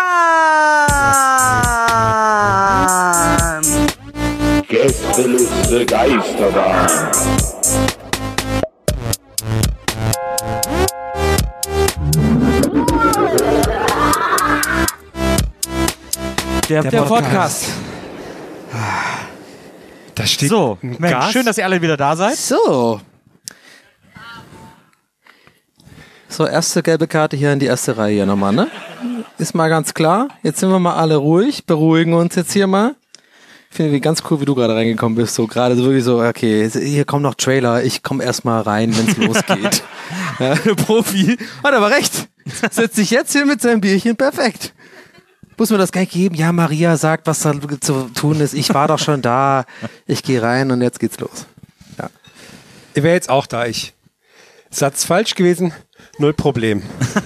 Geisterbahn. Gästeliste Geisterbahn. Der, der, Podcast. Da steht So, ein Mensch, Gas. schön, dass ihr alle wieder da seid. So. So, erste gelbe Karte hier in die erste Reihe hier nochmal, ne? Ist mal ganz klar. Jetzt sind wir mal alle ruhig, beruhigen uns jetzt hier mal. Ich finde wie ganz cool, wie du gerade reingekommen bist. So gerade so wirklich so, okay, hier kommt noch Trailer, ich komme erstmal rein, wenn es losgeht. Ja, der Profi hat aber recht. Setzt sich jetzt hier mit seinem Bierchen perfekt. Muss mir das gleich geben? Ja, Maria sagt, was da zu tun ist. Ich war doch schon da. Ich gehe rein und jetzt geht's los. Ja. Ich wäre jetzt auch da, ich. Satz falsch gewesen, null Problem.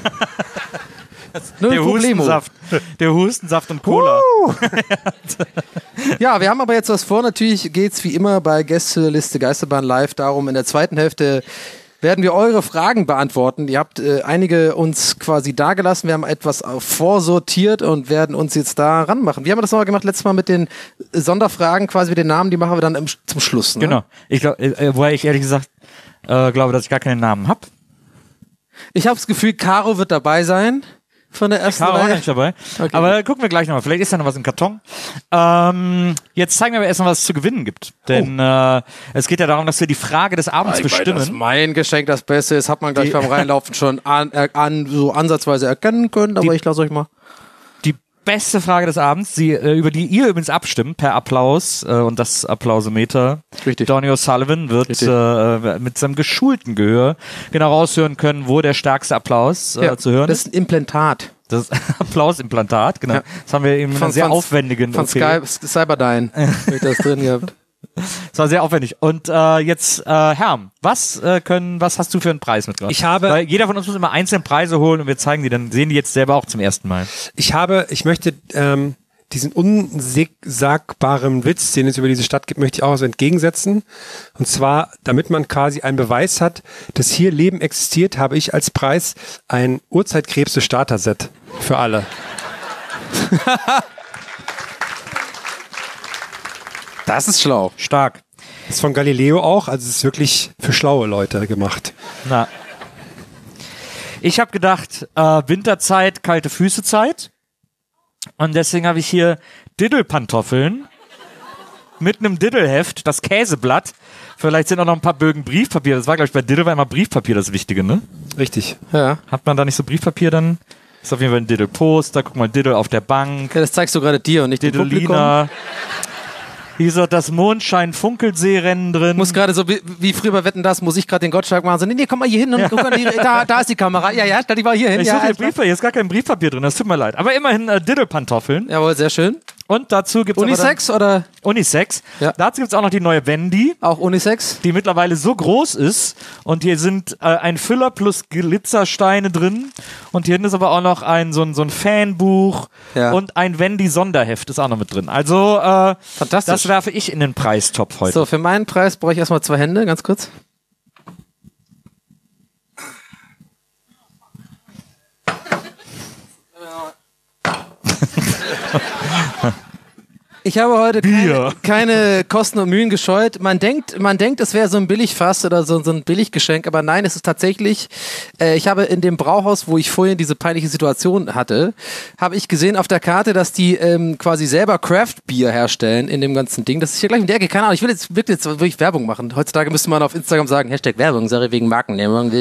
Null Der Problemo. Hustensaft. Der Hustensaft und Cola. Ja, wir haben aber jetzt was vor. Natürlich geht's wie immer bei Gästeliste Geisterbahn live darum, in der zweiten Hälfte werden wir eure Fragen beantworten. Ihr habt äh, einige uns quasi dagelassen. Wir haben etwas äh, vorsortiert und werden uns jetzt da ranmachen. Wie haben wir das nochmal gemacht? Letztes Mal mit den äh, Sonderfragen, quasi mit den Namen, die machen wir dann im, zum Schluss. Ne? Genau. Ich glaub, äh, woher ich ehrlich gesagt äh, glaube, dass ich gar keinen Namen habe. Ich habe das Gefühl, Caro wird dabei sein von der ersten Caro auch Reihe. nicht dabei. Okay. Aber gucken wir gleich nochmal. Vielleicht ist da noch was im Karton. Ähm, jetzt zeigen wir aber erstmal, was es zu gewinnen gibt. Denn äh, es geht ja darum, dass wir die Frage des Abends Weil das bestimmen. mein Geschenk das Beste ist, hat man gleich Die- beim Reinlaufen schon an, äh, an, so ansatzweise erkennen können, aber Die- ich lasse euch mal. Die beste Frage des Abends, die, äh, über die ihr übrigens abstimmt, per Applaus äh, und das Applausometer. Richtig. Donny O'Sullivan wird Richtig. äh, mit seinem geschulten Gehör genau raushören können, wo der stärkste Applaus äh, Ja, zu hören das ist. ist ein Implantat. Das Applausimplantat, genau. Ja. Das haben wir eben in einer sehr von- aufwendigen Von O P. Sky, Cyberdyne. Hab ich das drin gehabt. Das war sehr aufwendig. Und äh, jetzt, äh, Herm, was äh, können, was hast du für einen Preis mitgebracht? Ich habe- Weil jeder von uns muss immer einzelne Preise holen und wir zeigen die, dann sehen die jetzt selber auch zum ersten Mal. Ich habe, ich möchte ähm, diesen unsagbaren Witz, den es über diese Stadt gibt, möchte ich auch so entgegensetzen. Und zwar, damit man quasi einen Beweis hat, dass hier Leben existiert, habe ich als Preis ein Urzeitkrebse-Starter-Set für alle. Das ist schlau. Stark. Das ist von Galileo auch, also es ist wirklich für schlaue Leute gemacht. Na. Ich habe gedacht, äh, Winterzeit, kalte Füßezeit. Und deswegen habe ich hier Diddle-Pantoffeln mit einem Diddle-Heft, das Käseblatt. Vielleicht sind auch noch ein paar Bögen Briefpapier. Das war, glaube ich, bei Diddle war immer Briefpapier das Wichtige, ne? Richtig. Ja. Hat man da nicht so Briefpapier dann? Ist auf jeden Fall ein Diddle-Poster. Guck mal, Diddle auf der Bank. Ja, das zeigst du gerade dir und nicht dem Publikum. Diddlina. Hier ist auch das Mondschein-Funkelseerennen drin. Muss gerade so wie, wie früher bei Wetten, das muss ich gerade den Gottschalk machen. So, nee, nee, komm mal hier hin und guck mal, hier, da, da ist die Kamera. Ja, ja, die war hier hin. Ich Ja, suche alles den Brief, hier ist gar kein Briefpapier drin, das tut mir leid. Aber immerhin äh, Diddlepantoffeln. klar. Jawohl, sehr schön. Und dazu gibt's Unisex oder aber dann Unisex. Ja. Dazu gibt's auch noch die neue Wendy, auch Unisex? die mittlerweile so groß ist. Und hier sind äh, ein Füller plus Glitzersteine drin. Und hier hinten ist aber auch noch ein so ein, so ein Fanbuch Ja. und ein Wendy-Sonderheft ist auch noch mit drin. Also äh, Fantastisch. das werfe ich in den Preistopf heute. So, für meinen Preis brauche ich erstmal zwei Hände, ganz kurz. Ich habe heute keine, keine Kosten und Mühen gescheut. Man denkt, man denkt, es wäre so ein Billigfass oder so, so ein Billiggeschenk, aber nein, es ist tatsächlich, äh, ich habe in dem Brauhaus, wo ich vorhin diese peinliche Situation hatte, habe ich gesehen auf der Karte, dass die ähm, quasi selber Craft-Bier herstellen in dem ganzen Ding. Das ist hier gleich um die Ecke, keine Ahnung, ich will jetzt wirklich, jetzt wirklich Werbung machen. Heutzutage müsste man auf Instagram sagen, Hashtag Werbung, sorry, wegen Markennennung.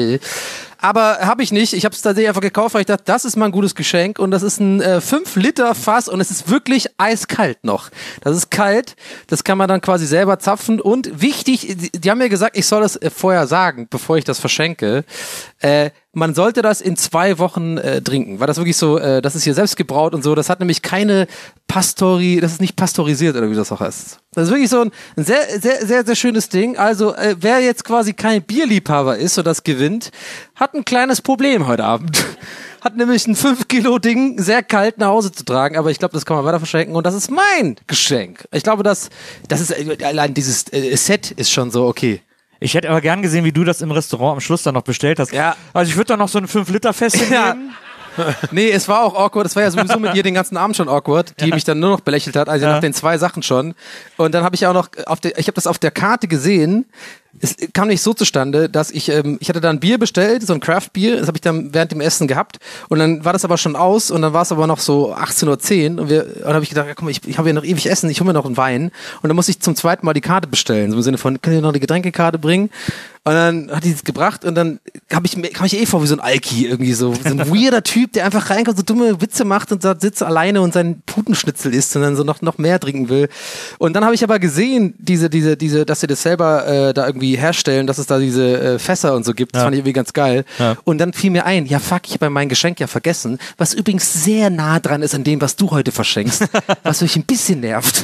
Aber habe ich nicht. Ich habe es tatsächlich einfach gekauft, weil ich dachte, das ist mal ein gutes Geschenk. Und das ist ein äh, fünf Liter Fass und es ist wirklich eiskalt noch. Das ist kalt. Das kann man dann quasi selber zapfen. Und wichtig, die, die haben mir gesagt, ich soll das äh, vorher sagen, bevor ich das verschenke. Äh, man sollte das in zwei Wochen äh, trinken, weil das wirklich so, äh, das ist hier selbst gebraut und so, das hat nämlich keine Pastori, das ist nicht pastorisiert oder wie das auch heißt. Das ist wirklich so ein, ein sehr, sehr, sehr, sehr schönes Ding. Also äh, wer jetzt quasi kein Bierliebhaber ist und das gewinnt, hat ein kleines Problem heute Abend. Hat nämlich ein fünf Kilo Ding sehr kalt nach Hause zu tragen, aber ich glaube, das kann man weiter verschenken und das ist mein Geschenk. Ich glaube, das, das ist, äh, allein dieses äh, Set ist schon so okay. Ich hätte aber gern gesehen, wie du das im Restaurant am Schluss dann noch bestellt hast. Ja. Also ich würde da noch so ein fünf Liter Fässchen Ja. nehmen. Nee, es war auch awkward. Es war ja sowieso mit ihr den ganzen Abend schon awkward, die mich dann nur noch belächelt hat, also Ja. nach den zwei Sachen schon. Und dann habe ich auch noch auf der, ich habe das auf der Karte gesehen. Es kam nicht so zustande, dass ich, ähm, ich hatte da ein Bier bestellt, so ein Craft-Bier, das habe ich dann während dem Essen gehabt und dann war das aber schon aus und dann war es aber noch so achtzehn Uhr zehn und wir, und dann habe ich gedacht, ja, komm, ich, ich habe ja noch ewig Essen, ich hole mir noch einen Wein und dann muss ich zum zweiten Mal die Karte bestellen, so im Sinne von, kann ich noch die Getränkekarte bringen? Und dann hat die es gebracht und dann habe ich, kam ich eh vor wie so ein Alki irgendwie so, so ein weirder Typ, der einfach reinkommt, so dumme Witze macht und da sitzt alleine und seinen Putenschnitzel isst und dann so noch, noch mehr trinken will. Und dann habe ich aber gesehen, diese, diese, diese, dass sie das selber äh, da irgendwie herstellen, dass es da diese äh, Fässer und so gibt. Das Ja. fand ich irgendwie ganz geil. Ja. Und dann fiel mir ein, ja fuck, ich habe ja mein Geschenk ja vergessen, was übrigens sehr nah dran ist an dem, was du heute verschenkst, was mich ein bisschen nervt.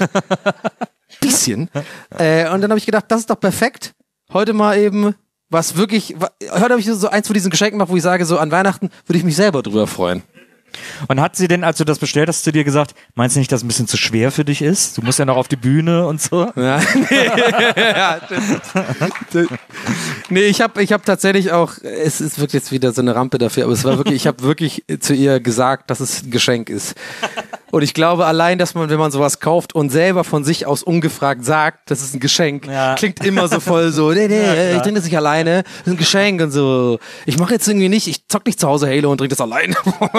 Bisschen. Äh, und dann habe ich gedacht, das ist doch perfekt. Heute mal eben was wirklich, wa- heute habe ich so eins von diesen Geschenken gemacht, wo ich sage, so an Weihnachten würde ich mich selber drüber freuen. Und hat sie denn, als du das bestellt hast, zu dir gesagt, meinst du nicht, dass es ein bisschen zu schwer für dich ist? Du musst ja noch auf die Bühne und so. Ja, nee, ja, das- nee, ich habe ich hab tatsächlich auch, es ist wirklich jetzt wieder so eine Rampe dafür, aber es war wirklich, ich habe wirklich zu ihr gesagt, dass es ein Geschenk ist. Und ich glaube allein, dass man, wenn man sowas kauft und selber von sich aus ungefragt sagt, das ist ein Geschenk, Ja. klingt immer so voll so, nee, nee, Ja, ich trinke das nicht alleine, das ist ein Geschenk und so. Ich mache jetzt irgendwie nicht, ich zock nicht zu Hause Halo und trinke das alleine.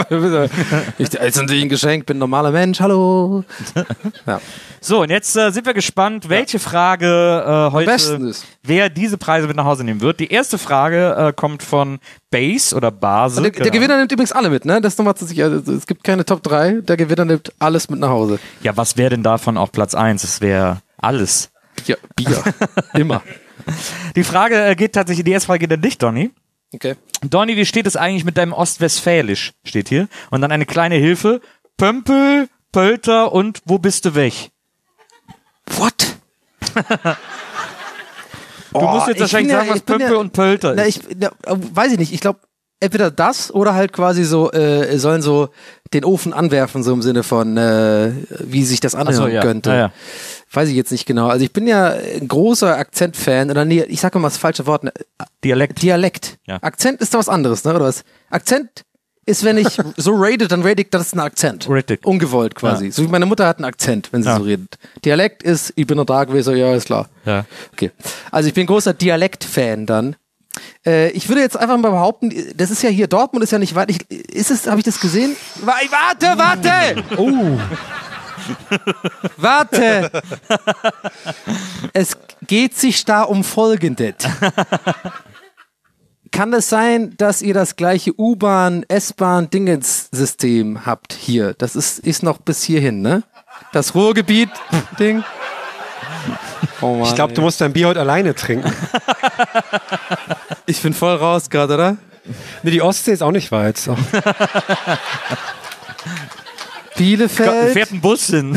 ich, das ist natürlich ein Geschenk, bin ein normaler Mensch, hallo. Ja. So, und jetzt äh, sind wir gespannt, welche Frage äh, heute, besten ist. wer diese Preise mit nach Hause nehmen wird. Die erste Frage äh, kommt von Base oder Base. Der, keine der Gewinner nimmt übrigens alle mit, ne? Das ist nochmal zu sich. Also es gibt keine Top drei. Der Gewinner nimmt alles mit nach Hause. Ahnung. Ja, was wäre denn davon auf Platz eins? Es wäre alles. Ja, Bier. Immer. Die Frage äh, geht tatsächlich, die erste Frage geht an dich, Donny. Okay. Donny, wie steht es eigentlich mit deinem Ostwestfälisch? Steht hier. Und dann eine kleine Hilfe. Pömpel, Pölter und wo bist du weg? What? Du musst jetzt wahrscheinlich sagen, was Pömpel und Pölter na, ist. ich, na, weiß ich nicht. Ich glaube, entweder das oder halt quasi so, äh, sollen so den Ofen anwerfen, so im Sinne von, äh, wie sich das anhören Ach so, ja. könnte. Ja, ja. Weiß ich jetzt nicht genau. Also ich bin ja ein großer Akzentfan, oder nee, ich sag mal das falsche Wort. Ne? Dialekt. Dialekt. Ja. Akzent ist doch was anderes, ne? Oder was? Akzent ist, wenn ich so rate, dann rate ich, das ist ein Akzent. Richtig. Ungewollt quasi. Ja. So wie meine Mutter hat einen Akzent, wenn sie Ja. so redet. Dialekt ist, ich bin noch da gewesen, ja, ist klar. Ja. Okay. Also ich bin großer Dialekt-Fan dann. Äh, ich würde jetzt einfach mal behaupten, das ist ja hier, Dortmund ist ja nicht weit. Ich, ist es, habe ich das gesehen? Wa- Warte, warte! Oh. Warte! Es geht sich da um Folgendes. Kann es sein, dass ihr das gleiche U-Bahn, S-Bahn-Dingens-System habt hier? Das ist, ist noch bis hierhin, ne? Das Ruhrgebiet-Ding. Oh Mann, Ich glaube, du ey. musst dein Bier heute alleine trinken. Ich bin voll raus gerade, oder? Nee, die Ostsee ist auch nicht weit. So. Bielefeld, Fährt ein Bus hin.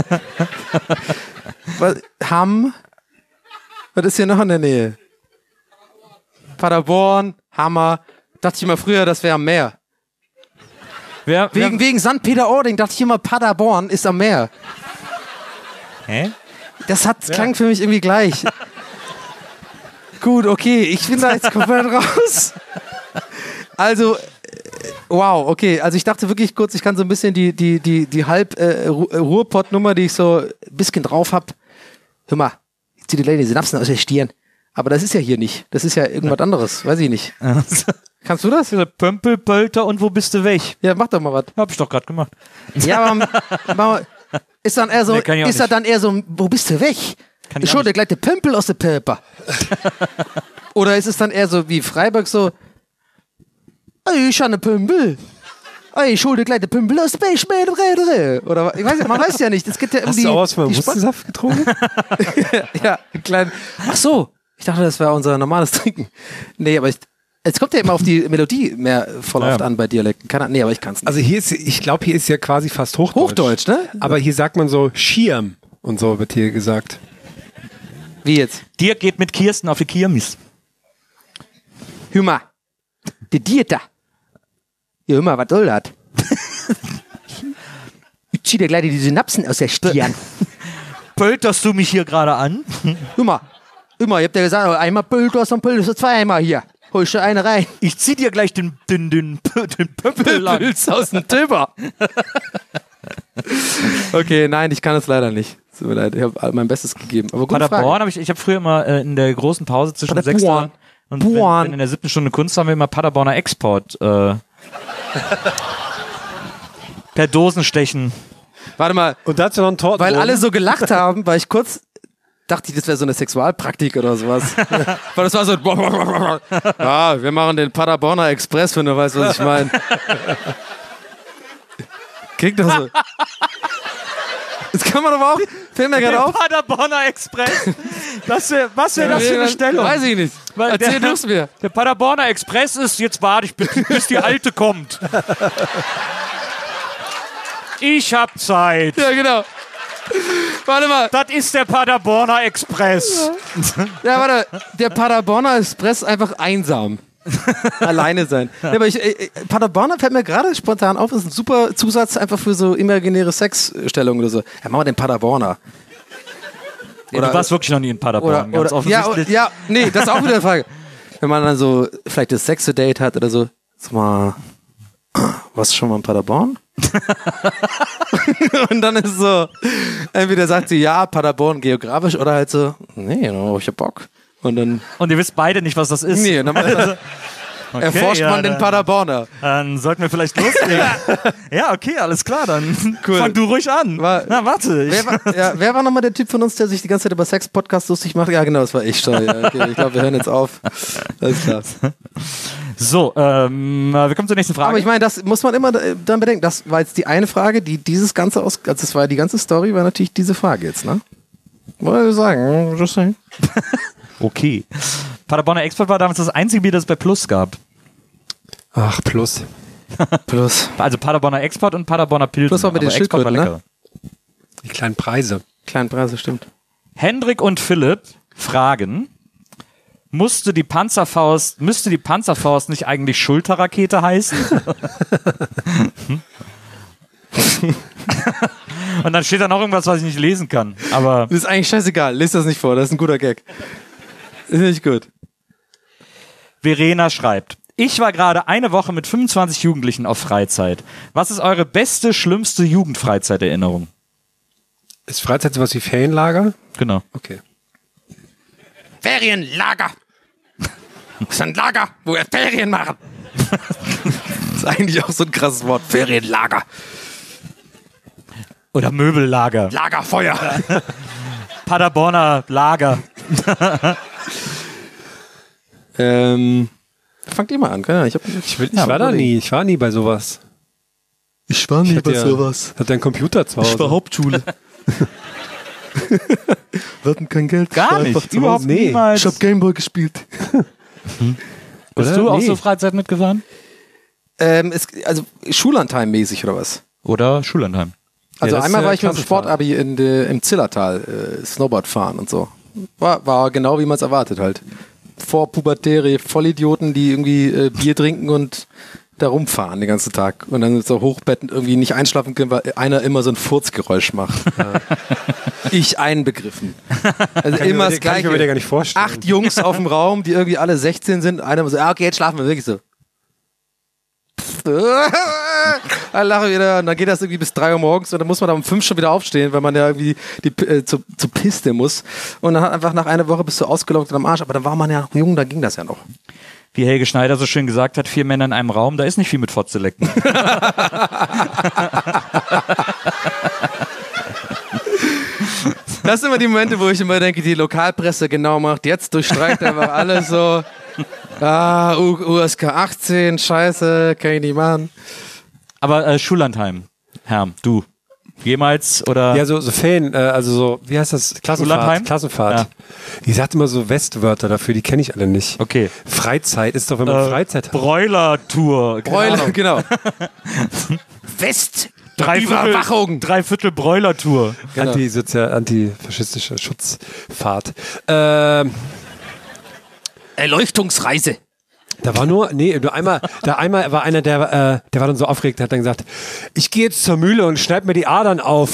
was, Hamm. Was ist hier noch in der Nähe? Paderborn, Hammer. Dachte ich immer früher, das wäre am Meer. Wer, Wegen, wer, wegen Sankt Peter-Ording dachte ich immer, Paderborn ist am Meer. hä? Das hat, klang für mich irgendwie gleich. Gut, okay, ich bin da jetzt komplett raus. Also, äh, wow, okay. Also ich dachte wirklich kurz, ich kann so ein bisschen die, die, die, die halb äh, Ru- äh, Ruhrpott-Nummer, die ich so ein bisschen drauf hab. Hör mal, ich zieh die Lady Synapsen aus der Stirn. Aber das ist ja hier nicht. Das ist ja irgendwas anderes. Weiß ich nicht. Kannst du das? Pömpel, Pölter und wo bist du weg? Ja, mach doch mal was. Hab ich doch gerade gemacht. Ja, aber mach mal, ist dann eher so, Nee, kann ich auch ist er nicht. dann eher so, wo bist du weg? Kann ich Ich auch schon der gleiche Pömpel aus der Pöper. Oder ist es dann eher so wie Freiburg so, ey, ich habe eine Pömpel. Ey, ich hol dir gleich den Pömpel aus der Beischmädel. Oder ich weiß ja, man weiß ja nicht. Es geht ja um Hast die, du auch was von die Sp- Hustensaft getrunken? ja, einen kleinen. Ach so, ich dachte, das wäre unser normales Trinken. Nee, aber ich, es kommt ja immer auf die Melodie mehr voll oft Ja. an bei Dialekten. Keine Ahnung, nee, aber ich kann es nicht. Also hier ist, ich glaube, hier ist ja quasi fast Hochdeutsch. Hochdeutsch, ne? Aber hier sagt man so Schirm und so wird hier gesagt. Wie jetzt? Dir geht mit Kirsten auf die Kirmes. Hör mal, der Dieter. Ja, hör mal, was soll das? Ich zieh dir gleich die Synapsen aus der Stirn. Pölterst du mich hier gerade an? Hör mal, hör mal, ich hab dir gesagt, einmal Pölters und Pölters, zweimal hier. Holst du eine rein. Ich zieh dir gleich den, den, den, den Pömpel an. Pölz aus dem Töber. Okay, nein, ich kann es leider nicht. Tut mir leid, ich habe mein Bestes gegeben. Aber gute Paderborn Frage. habe ich, ich habe früher immer äh, in der großen Pause zwischen Paderborn. sechster und wenn, Born. wenn in der siebten Stunde Kunst haben wir immer Paderborner Export äh, per Dosenstechen. Warte mal, Und dazu noch ein Torten. weil alle so gelacht haben, weil ich kurz dachte, ich, das wäre so eine Sexualpraktik oder sowas. Weil das war so, ja, wir machen den Paderborner Express, wenn du weißt, was ich meine. Kriegt das so. Das kann man aber auch, fällt mir gerade Der auf. Paderborner Express. Das wär, was wäre das für eine Stellung? Weiß ich nicht. Weil Erzähl der- du es mir. Der Paderborner Express ist, jetzt warte ich, bis, bis die Alte kommt. Ich hab Zeit. Ja, genau. Warte mal. Das ist der Paderborner Express. Ja, warte. Der Paderborner Express einfach einsam. Alleine sein. Ja, aber ich, äh, Paderborner fällt mir gerade spontan auf, ist ein super Zusatz einfach für so imaginäre Sexstellungen oder so. Ja, machen wir den Paderborner. Ja, du warst wirklich noch nie in Paderborn. Oder, ganz oder ja, offensichtlich. ja, nee, das ist auch wieder eine Frage. Wenn man dann so vielleicht das Sex-Date hat oder so, sag mal, warst du schon mal in Paderborn? Und dann ist so, entweder sagt sie ja, Paderborn geografisch oder halt so, nee, no, ich hab Bock. Und dann, Und ihr wisst beide nicht, was das ist. nee, dann Okay, erforscht ja, man den dann- Paderborner. Dann sollten wir vielleicht loslegen. Ja, okay, alles klar, dann Cool. fang du ruhig an. War- Na, warte. Ich, Wer war, ja, wer war nochmal der Typ von uns, der sich die ganze Zeit über Sex-Podcasts lustig macht? Ja, genau, das war ich. Sorry. Ja, okay, ich glaube, wir hören jetzt auf. Alles klar. so, ähm, wir kommen zur nächsten Frage. Aber ich meine, das muss man immer äh, dann bedenken. Das war jetzt die eine Frage, die dieses Ganze aus, also das war die ganze Story, war natürlich diese Frage jetzt, ne? Wollte ich sagen, just saying. okay. Paderborner Export war damals das einzige Bier, das es bei Plus gab. Ach, plus. Plus. Also Paderborner Export und Paderborner Pilsen. Plus auch mit den aber Export war Schildkröten, lecker. Die kleinen Preise. Kleinen Preise, stimmt. Hendrik und Philipp fragen, musste die Panzerfaust, müsste die Panzerfaust nicht eigentlich Schulterrakete heißen? Und dann steht da noch irgendwas, was ich nicht lesen kann. Aber Das ist eigentlich scheißegal. Lies das nicht vor, das ist ein guter Gag. Ist nicht gut. Verena schreibt, ich war gerade eine Woche mit fünfundzwanzig Jugendlichen auf Freizeit. Was ist eure beste, schlimmste Jugendfreizeiterinnerung? Ist Freizeit sowas wie Ferienlager? Genau. Okay. Ferienlager. Das ist ein Lager, wo wir Ferien machen. Das ist eigentlich auch so ein krasses Wort. Ferienlager. Oder Möbellager. Lagerfeuer. Paderborner Lager. ähm, fangt ihr mal an, keine Ahnung. Ich, hab, Ich, will, ich war da nie. Ich war nie bei sowas. Ich war Ich nie hatte bei ja, sowas. hatte einen Computer zu Hause. Hauptschule. Wir hatten kein Geld. Gar Einfach nicht. zu Überhaupt Hause. Nee. niemals. Ich hab Gameboy gespielt. Bist Oder? du auch Nee. so Freizeit mitgefahren? Ähm, es, also Schullandheim-mäßig oder was? Oder Schullandheim? Also das ist einmal ja war ich mit dem Klassenfahrt. Sportabi in de, im Zillertal äh, Snowboard fahren und so. War, war genau wie man es erwartet halt. Vorpubertäre Vollidioten, die irgendwie äh, Bier trinken und da rumfahren den ganzen Tag. Und dann so hochbettend irgendwie nicht einschlafen können, weil einer immer so ein Furzgeräusch macht. Ich einbegriffen. Also Kann ich immer mir- das kann ich mir Gleiche. gar nicht vorstellen. Acht Jungs auf dem Raum, die irgendwie alle sechzehn sind. Einer so, ah, okay, jetzt schlafen wir wirklich so. Dann lache ich wieder und dann geht das irgendwie bis drei Uhr morgens und dann muss man da um fünf schon wieder aufstehen, weil man ja irgendwie die, äh, zu, zu Piste muss. Und dann hat einfach nach einer Woche bist du ausgelaugt und am Arsch. Aber dann war man ja noch jung, da ging das ja noch. Wie Helge Schneider so schön gesagt hat, vier Männer in einem Raum, da ist nicht viel mit Fotze lecken. Das sind immer die Momente, wo ich immer denke, die Lokalpresse genau macht. Jetzt durchstreicht einfach alles so. Ah, U- U S K achtzehn, scheiße, kann ich nicht machen. Aber äh, Schullandheim, Herm, du, jemals oder? Ja, so, so Fan, äh, also so, wie heißt das? Schullandheim? Klassenfahrt. Klassenfahrt. Ja. Die sagt immer so Westwörter dafür, die kenne ich alle nicht. Okay. Freizeit ist doch, wenn man Äh, Freizeit hat. Bräuler-Tour. keine Bräuler, Ahnung. genau. West. Dreiviertel, Überwachung. Dreiviertel Bräuler-Tour. Genau. Antisozial, antifaschistische Schutzfahrt. Ähm, Erleuchtungsreise. da war nur, nee, nur einmal, da einmal war einer, der, äh, der war dann so aufgeregt, der hat dann gesagt, ich gehe jetzt zur Mühle und schneid mir die Adern auf.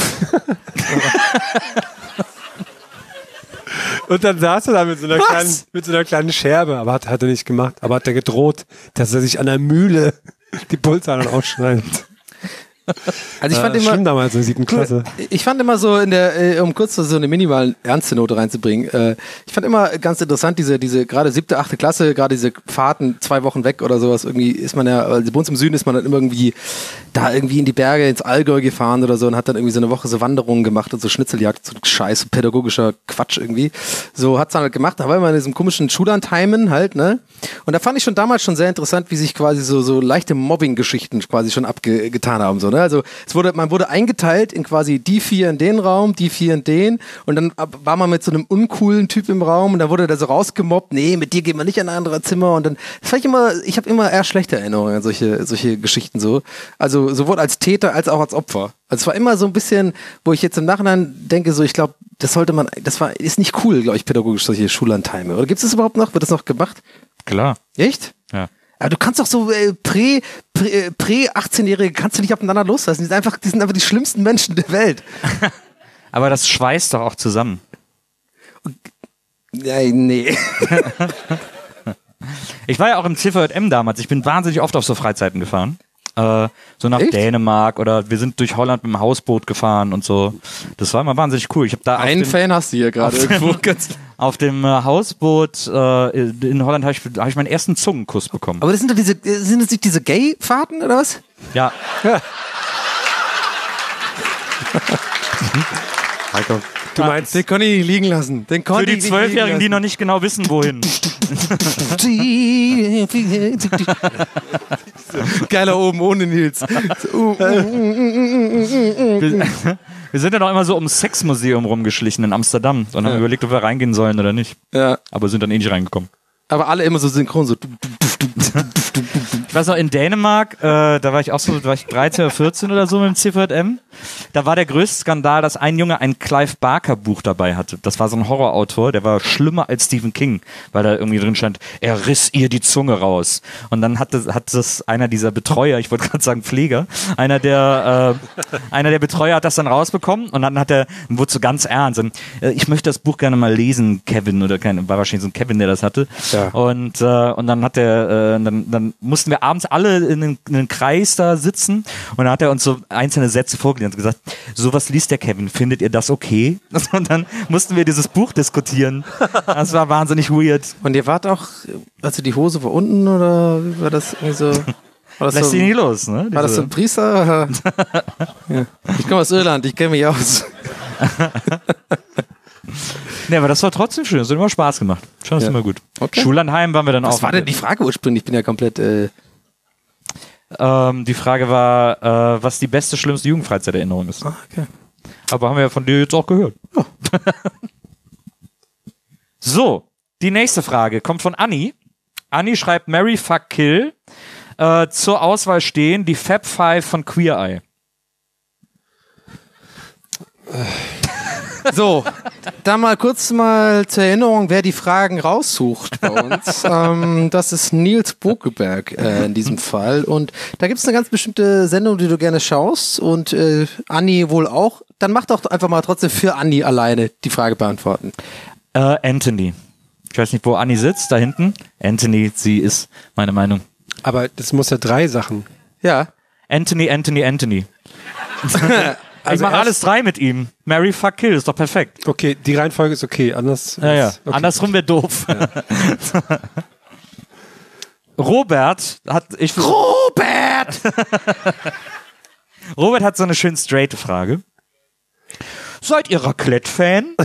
Und dann saß er da mit so einer, kleinen, mit so einer kleinen Scherbe, aber hat, hat er nicht gemacht, aber hat er gedroht, dass er sich an der Mühle die Pulsadern ausschneidet. Also ich fand äh, immer, schlimm damals in der siebten Klasse. ich fand immer so in der, äh, um kurz so eine minimale ernste Note reinzubringen, äh, ich fand immer ganz interessant, diese, diese gerade siebte, achte Klasse, gerade diese Fahrten zwei Wochen weg oder sowas, irgendwie ist man ja, also bei uns im Süden ist man dann immer irgendwie da irgendwie in die Berge, ins Allgäu gefahren oder so und hat dann irgendwie so eine Woche so Wanderungen gemacht und so Schnitzeljagd, so Scheiß, pädagogischer Quatsch irgendwie. So hat's dann halt gemacht, da war immer in diesem komischen Schullandheimen halt, ne? Und da fand ich schon damals schon sehr interessant, wie sich quasi so, so leichte Mobbing-Geschichten quasi schon abgetan haben, so, ne? Also, es wurde, man wurde eingeteilt in quasi die vier in den Raum, die vier in den und dann ab- war man mit so einem uncoolen Typ im Raum und dann wurde der so rausgemobbt, nee, mit dir gehen wir nicht in ein anderes Zimmer und dann, das fand ich immer, ich habe immer eher schlechte Erinnerungen an solche, solche Geschichten so. Also, sowohl als Täter als auch als Opfer. Also, es war immer so ein bisschen, wo ich jetzt im Nachhinein denke, so, ich glaube, das sollte man, das war, ist nicht cool, glaube ich, pädagogisch, solche Schullandheime. Oder gibt es das überhaupt noch? Wird das noch gemacht? Klar. Echt? Ja. Aber du kannst doch so äh, prä, prä, äh, prä-achtzehnjährige kannst du nicht aufeinander loslassen. Die sind einfach, die sind einfach die schlimmsten Menschen der Welt. Aber das schweißt doch auch zusammen. Ja, nee. Ich war ja auch im C V J M damals. Ich bin wahnsinnig oft auf so Freizeiten gefahren. Äh, so nach Echt? Dänemark oder wir sind durch Holland mit dem Hausboot gefahren und so. Das war immer wahnsinnig cool. Ich habe da auf Einen dem, Fan hast du hier gerade irgendwo. Ganz auf dem äh, Hausboot äh, in Holland habe ich, hab ich meinen ersten Zungenkuss bekommen. aber das sind doch diese, äh, sind das nicht diese Gay-Fahrten oder was? Ja. Du meinst, Den konnte ich nicht liegen lassen. Den Für konnte die ich nicht Zwölfjährigen, die liegen noch nicht genau wissen, wohin. lassen. Geiler oben ohne Nils. So, uh, uh, uh, uh, uh, uh. Wir, wir sind ja noch immer so ums Sexmuseum rumgeschlichen in Amsterdam und haben Ja. überlegt, ob wir reingehen sollen oder nicht. Ja, Aber sind dann eh nicht reingekommen. aber alle immer so synchron, so. Ich weiß noch, in Dänemark, äh, da war ich auch so, da war ich dreizehn oder vierzehn oder so mit dem C V J M. Da war der größte Skandal, dass ein Junge ein Clive Barker Buch dabei hatte. Das war so ein Horrorautor, der war schlimmer als Stephen King, weil da irgendwie drin stand, er riss ihr die Zunge raus. Und dann hat das, hat das einer dieser Betreuer, ich wollte gerade sagen Pfleger, einer der, äh, einer der Betreuer hat das dann rausbekommen und dann hat er, wurde so ganz ernst. Und, äh, ich möchte das Buch gerne mal lesen, Kevin, oder kein, war wahrscheinlich so ein Kevin, der das hatte. Ja. Und, äh, und dann hat er, äh, dann, dann mussten wir abends alle in einen, in einen Kreis da sitzen und dann hat er uns so einzelne Sätze vorgelesen und gesagt, sowas liest der Kevin, findet ihr das okay? Und dann mussten wir dieses Buch diskutieren. Das war wahnsinnig weird. Und ihr wart auch, also die Hose war unten oder wie war das irgendwie so? War das Lässt so, sich nicht los, ne? war das so Diese- ein Priester? Ja. Ich komme aus Irland, ich kenne mich aus. Nee, aber das war trotzdem schön, das hat immer Spaß gemacht. Schon ist Ja. immer gut. Okay. Schullandheim waren wir dann auch. Was war denn die Frage ursprünglich? Ich bin ja komplett. Äh, Ähm, die Frage war, äh, was die beste, schlimmste Jugendfreizeiterinnerung ist. okay. Aber haben wir ja von dir jetzt auch gehört. So, die nächste Frage kommt von Anni. Anni schreibt Marry, Fuck, Kill. Äh, zur Auswahl stehen die Fab Five von Queer Eye. So, da mal kurz mal zur Erinnerung, wer die Fragen raussucht bei uns. ähm, das ist Nils Bokeberg äh, in diesem Fall. Und da gibt es eine ganz bestimmte Sendung, die du gerne schaust. Und äh, Anni wohl auch. Dann mach doch einfach mal trotzdem für Anni alleine die Frage beantworten. Äh, Anthony. Ich weiß nicht, wo Anni sitzt, da hinten. Anthony, sie ist meine Meinung. Aber das muss ja drei Sachen. Ja. Anthony, Anthony, Anthony. Also ich mache erst- alles drei mit ihm. Marry, Fuck, Kill, ist doch perfekt. Okay, die Reihenfolge ist okay. Anders. Ja, ja. ist- okay. Andersrum wäre doof. Robert hat. Ich, Robert! Robert hat so eine schön straighte Frage. Seid ihr Raclette-Fan?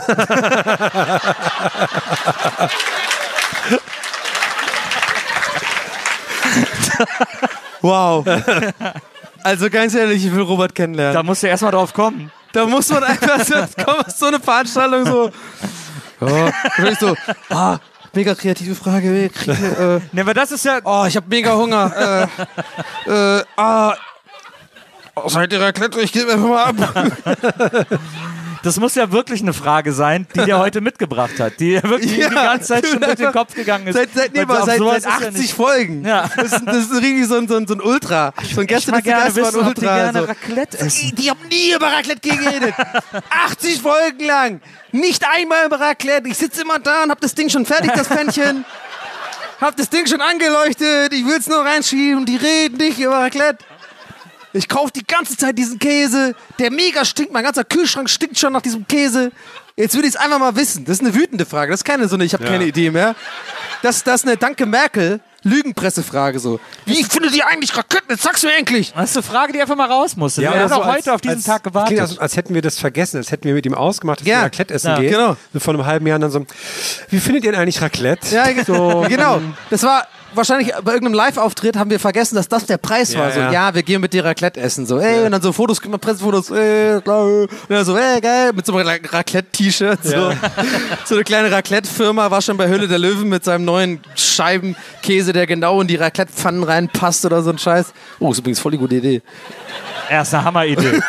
Wow. Also ganz ehrlich, ich will Robert kennenlernen. Da musst du erstmal drauf kommen. Da muss man einfach so, komm, so eine Veranstaltung so. Ja, ich so, ah, mega kreative Frage. Kriege, äh, Ne, aber das ist ja. oh, ich hab mega Hunger. Äh, äh, ah, oh, seid ihr Raclette? Ich gebe einfach mal ab. Das muss ja wirklich eine Frage sein, die der heute mitgebracht hat. Die ja wirklich Ja, die ganze Zeit schon durch den Kopf gegangen ist. Seit, seit, nee, Weil aber auf seit, sowas seit ist ja achtzig nicht- Folgen. Ja. Das, ist, das ist richtig so ein, so ein, so ein Ultra. So ein Gäste, Ich mal gerne das ist wissen, ob die gerne so. Raclette essen. Die, die haben nie über Raclette geredet. achtzig Folgen lang. Nicht einmal über Raclette. Ich sitze immer da und hab das Ding schon fertig, das Pfännchen. Hab das Ding schon angeleuchtet. Ich will's nur reinschieben. Die reden nicht über Raclette. Ich kaufe die ganze Zeit diesen Käse. Der mega stinkt. Mein ganzer Kühlschrank stinkt schon nach diesem Käse. Jetzt will ich es einfach mal wissen. Das ist eine wütende Frage. Das ist keine so eine, ich habe keine Idee mehr. Das, das ist eine Danke Merkel Lügenpressefrage so. Wie findet ihr eigentlich Raclette? Jetzt sag's mir endlich. Das ist eine Frage, die einfach mal raus musste. Ja, er oder hat so auch heute als- auf diesen als, Tag Klingt, gewartet. als, als hätten wir das vergessen, als hätten wir mit ihm ausgemacht, dass Ja. wir Raclette essen Ja, gehen. genau. So vor einem halben Jahr dann so, wie findet ihr denn eigentlich Raclette? Ja, so, genau. Das war wahrscheinlich bei irgendeinem Live-Auftritt haben wir vergessen, dass das der Preis war. Ja, So, ja. ja, wir gehen mit dir Raclette essen. So, ey, und dann so Fotos, Pressefotos, ey, klar. Und dann so, ey, geil, mit so einem Ra- Raclette-T-Shirt. So. so eine kleine Raclette-Firma war schon bei Höhle der Löwen mit seinem neuen Scheibenkäse, der genau in die Raclette-Pfannen reinpasst oder so ein Scheiß. Oh, ist übrigens voll die gute Idee. Erst eine Hammeridee.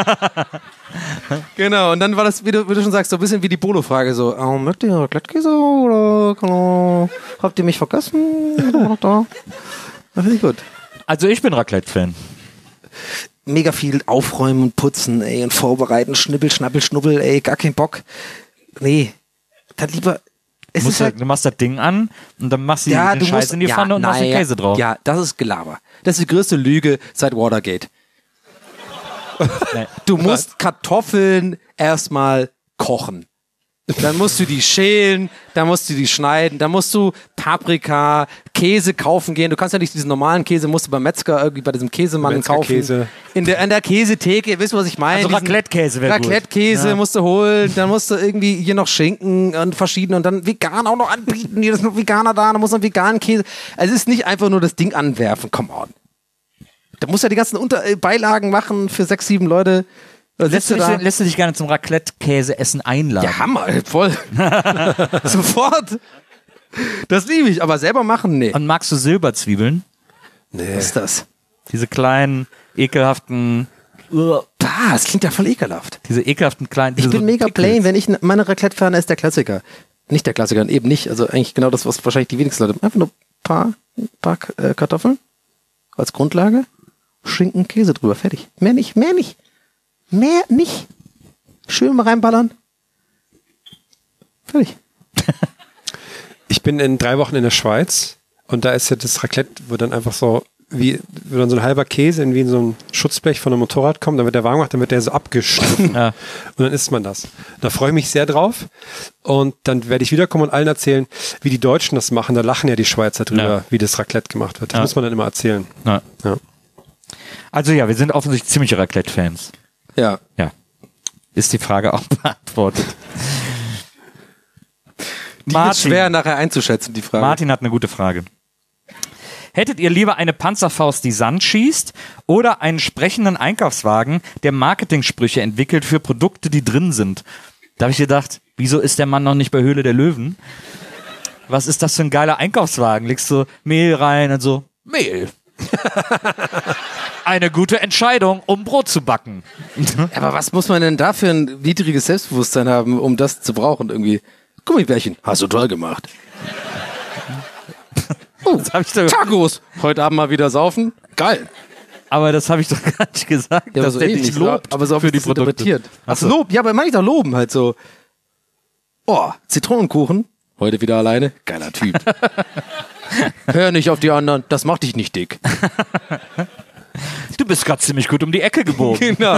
Genau, und dann war das, wie du, wie du schon sagst, so ein bisschen wie die Bolo-Frage. So, oh, mögt ihr Raclette-Käse oder oh, habt ihr mich vergessen? Ich bin noch da. Das finde ich gut. Also ich bin Raclette-Fan. Mega viel aufräumen und putzen, ey, und vorbereiten, schnibbel, schnappel, schnubbel, ey, gar kein Bock. Nee, dann lieber, es Musst ist du, halt, du machst das Ding an und dann machst du ja, den du Scheiß musst, in die ja, Pfanne und machst den naja, Käse drauf. Ja, das ist Gelaber. Das ist die größte Lüge seit Watergate. Nee. Du musst Kartoffeln erstmal kochen. Dann musst du die schälen, dann musst du die schneiden, dann musst du Paprika, Käse kaufen gehen. Du kannst ja nicht diesen normalen Käse, musst du beim Metzger irgendwie bei diesem Käsemann Metzgerkäse. kaufen. In der, in der Käsetheke, wisst ihr, was ich meine? Also Diesen Raclette-Käse wäre gut. Raclette-Käse Ja. musst du holen, dann musst du irgendwie hier noch Schinken und verschiedene und dann vegan auch noch anbieten. Hier ist noch Veganer da, dann muss noch veganen Käse. Also es ist nicht einfach nur das Ding anwerfen, come on. Da musst du ja die ganzen Unter äh, Beilagen machen für sechs, sieben Leute. Da Lässt sitzt du, du da. dich, lässt du dich gerne zum Raclette-Käse-Essen einladen? Ja, Hammer, voll. Sofort. Das liebe ich, aber selber machen, nee. Und magst du Silberzwiebeln? Was ist das? Diese kleinen, ekelhaften, Bah, das klingt ja voll ekelhaft. diese ekelhaften kleinen... Ich diese bin so mega Pickles. plain, wenn ich meine Raclette-Pfanne ist der Klassiker. Nicht der Klassiker, eben nicht. Also eigentlich genau das, was wahrscheinlich die wenigsten Leute. Einfach nur ein paar, paar äh, Kartoffeln als Grundlage, Schinken, Käse drüber, fertig. Mehr nicht, mehr nicht. Mehr nicht. Schön mal reinballern. Fertig. Ich bin in drei Wochen in der Schweiz und da ist ja das Raclette, wo dann einfach so, wie, wo dann so ein halber Käse in wie in so ein Schutzblech von einem Motorrad kommt, dann wird der warm gemacht, dann wird der so abgeschnitten. Ja. Und dann isst man das. Da freue ich mich sehr drauf. Und dann werde ich wiederkommen und allen erzählen, wie die Deutschen das machen. Da lachen ja die Schweizer drüber, Ja. wie das Raclette gemacht wird. Das Ja. muss man dann immer erzählen. Ja. Ja. Also ja, wir sind offensichtlich ziemliche Raclette-Fans. Ja. Ja. Ist die Frage auch beantwortet. Die wird schwer nachher einzuschätzen, die Frage. Martin hat eine gute Frage. Hättet ihr lieber eine Panzerfaust, die Sand schießt, oder einen sprechenden Einkaufswagen, der Marketingsprüche entwickelt für Produkte, die drin sind? Da habe ich gedacht, wieso ist der Mann noch nicht bei Höhle der Löwen? Was ist das für ein geiler Einkaufswagen? Legst du Mehl rein und so, Mehl. Eine gute Entscheidung, um Brot zu backen. Aber was muss man denn da für ein niedriges Selbstbewusstsein haben, um das zu brauchen irgendwie? Gummibärchen, hast du toll gemacht. Oh, Das hab ich doch, Tacos, heute Abend mal wieder saufen. Geil. aber das habe ich doch gar nicht gesagt, Ja, aber dass so der ähnlich, dich lobt aber so für die das Produkte. interpretiert. Ach so. Ach, Lob, ja, aber meine ich doch loben halt so. Oh, Zitronenkuchen, heute wieder alleine, geiler Typ. Hör nicht auf die anderen, das macht dich nicht dick. Du bist gerade ziemlich gut um die Ecke gebogen. Genau.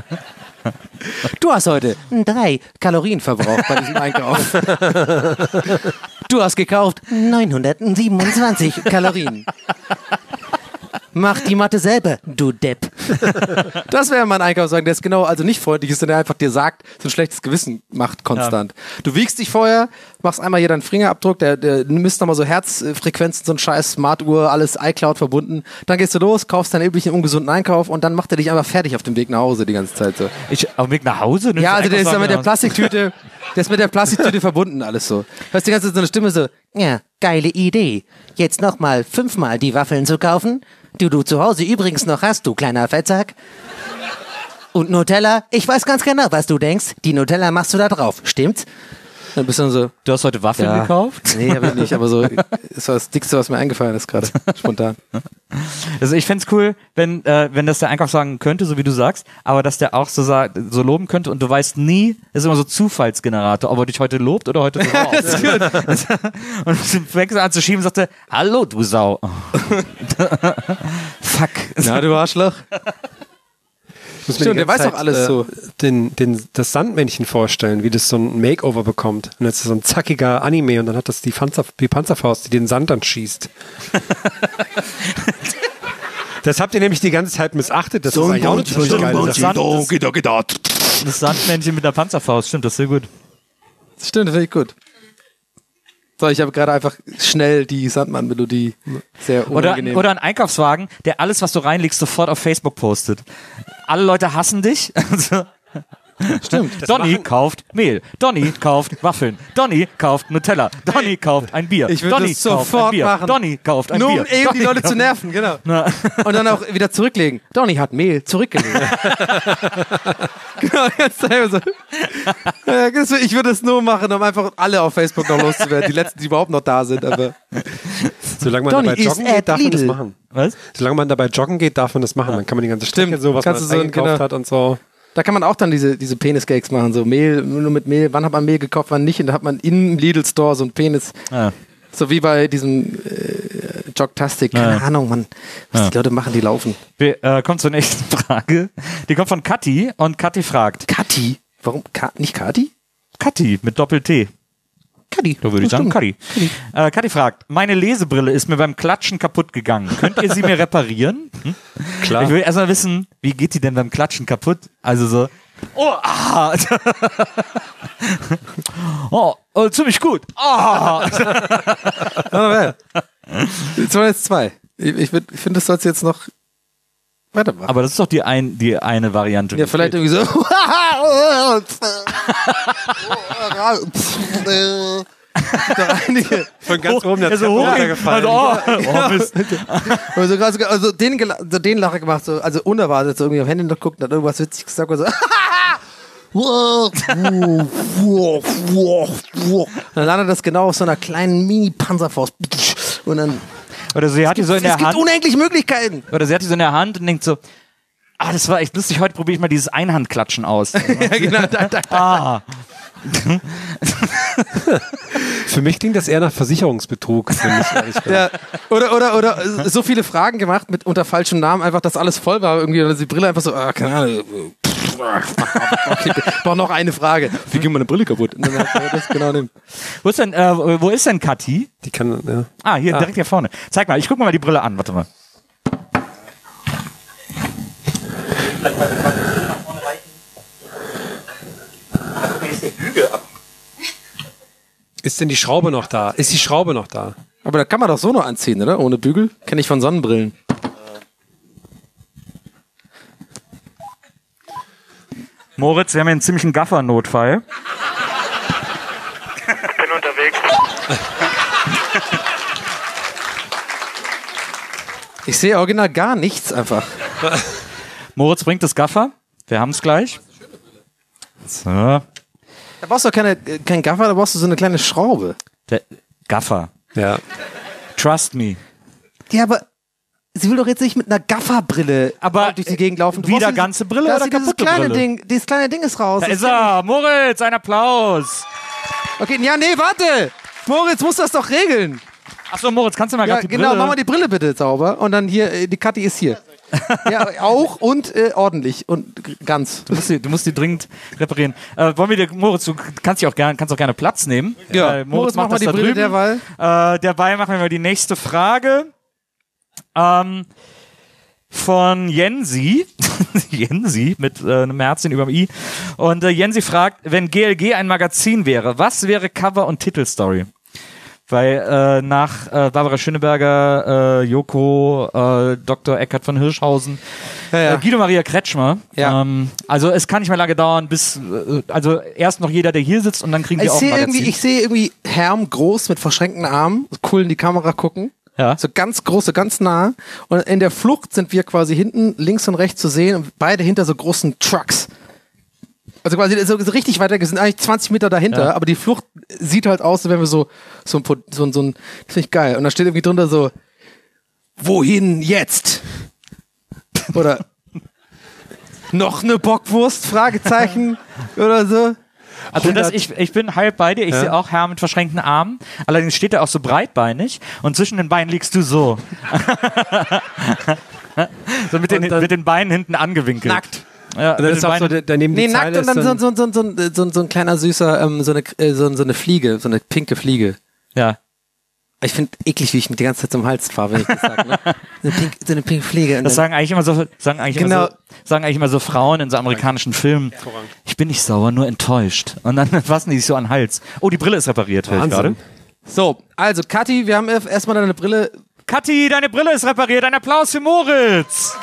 Du hast heute drei Kalorien verbraucht bei diesem Einkauf. Du hast gekauft neunhundertsiebenundzwanzig Kalorien. Mach die Mathe selber, du Depp. Das wäre mein Einkaufswagen, der ist genau, also nicht freundlich ist, sondern der einfach dir sagt, so ein schlechtes Gewissen macht konstant. Ja. Du wiegst dich vorher, machst einmal hier deinen Fingerabdruck, der, der misst nochmal so Herzfrequenzen, so ein scheiß Smartuhr, alles iCloud verbunden. Dann gehst du los, kaufst deinen üblichen ungesunden Einkauf und dann macht er dich einfach fertig auf dem Weg nach Hause die ganze Zeit so. Ich, auf dem Weg nach Hause? Ja, also der ist ja mit der Plastiktüte, der ist mit der Plastiktüte verbunden, alles so. Hörst die ganze Zeit so eine Stimme so, ja, geile Idee. Jetzt nochmal fünfmal die Waffeln zu kaufen, die du zu Hause übrigens noch hast, du kleiner Fettsack. Und Nutella, ich weiß ganz genau, was du denkst. Die Nutella machst du da drauf, stimmt's? Dann bist du dann so, Du hast heute Waffeln ja. gekauft? Nee, hab ich nicht, aber so, ist das Dickste, was mir eingefallen ist gerade, spontan. Also ich fänd's cool, wenn, äh, wenn das der Einkaufswagen könnte, so wie du sagst, aber dass der auch so, sagt, so loben könnte und du weißt nie, das ist immer so Zufallsgenerator, ob er dich heute lobt oder heute so Das ist gut. Und du fängst an zu schieben und sagte, hallo du Sau. Fuck. Na, du Arschloch. Ich muss mir Stimmt, die der ganze weiß doch alles äh, so. Den, den, das Sandmännchen vorstellen, wie das so ein Makeover bekommt. Und jetzt ist so ein zackiger Anime und dann hat das die, Panzer, die Panzerfaust, die den Sand dann schießt. Das habt ihr nämlich die ganze Zeit missachtet. Das ist eigentlich auch eine ziemlich geile Sache. Das Sandmännchen mit der Panzerfaust, stimmt, das ist sehr gut. Das stimmt, das finde ich gut. So, ich habe gerade einfach schnell die Sandmann-Melodie sehr Oder, unangenehm. oder ein Einkaufswagen, der alles, was du reinlegst, sofort auf Facebook postet. Alle Leute hassen dich. Stimmt. Donny kauft Mehl. Donny kauft Waffeln. Donny kauft Nutella. Donny kauft ein Bier. Ich würde Donny das kauft sofort ein Bier. machen. Donny kauft ein Nur Bier. um eben Donny die Leute kauft- zu nerven, genau. Na. Und dann auch wieder zurücklegen. Donny hat Mehl zurückgelegt. Genau, ganz selber so. Ja, das- Ich würde es nur machen, um einfach alle auf Facebook noch loszuwerden. Die letzten, die überhaupt noch da sind. Aber Solange man Donny dabei is joggen at geht, darf man das Lidl. machen. Was? Solange man dabei joggen geht, darf man das machen. Dann kann man die ganze Strecke Stimmt. so, was Kannst man du so- eingekauft genau. hat und so. da kann man auch dann diese, diese Penis-Cakes machen. So Mehl, nur mit Mehl. Wann hat man Mehl gekauft, wann nicht? Und da hat man im Lidl-Store so ein Penis. Ja. So wie bei diesem äh, Jogtastic. Keine Ja. Ahnung, Mann. Was Ja. die Leute machen, die laufen. Wir äh, kommen zur nächsten Frage. Die kommt von Kathi und Kathi fragt. Kathi? Warum? Ka nicht Kati? Kathi mit Doppel-T. Kathi. Da würde ich Das sagen, stimmt. Kathi. Äh, Kathi fragt, meine Lesebrille ist mir beim Klatschen kaputt gegangen. Könnt ihr sie mir reparieren? Hm? Klar. Ich will erstmal wissen, wie geht die denn beim Klatschen kaputt? Also so, oh, ah. oh, oh, ziemlich gut. Ah. Warte mal. Jetzt waren jetzt zwei. Ich, ich, würd- ich finde, das sollst du jetzt noch weitermachen. Aber das ist doch die, ein, die eine Variante. ja, vielleicht irgendwie so. Da einige. Von ganz oben der Also Treppe hoch, runtergefallen. also, oh, oh, Mist. Also, gerade, also den, gela- so den Lacher gemacht, so, also unerwartet, so irgendwie am Handy noch guckt und hat irgendwas witzig gesagt und so. Und dann landet das genau auf so einer kleinen Mini-Panzerfaust. Und dann. Oder sie hat die so in der Es gibt Hand. unendlich Möglichkeiten. Oder sie hat die so in der Hand und denkt so, ah, das war echt lustig, heute probiere ich mal dieses Einhandklatschen aus. Ja, genau, da, da, da. ah. Für mich klingt das eher nach Versicherungsbetrug. Für mich, ehrlich gesagt. Ja, oder, oder, oder so viele Fragen gemacht mit unter falschem Namen, einfach, dass alles voll war irgendwie. Und die Brille einfach so, ah, keine Ahnung. Brauch noch eine Frage. Wie geht meine Brille kaputt? Und dann hat er das genau nehmen. Wo ist denn, äh, wo ist denn Kathi? Die kann, ja. Ah, hier, direkt hier vorne. Zeig mal, ich guck mir mal die Brille an, warte mal. Ist denn die Schraube noch da? Ist die Schraube noch da? Aber da kann man doch so noch anziehen, oder? Ohne Bügel? Kenne ich von Sonnenbrillen. Moritz, wir haben hier einen ziemlichen Gaffer-Notfall. Ich sehe original gar nichts einfach. Moritz bringt das Gaffer. Wir haben es gleich. So. Da brauchst du doch keine, kein Gaffer, da brauchst du so eine kleine Schraube. Der Gaffer. Ja. Trust me. Ja, aber sie will doch jetzt nicht mit einer Gafferbrille Aber durch die Gegend laufen. Du wieder brauchst dieses- ganze Brille da oder ist dieses kaputte kleine Brille? Ding, dieses kleine Ding ist raus. Da Das ist er. Moritz, ein Applaus. Okay, ja, nee, warte. Moritz muss das doch regeln. Achso, Moritz, kannst du mal Ja, gerade die genau, Brille... mach mal die Brille bitte sauber. Und dann hier, äh, die Kathi ist hier. Ja, auch und äh, ordentlich und g- ganz. Du musst, die, du musst die dringend reparieren. Äh, wollen wir dir, Moritz, du kannst, dich auch gern, kannst auch gerne Platz nehmen. Ja, Äh, Moritz, mach mal das die da Brille drüben. derweil. Äh, derweil machen wir mal die nächste Frage. Ähm, von Jensi. Jensi mit äh, einem Herzchen über dem I. Und äh, Jensi fragt, wenn G L G ein Magazin wäre, was wäre Cover und Titelstory? Weil äh, nach äh, Barbara Schöneberger, äh, Joko, äh, Doktor Eckhard von Hirschhausen, Ja, ja. Äh, Guido Maria Kretschmer. Ja. Ähm, also es kann nicht mehr lange dauern, bis äh, also erst noch jeder, der hier sitzt und dann kriegen wir Ich auch ein sehe Magazin. irgendwie, ich sehe irgendwie Herm groß mit verschränkten Armen, cool in die Kamera gucken. Ja. So ganz groß, so ganz nah. Und in der Flucht sind wir quasi hinten links und rechts zu sehen und beide hinter so großen Trucks. Also quasi so, so richtig weit weg, wir sind eigentlich zwanzig Meter dahinter, Ja. aber die Flucht sieht halt aus, als wenn wir so, so ein, Po- so, ein- so ein, das finde ich geil. Und da steht irgendwie drunter so, wohin jetzt? Oder noch eine Bockwurst? Fragezeichen oder so. Also das, ich, ich bin halb bei dir, ich sehe auch Herr mit verschränkten Armen, allerdings steht er auch so breitbeinig und zwischen den Beinen liegst du so. so mit den, mit den Beinen hinten angewinkelt. Nackt. Ja, Und dann mit ist den auch so, Beinen, daneben die Nee, nackt Zeile und dann ist so, dann, so, so, so, so, so, so ein kleiner süßer, ähm, so, eine, äh, so, so eine Fliege, so eine pinke Fliege. ja. Ich finde eklig, wie ich mir die ganze Zeit zum Hals fahre, wenn ich das sage. Ne? So, eine pink, so eine pinke Fliege. Und Das dann, sagen eigentlich immer so, sagen eigentlich Genau. immer so, sagen eigentlich immer so Frauen in so amerikanischen Filmen. Ich bin nicht sauer, nur enttäuscht. Und dann fassen die sich so an den Hals. Oh, die Brille ist repariert, höre ich Wahnsinn. gerade. so, also Kathi, wir haben erf- erstmal deine Brille. Kathi, deine Brille ist repariert. Ein Applaus für Moritz.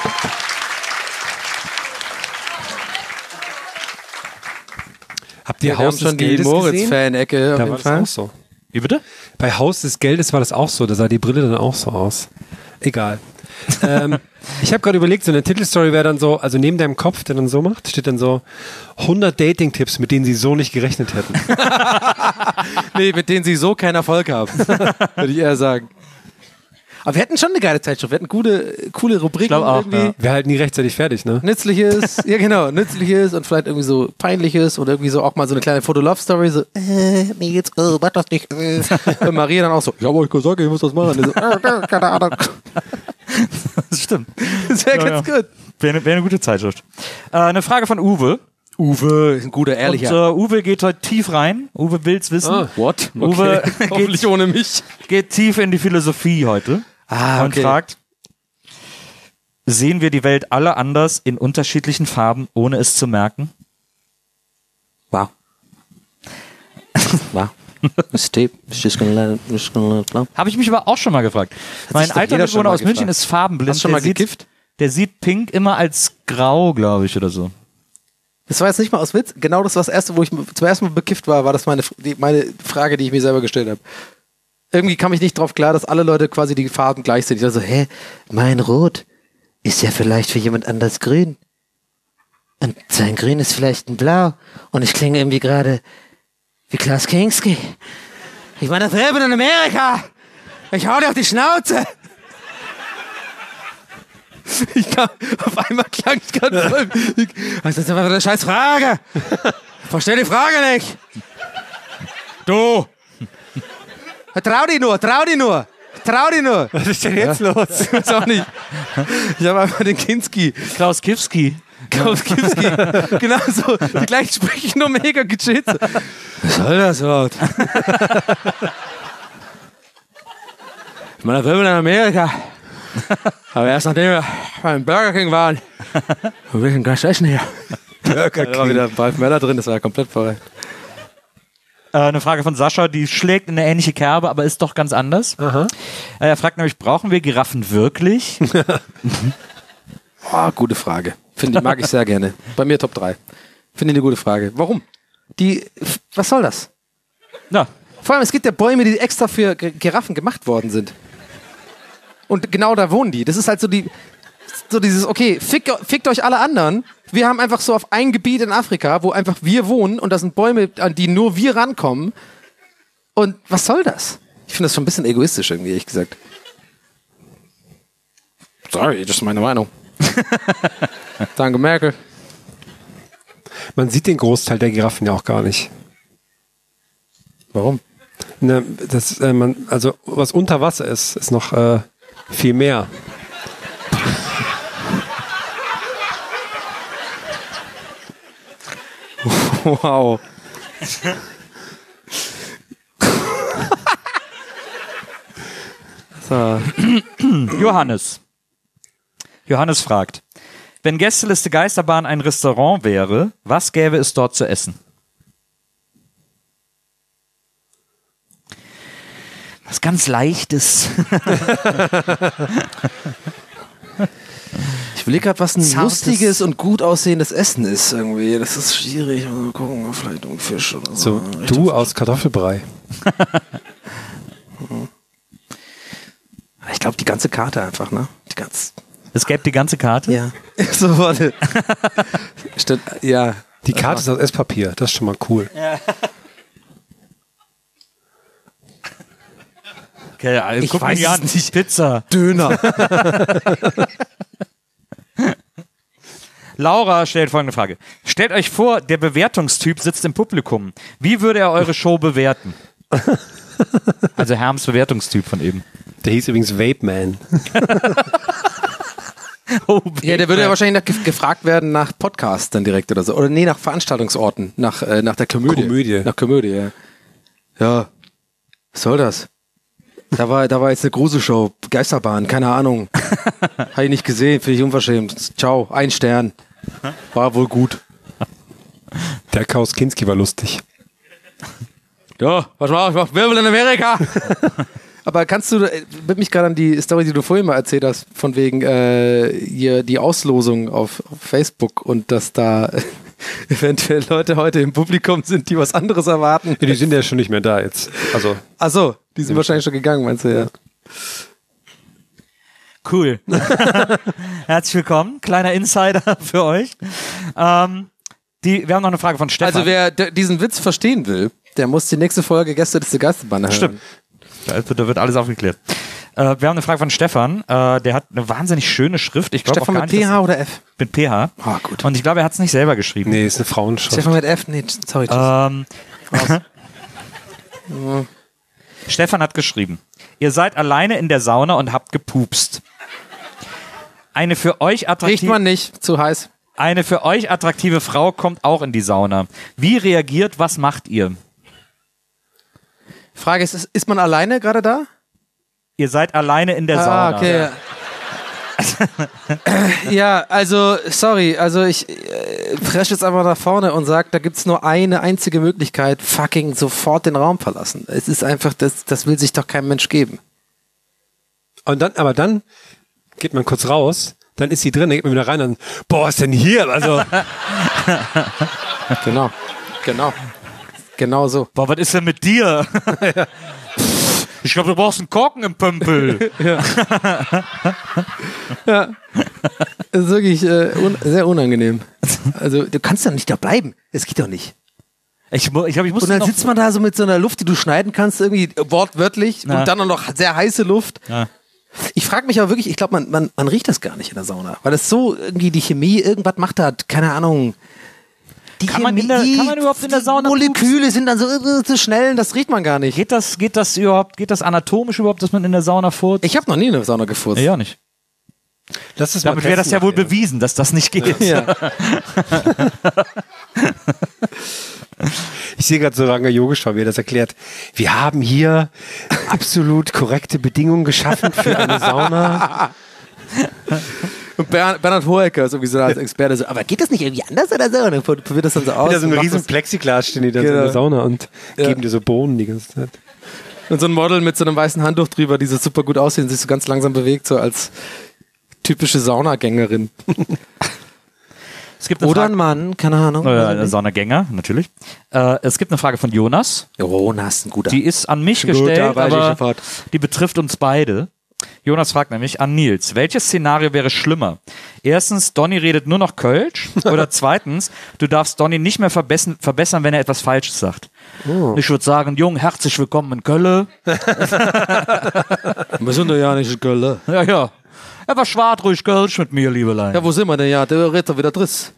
habt ihr Wir haben Haus des schon die Geldes gesehen? Moritz-Fan-Ecke auf Da jeden war das Fall. auch so. Wie bitte? Bei Haus des Geldes war das auch so. Da sah die Brille dann auch so aus. Egal. ähm, ich habe gerade überlegt, so eine Titelstory wäre dann so, also neben deinem Kopf, der dann so macht, steht dann so hundert Dating-Tipps, mit denen sie so nicht gerechnet hätten. Nee, mit denen sie so keinen Erfolg haben. Würde ich eher sagen. Aber wir hätten schon eine geile Zeitschrift. Wir hätten gute, coole Rubriken. glaub auch, irgendwie. ja. Wäre halt nie rechtzeitig fertig, ne? Nützliches, ja genau, Nützliches und vielleicht irgendwie so Peinliches und irgendwie so auch mal so eine kleine Foto-Love-Story, so, äh, mir geht's, äh, mach das nicht, äh. Und Maria dann auch so, ich hab euch gesagt, ich muss das machen. Und die so, äh, keine Ahnung. Das stimmt. Das wäre Ja, ganz ja. gut. Wäre eine, wär eine gute Zeitschrift. Äh, eine Frage von Uwe. Uwe ist ein guter, Und ehrlicher. äh, Uwe geht heute tief rein. Uwe will's wissen. Ah, What? Uwe Hoffentlich geht, ohne mich. geht tief in die Philosophie heute. Ah, Und okay. fragt, sehen wir die Welt alle anders in unterschiedlichen Farben, ohne es zu merken? Wow. Wow. It's deep. It's just gonna let it, just gonna let it flow. Habe ich mich aber auch schon mal gefragt. Mein doch alter jeder schon Mitbewohner mal aus München gefragt. ist farbenblind. Hast du schon Der mal sieht- gekifft? Der sieht Pink immer als grau, glaube ich, oder so. Das war jetzt nicht mal aus Witz. Genau das war das erste, wo ich zum ersten Mal bekifft war, war das meine, die, meine Frage, die ich mir selber gestellt habe. Irgendwie kam ich nicht drauf klar, dass alle Leute quasi die Farben gleich sind. Ich dachte so, hä, mein Rot ist ja vielleicht für jemand anders grün. Und sein Grün ist vielleicht ein Blau. Und ich klinge irgendwie gerade wie Klaus Kinski. Ich meine, das Leben in Amerika. Ich hau dir auf die Schnauze. Ich kam, auf einmal klang ich ganz voll. Was ist denn für eine scheiß Frage? Versteh die Frage nicht. Du. Trau dich nur, trau dich nur. Trau dich nur. Was ist denn jetzt los? Ich weiß auch nicht. Ich habe einfach den Kinski. Klaus Kiewski. Klaus Kinski. Genau so. Die gleichen spreche ich nur mega gechillt. So. Was soll das Wort? Ich meine, wir sind in Amerika. Aber erst nachdem wir beim Burger King waren, wir sind ganz essen hier. Burger King. Da war wieder Ralf Möller drin, das war ja komplett voll. Äh, eine Frage von Sascha, die schlägt in eine ähnliche Kerbe, aber ist doch ganz anders. Aha. Äh, er fragt nämlich, brauchen wir Giraffen wirklich? Oh, gute Frage. Finde ich, mag ich sehr gerne. Bei mir Top drei. Finde ich eine gute Frage. Warum? Die, was soll das? Na, Vor allem, es gibt ja Bäume, die extra für G- Giraffen gemacht worden sind. Und genau da wohnen die. Das ist halt so die, so dieses, okay, fickt, fickt euch alle anderen. Wir haben einfach so auf ein Gebiet in Afrika, wo einfach wir wohnen und da sind Bäume, an die nur wir rankommen. Und was soll das? Ich finde das schon ein bisschen egoistisch irgendwie, ehrlich gesagt. Sorry, das ist meine Meinung. Danke, Merkel. Man sieht den Großteil der Giraffen ja auch gar nicht. Warum? Ne, das, äh, man, also was unter Wasser ist, ist noch äh, viel mehr. Wow. So. Johannes. Johannes fragt, wenn Gästeliste Geisterbahn ein Restaurant wäre, was gäbe es dort zu essen? Was ganz Leichtes. Ich will gerade, was ein Zartes- lustiges und gut aussehendes Essen ist irgendwie. Das ist schwierig. Mal gucken, vielleicht ein Fisch oder so. So, du aus Kartoffelbrei. Ich glaube, die ganze Karte einfach, ne? Die ganze. Es gäbe die ganze Karte? Ja. So, warte. Statt, ja. Die Karte ist aus Esspapier, das ist schon mal cool. Okay, also Ich guck weiß mich an. es nicht. Pizza. Döner. Laura stellt folgende Frage. Stellt euch vor, der Bewertungstyp sitzt im Publikum. Wie würde er eure Show bewerten? Also Herms Bewertungstyp von eben. Der hieß übrigens Vape Man. Oh, Ja, der würde ja wahrscheinlich nach, ge- gefragt werden nach Podcasts dann direkt oder so. Oder nee, nach Veranstaltungsorten. Nach, äh, nach der Komödie. Komödie. Nach Komödie, ja. Ja. Was soll das? Da war, da war jetzt eine Gruselshow. Geisterbahn, keine Ahnung. Habe ich nicht gesehen, finde ich unverschämt. Ciao, ein Stern. War wohl gut. Der Chaos Kinski war lustig. Ja, was mach ich? Mach Wirbel in Amerika. Aber kannst du, äh, wird mich gerade an die Story, die du vorhin mal erzählt hast, von wegen äh, hier die Auslosung auf, auf Facebook und dass da äh, eventuell Leute heute im Publikum sind, die was anderes erwarten. Ja, die sind ja schon nicht mehr da jetzt. Also, Ach so, die sind wahrscheinlich schon gegangen, meinst du, ja. Cool. Herzlich willkommen. Kleiner Insider für euch. Ähm, die, wir haben noch eine Frage von Stefan. Also wer d- diesen Witz verstehen will, der muss die nächste Folge Gästeliste Geisterbahn hören. Stimmt. Da wird, da wird alles aufgeklärt. Äh, wir haben eine Frage von Stefan. Äh, der hat eine wahnsinnig schöne Schrift. Ich glaube auch Stefan gar mit nicht, P H oder F? dass- mit P H. Ah, gut. Und ich glaube, er hat es nicht selber geschrieben. nee, ist eine Frauenschrift. Stefan mit F? Nee, sorry. Ähm, Stefan hat geschrieben, ihr seid alleine in der Sauna und habt gepupst. Eine für euch Riecht attraktive, man nicht, zu heiß. eine für euch attraktive Frau kommt auch in die Sauna. Wie reagiert, was macht ihr? Frage ist, ist, ist man alleine gerade da? Ihr seid alleine in der Sauna. Ah, okay. Ja, also, sorry, also ich äh, presche jetzt einfach nach vorne und sage, da gibt's nur eine einzige Möglichkeit, fucking sofort den Raum verlassen. Es ist einfach, das, das will sich doch kein Mensch geben. Und dann, aber dann geht man kurz raus, dann ist sie drin, dann geht man wieder rein und boah, was ist denn hier? Also, Genau, genau, genau so. Boah, was ist denn mit dir? Ich glaube, du brauchst einen Korken im Pömpel. Das ist wirklich äh, un sehr unangenehm. Also, du kannst doch nicht da bleiben. Es geht doch nicht. Ich, mu- ich glaube, ich muss Und dann noch sitzt man da so mit so einer Luft, die du schneiden kannst, irgendwie wortwörtlich Ja. und dann auch noch sehr heiße Luft. Ja. Ich frage mich aber wirklich, ich glaube, man, man, man riecht das gar nicht in der Sauna, weil das so irgendwie die Chemie irgendwas macht hat, keine Ahnung. Die Kann man in der- kann man überhaupt in der Sauna Die Moleküle sind dann so, äh, so schnell, das riecht man gar nicht. Geht das, geht das überhaupt, geht das anatomisch überhaupt, dass man in der Sauna furzt? Ich habe noch nie in der Sauna gefurzt. ja, ja nicht. lass es mal Damit wäre das testen ja wohl nachher. bewiesen, dass das nicht geht. Ja. Ich sehe gerade so Ranga Yogeshwar, wie er das erklärt. Wir haben hier absolut korrekte Bedingungen geschaffen für eine Sauna. Und Ber Bernhard Hohecker ist irgendwie so als Experte so, aber geht das nicht irgendwie anders oder so? Und dann probiert das dann so aus. Wieder so ein und macht riesen das- Plexiglas stehen die da so Genau. in der Sauna und Ja. geben dir so Bohnen die ganze Zeit. Und so ein Model mit so einem weißen Handtuch drüber, die so super gut aussehen, sich so ganz langsam bewegt, so als typische Saunagängerin. Es gibt eine Oder Frage, ein Mann, keine Ahnung. äh, Sondergänger, natürlich. Äh, es gibt eine Frage von Jonas. Jonas, ein guter. Die ist an mich Gut, gestellt, da weiß ich aber sofort. die betrifft uns beide. Jonas fragt nämlich an Nils, welches Szenario wäre schlimmer? Erstens, Donny redet nur noch Kölsch oder zweitens, du darfst Donny nicht mehr verbessern, verbessern wenn er etwas Falsches sagt. Oh. Ich würde sagen, Jung, herzlich willkommen in Köln. Wir sind doch ja nicht in Köln. Ja, ja. Er war schwarz ruhig Kölsch mit mir, Liebelein. Ja, wo sind wir denn? Ja, der redet doch wieder Driss.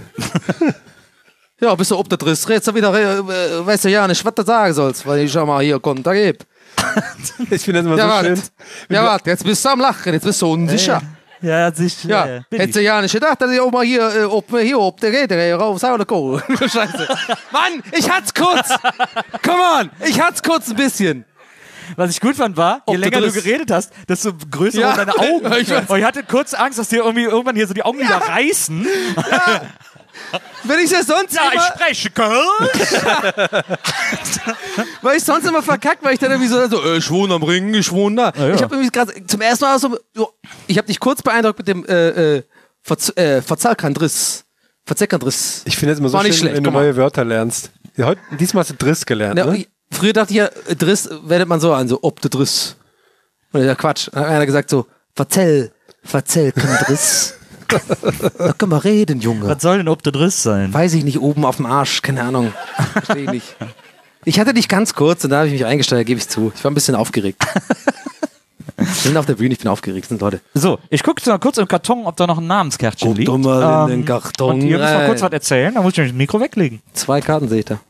Ja, bist du ob der Driss? Redst du wieder, äh, weißt du ja nicht, was du sagen sollst, weil ich schon mal hier Konter gebe. Ich finde das immer Ja, so warte. schön. Ja, warte, jetzt bist du am Lachen, jetzt bist du unsicher. Ja, sicher. Ja, Ja, bin hättest du ich. ja nicht gedacht, dass ich auch mal hier, äh, ob, hier, ob der geht, der raus, oder go. Scheiße. Mann, ich hat's kurz. Come on, ich hat's kurz ein bisschen. Was ich gut fand war, je Ob du länger du Driss- geredet hast, desto größer Ja. wurden deine Augen. Ich weiß. Und ich hatte kurz Angst, dass dir irgendwie irgendwann hier so die Augen wieder reißen. Wenn ich ja sonst Ja, ich immer, spreche Kölsch. weil ich sonst immer verkackt, weil ich dann irgendwie so, so äh, ich wohne am Ring, ich wohne da. ja. Ich habe irgendwie gerade zum ersten Mal so, jo, ich habe dich kurz beeindruckt mit dem äh, äh, Verz äh, Verzahlkandriss. Verzeckandriss. Ich finde es immer so War schön, nicht schlecht, wenn du guck mal. neue Wörter lernst. Ja, heute, diesmal hast du Driss gelernt, Ja, ne? ich, früher dachte ich ja, äh, Driss wendet man so an, so ob der Driss. Und ja, Quatsch. Dann hat einer gesagt so, verzell, verzell, Driss. Da können wir reden, Junge. Was soll denn ob der Driss sein? Weiß ich nicht, oben auf dem Arsch, keine Ahnung. Verstehe ich nicht. Ich hatte dich ganz kurz und da habe ich mich eingestellt, gebe ich zu. Ich war ein bisschen aufgeregt. Wir sind auf der Bühne, ich bin aufgeregt, sind Leute. So, ich gucke mal kurz im Karton, ob da noch ein Namenskärtchen Guck liegt. doch mal in Ähm, den Karton Und ihr müsst mal rein. kurz was erzählen, da muss ich nämlich das Mikro weglegen. Zwei Karten sehe ich da.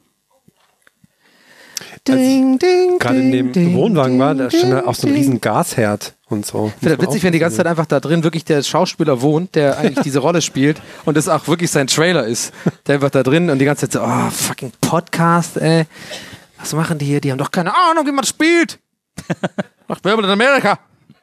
Ding, ding, Gerade in dem ding, Wohnwagen war, da stand da ding, auch so ein ding. riesen Gasherd und so. Ich finde das witzig, wenn die ganze Zeit einfach da drin wirklich der Schauspieler wohnt, der eigentlich diese Rolle spielt und das auch wirklich sein Trailer ist. Der einfach da drin und die ganze Zeit so, oh, fucking Podcast, ey. Was machen die hier? Die haben doch keine Ahnung, wie man spielt. Macht Wirbel in Amerika.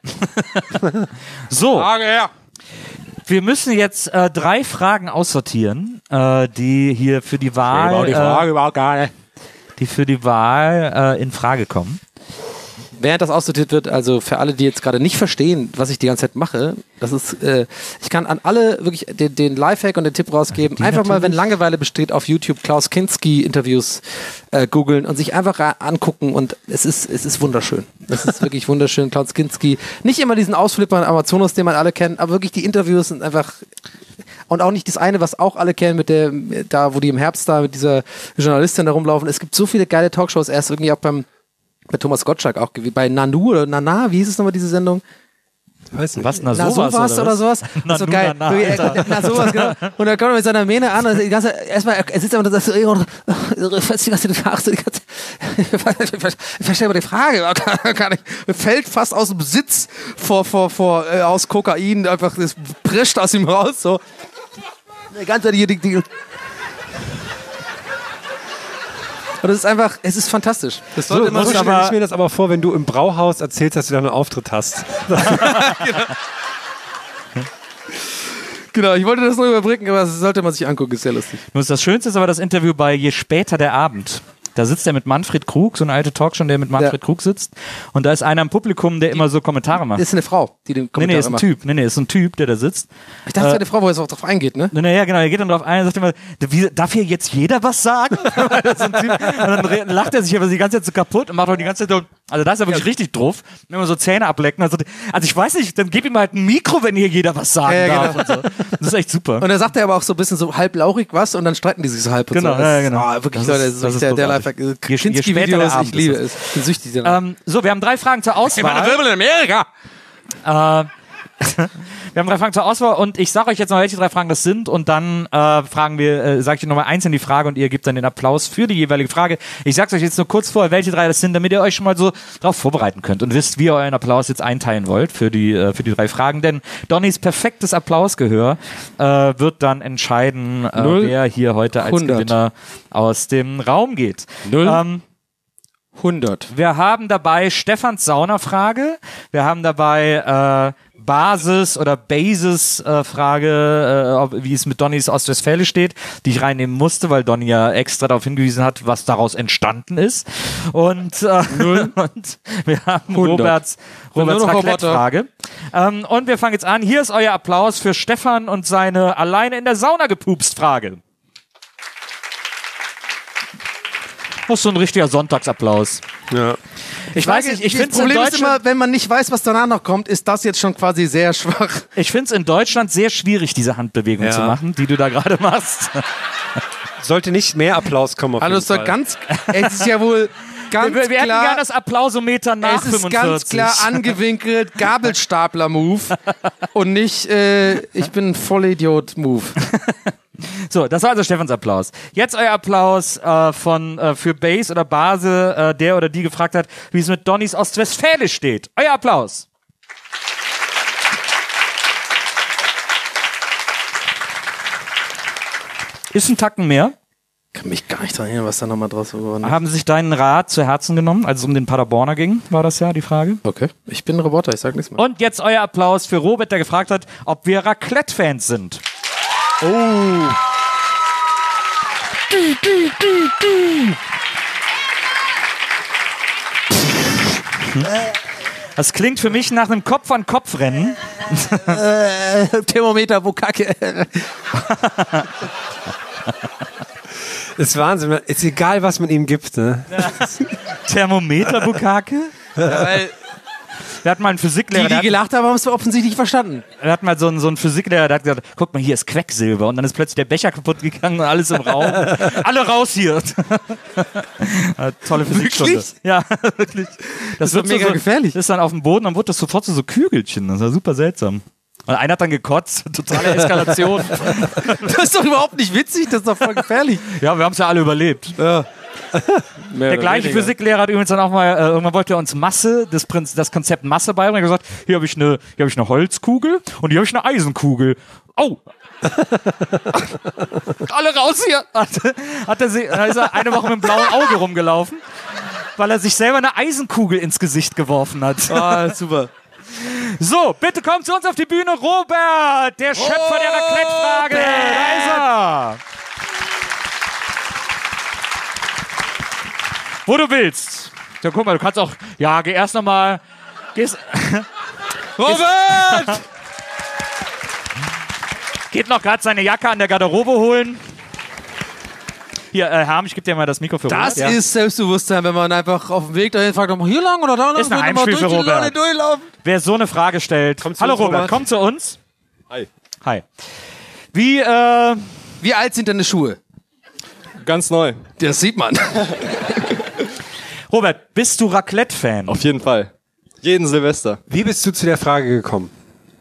So, Frage her. wir müssen jetzt äh, drei Fragen aussortieren, äh, die hier für die Wahl, äh, überhaupt gar nicht. die für die Wahl äh, in Frage kommen. Während das aussortiert wird, also für alle, die jetzt gerade nicht verstehen, was ich die ganze Zeit mache, das ist, äh, ich kann an alle wirklich den, den Lifehack und den Tipp rausgeben, Die einfach mal, wenn natürlich. Langeweile besteht, auf YouTube Klaus Kinski Interviews äh, googeln und sich einfach ra- angucken und es ist, es ist wunderschön. Es ist wirklich wunderschön, Klaus Kinski. Nicht immer diesen Ausflipper Amazonas, den man alle kennt, aber wirklich die Interviews sind einfach, und auch nicht das eine, was auch alle kennen, mit der, da, wo die im Herbst da mit dieser Journalistin da rumlaufen. Es gibt so viele geile Talkshows, erst irgendwie auch beim, bei Thomas Gottschalk auch, wie bei Nanu oder Nana, wie hieß es nochmal, diese Sendung? Weiß nicht. Was, na, Na, sowas, sowas oder, oder, was? sowas. Na, so nu, geil. na, na, Alter. Na, sowas, genau. Und dann kommt er mit seiner Mähne an und die ganze, erstmal, er sitzt da und sagt so, irgendwann, die ganze Zeit, die ganze, ich verstehe aber die Frage, gar, gar nicht, fällt fast aus dem Sitz vor, vor, vor, äh, aus Kokain, einfach, das prescht aus ihm raus, so. Die ganze Zeit hier, die, die, und es ist einfach, es ist fantastisch. Das So, sollte so man stelle aber- ich mir das aber vor, wenn du im Brauhaus erzählst, dass du da einen Auftritt hast. Genau, ich wollte das nur überbrücken, aber das sollte man sich angucken, ist sehr lustig. Nur das Schönste ist aber das Interview bei Je später der Abend. Da sitzt er mit Manfred Krug, so eine alte Talkshow, der mit Manfred Ja. Krug sitzt. Und da ist einer im Publikum, der immer so Kommentare macht. Das ist eine Frau, die den Nee, Kommentar nee, ist ein macht. Typ. Nee, nee, ist ein Typ, der da sitzt. Ich dachte, es wäre eine Frau, wo er jetzt auch drauf eingeht, ne? Nee, nee, ja, genau. Er geht dann drauf ein und sagt immer, wie, darf hier jetzt jeder was sagen? Das ist ein Typ. Und dann re- lacht er sich aber die ganze Zeit so kaputt und macht auch die ganze Zeit so, also da ist er wirklich richtig drauf. Und immer so Zähne ablecken. Also, also ich weiß nicht, dann gib ihm halt ein Mikro, wenn hier jeder was sagen Ja, ja, darf. Und so. Das ist echt super. Und dann sagt er aber auch so ein bisschen so halb lauchig was und dann streiten die sich so halb und Genau, so. ja, Das- genau. Ah, wirklich, Das Leute, ist- das ist, das der, ist der großartig. Live Je- je später der Kinski-Videos, Abend ich liebe ist es. Ich bin süchtig danach. Ähm, so, wir haben drei Fragen zur Auswahl. Wirbel in Amerika! Äh, wir haben drei Fragen zur Auswahl und ich sage euch jetzt mal, welche drei Fragen das sind und dann äh, fragen wir, äh, sage ich nochmal einzeln die Frage und ihr gebt dann den Applaus für die jeweilige Frage. Ich sag's euch jetzt nur kurz vor, welche drei das sind, damit ihr euch schon mal so drauf vorbereiten könnt und wisst, wie ihr euren Applaus jetzt einteilen wollt für die äh, für die drei Fragen. Denn Donnys perfektes Applausgehör äh, wird dann entscheiden, äh, Null, wer hier heute als hundert. Gewinner aus dem Raum geht. Null. Ähm, hundert. Wir haben dabei Stefans Saunafrage. Wir haben dabei äh, Basis- oder Basis-Frage, äh, ob- wie es mit Donnys Ostwestfäle steht, die ich reinnehmen musste, weil Donny ja extra darauf hingewiesen hat, was daraus entstanden ist. Und, äh, und wir haben hundert. Roberts, Nur Roberts noch Roboter. Raclette-Frage. Ähm, und wir fangen jetzt an. Hier ist euer Applaus für Stefan und seine alleine in der Sauna gepupst Frage. Das ist so ein richtiger Sonntagsapplaus. Ja. Ich weiß nicht, ich das finde es in Problem ist Deutschland, immer, wenn man nicht weiß, was danach noch kommt, ist das jetzt schon quasi sehr schwach. ich finde es in Deutschland sehr schwierig, diese Handbewegung Ja. zu machen, die du da gerade machst. Sollte nicht mehr Applaus kommen auf Also jeden es ist doch Fall. ganz, es ist ja wohl ganz wir wir hätten klar, gerne das Applausometer nach es ist fünfundvierzig. ganz klar angewinkelt, Gabelstapler-Move und nicht, äh, ich bin ein Vollidiot-Move. So, das war also Stefans Applaus. Jetzt euer Applaus äh, von äh, für Base oder Base, äh, der oder die gefragt hat, wie es mit Donnys Ostwestfäle steht. Euer Applaus. Ist ein Tacken mehr. Ich kann mich gar nicht daran erinnern, was da nochmal draus geworden ist. Haben Sie sich deinen Rat zu Herzen genommen, als es um den Paderborner ging, war das ja die Frage. Okay, ich bin ein Roboter, ich sag nichts mehr. Und jetzt euer Applaus für Robert, der gefragt hat, ob wir Raclette-Fans sind. Oh. Das klingt für mich nach einem Kopf-an-Kopf-Rennen. Äh, Thermometer, wo Kacke. Ist Wahnsinn. Ist egal, was man ihm gibt. Ne? Thermometer, Bukake? Weil Wir hatten mal einen Physiklehrer, die, der die hat, gelacht haben, haben es offensichtlich verstanden. wir hatten mal so einen, so einen Physiklehrer, der hat gesagt, guck mal, hier ist Quecksilber. Und dann ist plötzlich der Becher kaputt gegangen und alles im Raum. Alle raus hier. Ja, tolle Physikstunde. Wirklich? Ja, wirklich. Das, doch wird mega so, gefährlich. Das ist dann auf dem Boden, dann wurde das sofort zu so Kügelchen. Das war super seltsam. Und einer hat dann gekotzt. Totale Eskalation. Das ist doch überhaupt nicht witzig, das ist doch voll gefährlich. Ja, wir haben es ja alle überlebt. Ja. Der gleiche Physiklehrer hat übrigens dann auch mal, äh, irgendwann wollte er uns Masse, das, Prinz, das Konzept Masse beibringen. Er hat gesagt, hier habe ich eine, hier habe ich eine Holzkugel und hier habe ich eine Eisenkugel. Oh! Alle raus hier! Hat, hat er, sie- da ist er eine Woche mit einem blauen Auge rumgelaufen, weil er sich selber eine Eisenkugel ins Gesicht geworfen hat. Ah, super. So, bitte kommt zu uns auf die Bühne, Robert, der Schöpfer der Raclette-Frage. Da ist er. Wo du willst. Ja, guck mal, du kannst auch, ja, geh erst nochmal, gehst, Robert! geht noch gerade seine Jacke an der Garderobe holen. Hier, äh, Herm, ich gebe dir mal das Mikro für Das Robert. Ja. ist Selbstbewusstsein, wenn man einfach auf dem Weg dahin fragt, ob man hier lang oder da lang Ist ein wird, immer Heimspiel für durch die Robert. Leute durchlaufen. Wer so eine Frage stellt. Komm zu Hallo uns, Robert, Robert. komm zu uns. Hi. Hi. Wie, äh, Wie alt sind deine Schuhe? Ganz neu. Das sieht man. Robert, bist du Raclette-Fan? Auf jeden Fall. Jeden Silvester. Wie bist du zu der Frage gekommen?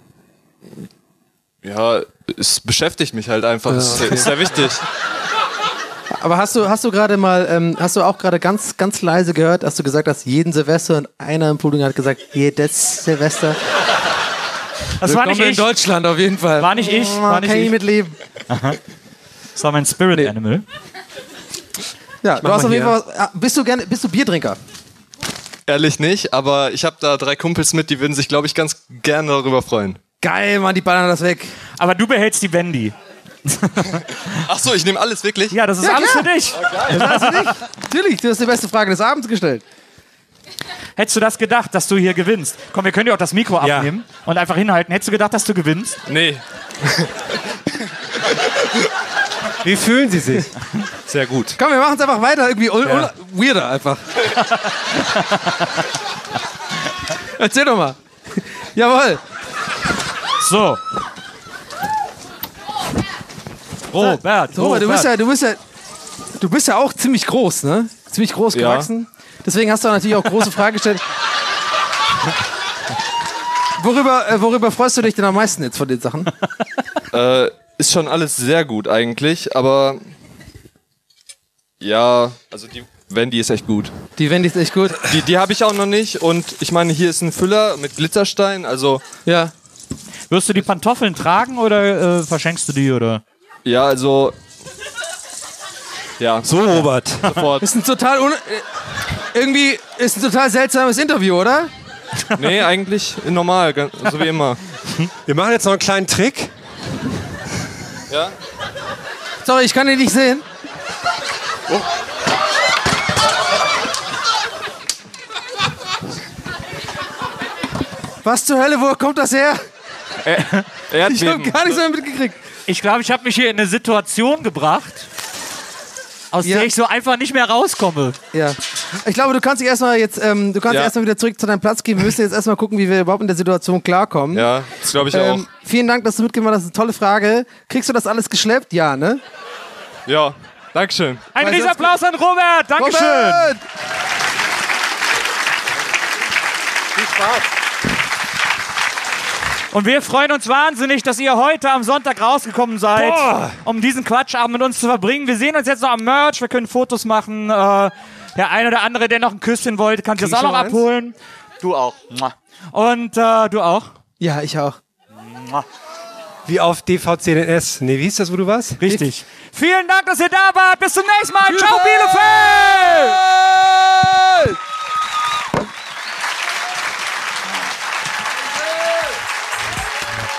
Ja, es beschäftigt mich halt einfach. Es ist sehr wichtig. Aber hast du, hast du gerade mal, ähm, hast du auch gerade ganz, ganz leise gehört, dass du gesagt hast, jeden Silvester und einer im Podium hat gesagt, jedes Silvester. Das war nicht Willkommen in ich. Deutschland auf jeden Fall. War nicht ich. War nicht Kann ich ich. mitleben. Das war mein Spirit Animal. Ja, du mach hast auf mal jeden Fall. Ah, bist du gerne, bist du Biertrinker? Ehrlich nicht, aber ich habe da drei Kumpels mit, die würden sich, glaube ich, ganz gerne darüber freuen. Geil, Mann, die ballern das weg. Aber du behältst die Wendy. Ach so, ich nehme alles wirklich? Ja, das ist Ja, alles klar. für dich. Das hast du nicht. Natürlich, du hast die beste Frage des Abends gestellt. Hättest du das gedacht, dass du hier gewinnst? Komm, wir können dir auch das Mikro Ja. abnehmen und einfach hinhalten. Hättest du gedacht, dass du gewinnst? Nee. Wie fühlen Sie sich? Sehr gut. Komm, wir machen es einfach weiter. Irgendwie un- un- weirder einfach. Erzähl doch mal. Jawohl. So. Robert, Robert, du bist ja, du bist ja, du bist ja auch ziemlich groß, ne? Ziemlich groß Ja. gewachsen. Deswegen hast du natürlich auch große Fragen gestellt. Worüber, äh, worüber freust du dich denn am meisten jetzt von den Sachen? Äh, ist schon alles sehr gut eigentlich, aber ja, also die Wendy ist echt gut. Die Wendy ist echt gut. Die, die habe ich auch noch nicht und ich meine, hier ist ein Füller mit Glitzerstein, also Ja. wirst du die Pantoffeln tragen oder äh, verschenkst du die? Oder? ja, also ja, So, Robert. sofort. Ist ein total un äh, Irgendwie ist ein total seltsames Interview, oder? Nee, eigentlich normal, ganz- so wie immer. Wir machen jetzt noch einen kleinen Trick. Ja? Sorry, ich kann ihn nicht sehen. Was zur Hölle, wo kommt das her? Ich habe Erdbeben. gar nichts mehr mitgekriegt. Ich glaube, ich habe mich hier in eine Situation gebracht, aus Ja. der ich so einfach nicht mehr rauskomme. Ja. Ich glaube, du kannst dich erstmal jetzt, ähm, du kannst Ja. erstmal wieder zurück zu deinem Platz gehen. Wir müssen jetzt erstmal gucken, wie wir überhaupt in der Situation klarkommen. Ja, das glaube ich Ähm, vielen Dank, dass du mitgemacht hast. Das ist eine tolle Frage. Kriegst du das alles geschleppt? Ja, ne? auch. Ja, Dankeschön. Ein Weil Riesenapplaus an Robert. Dankeschön. Robert! Und wir freuen uns wahnsinnig, dass ihr heute am Sonntag rausgekommen seid, um diesen Quatschabend mit uns zu verbringen. Wir sehen uns jetzt noch am Merch, wir können Fotos machen. Äh, der eine oder andere, der noch ein Küsschen wollte, kann sich das auch ich noch noch eins? abholen. Du auch. Und äh, du auch. Ja, ich auch. Wie auf D V C N S. Nee, wie hieß das, wo du warst? Richtig. Vielen Dank, dass ihr da wart. Bis zum nächsten Mal. Ciao, Bielefeld!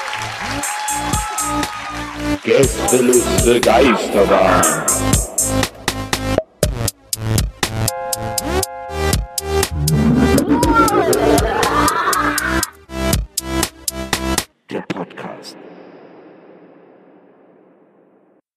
Gästeliste Geisterbahn.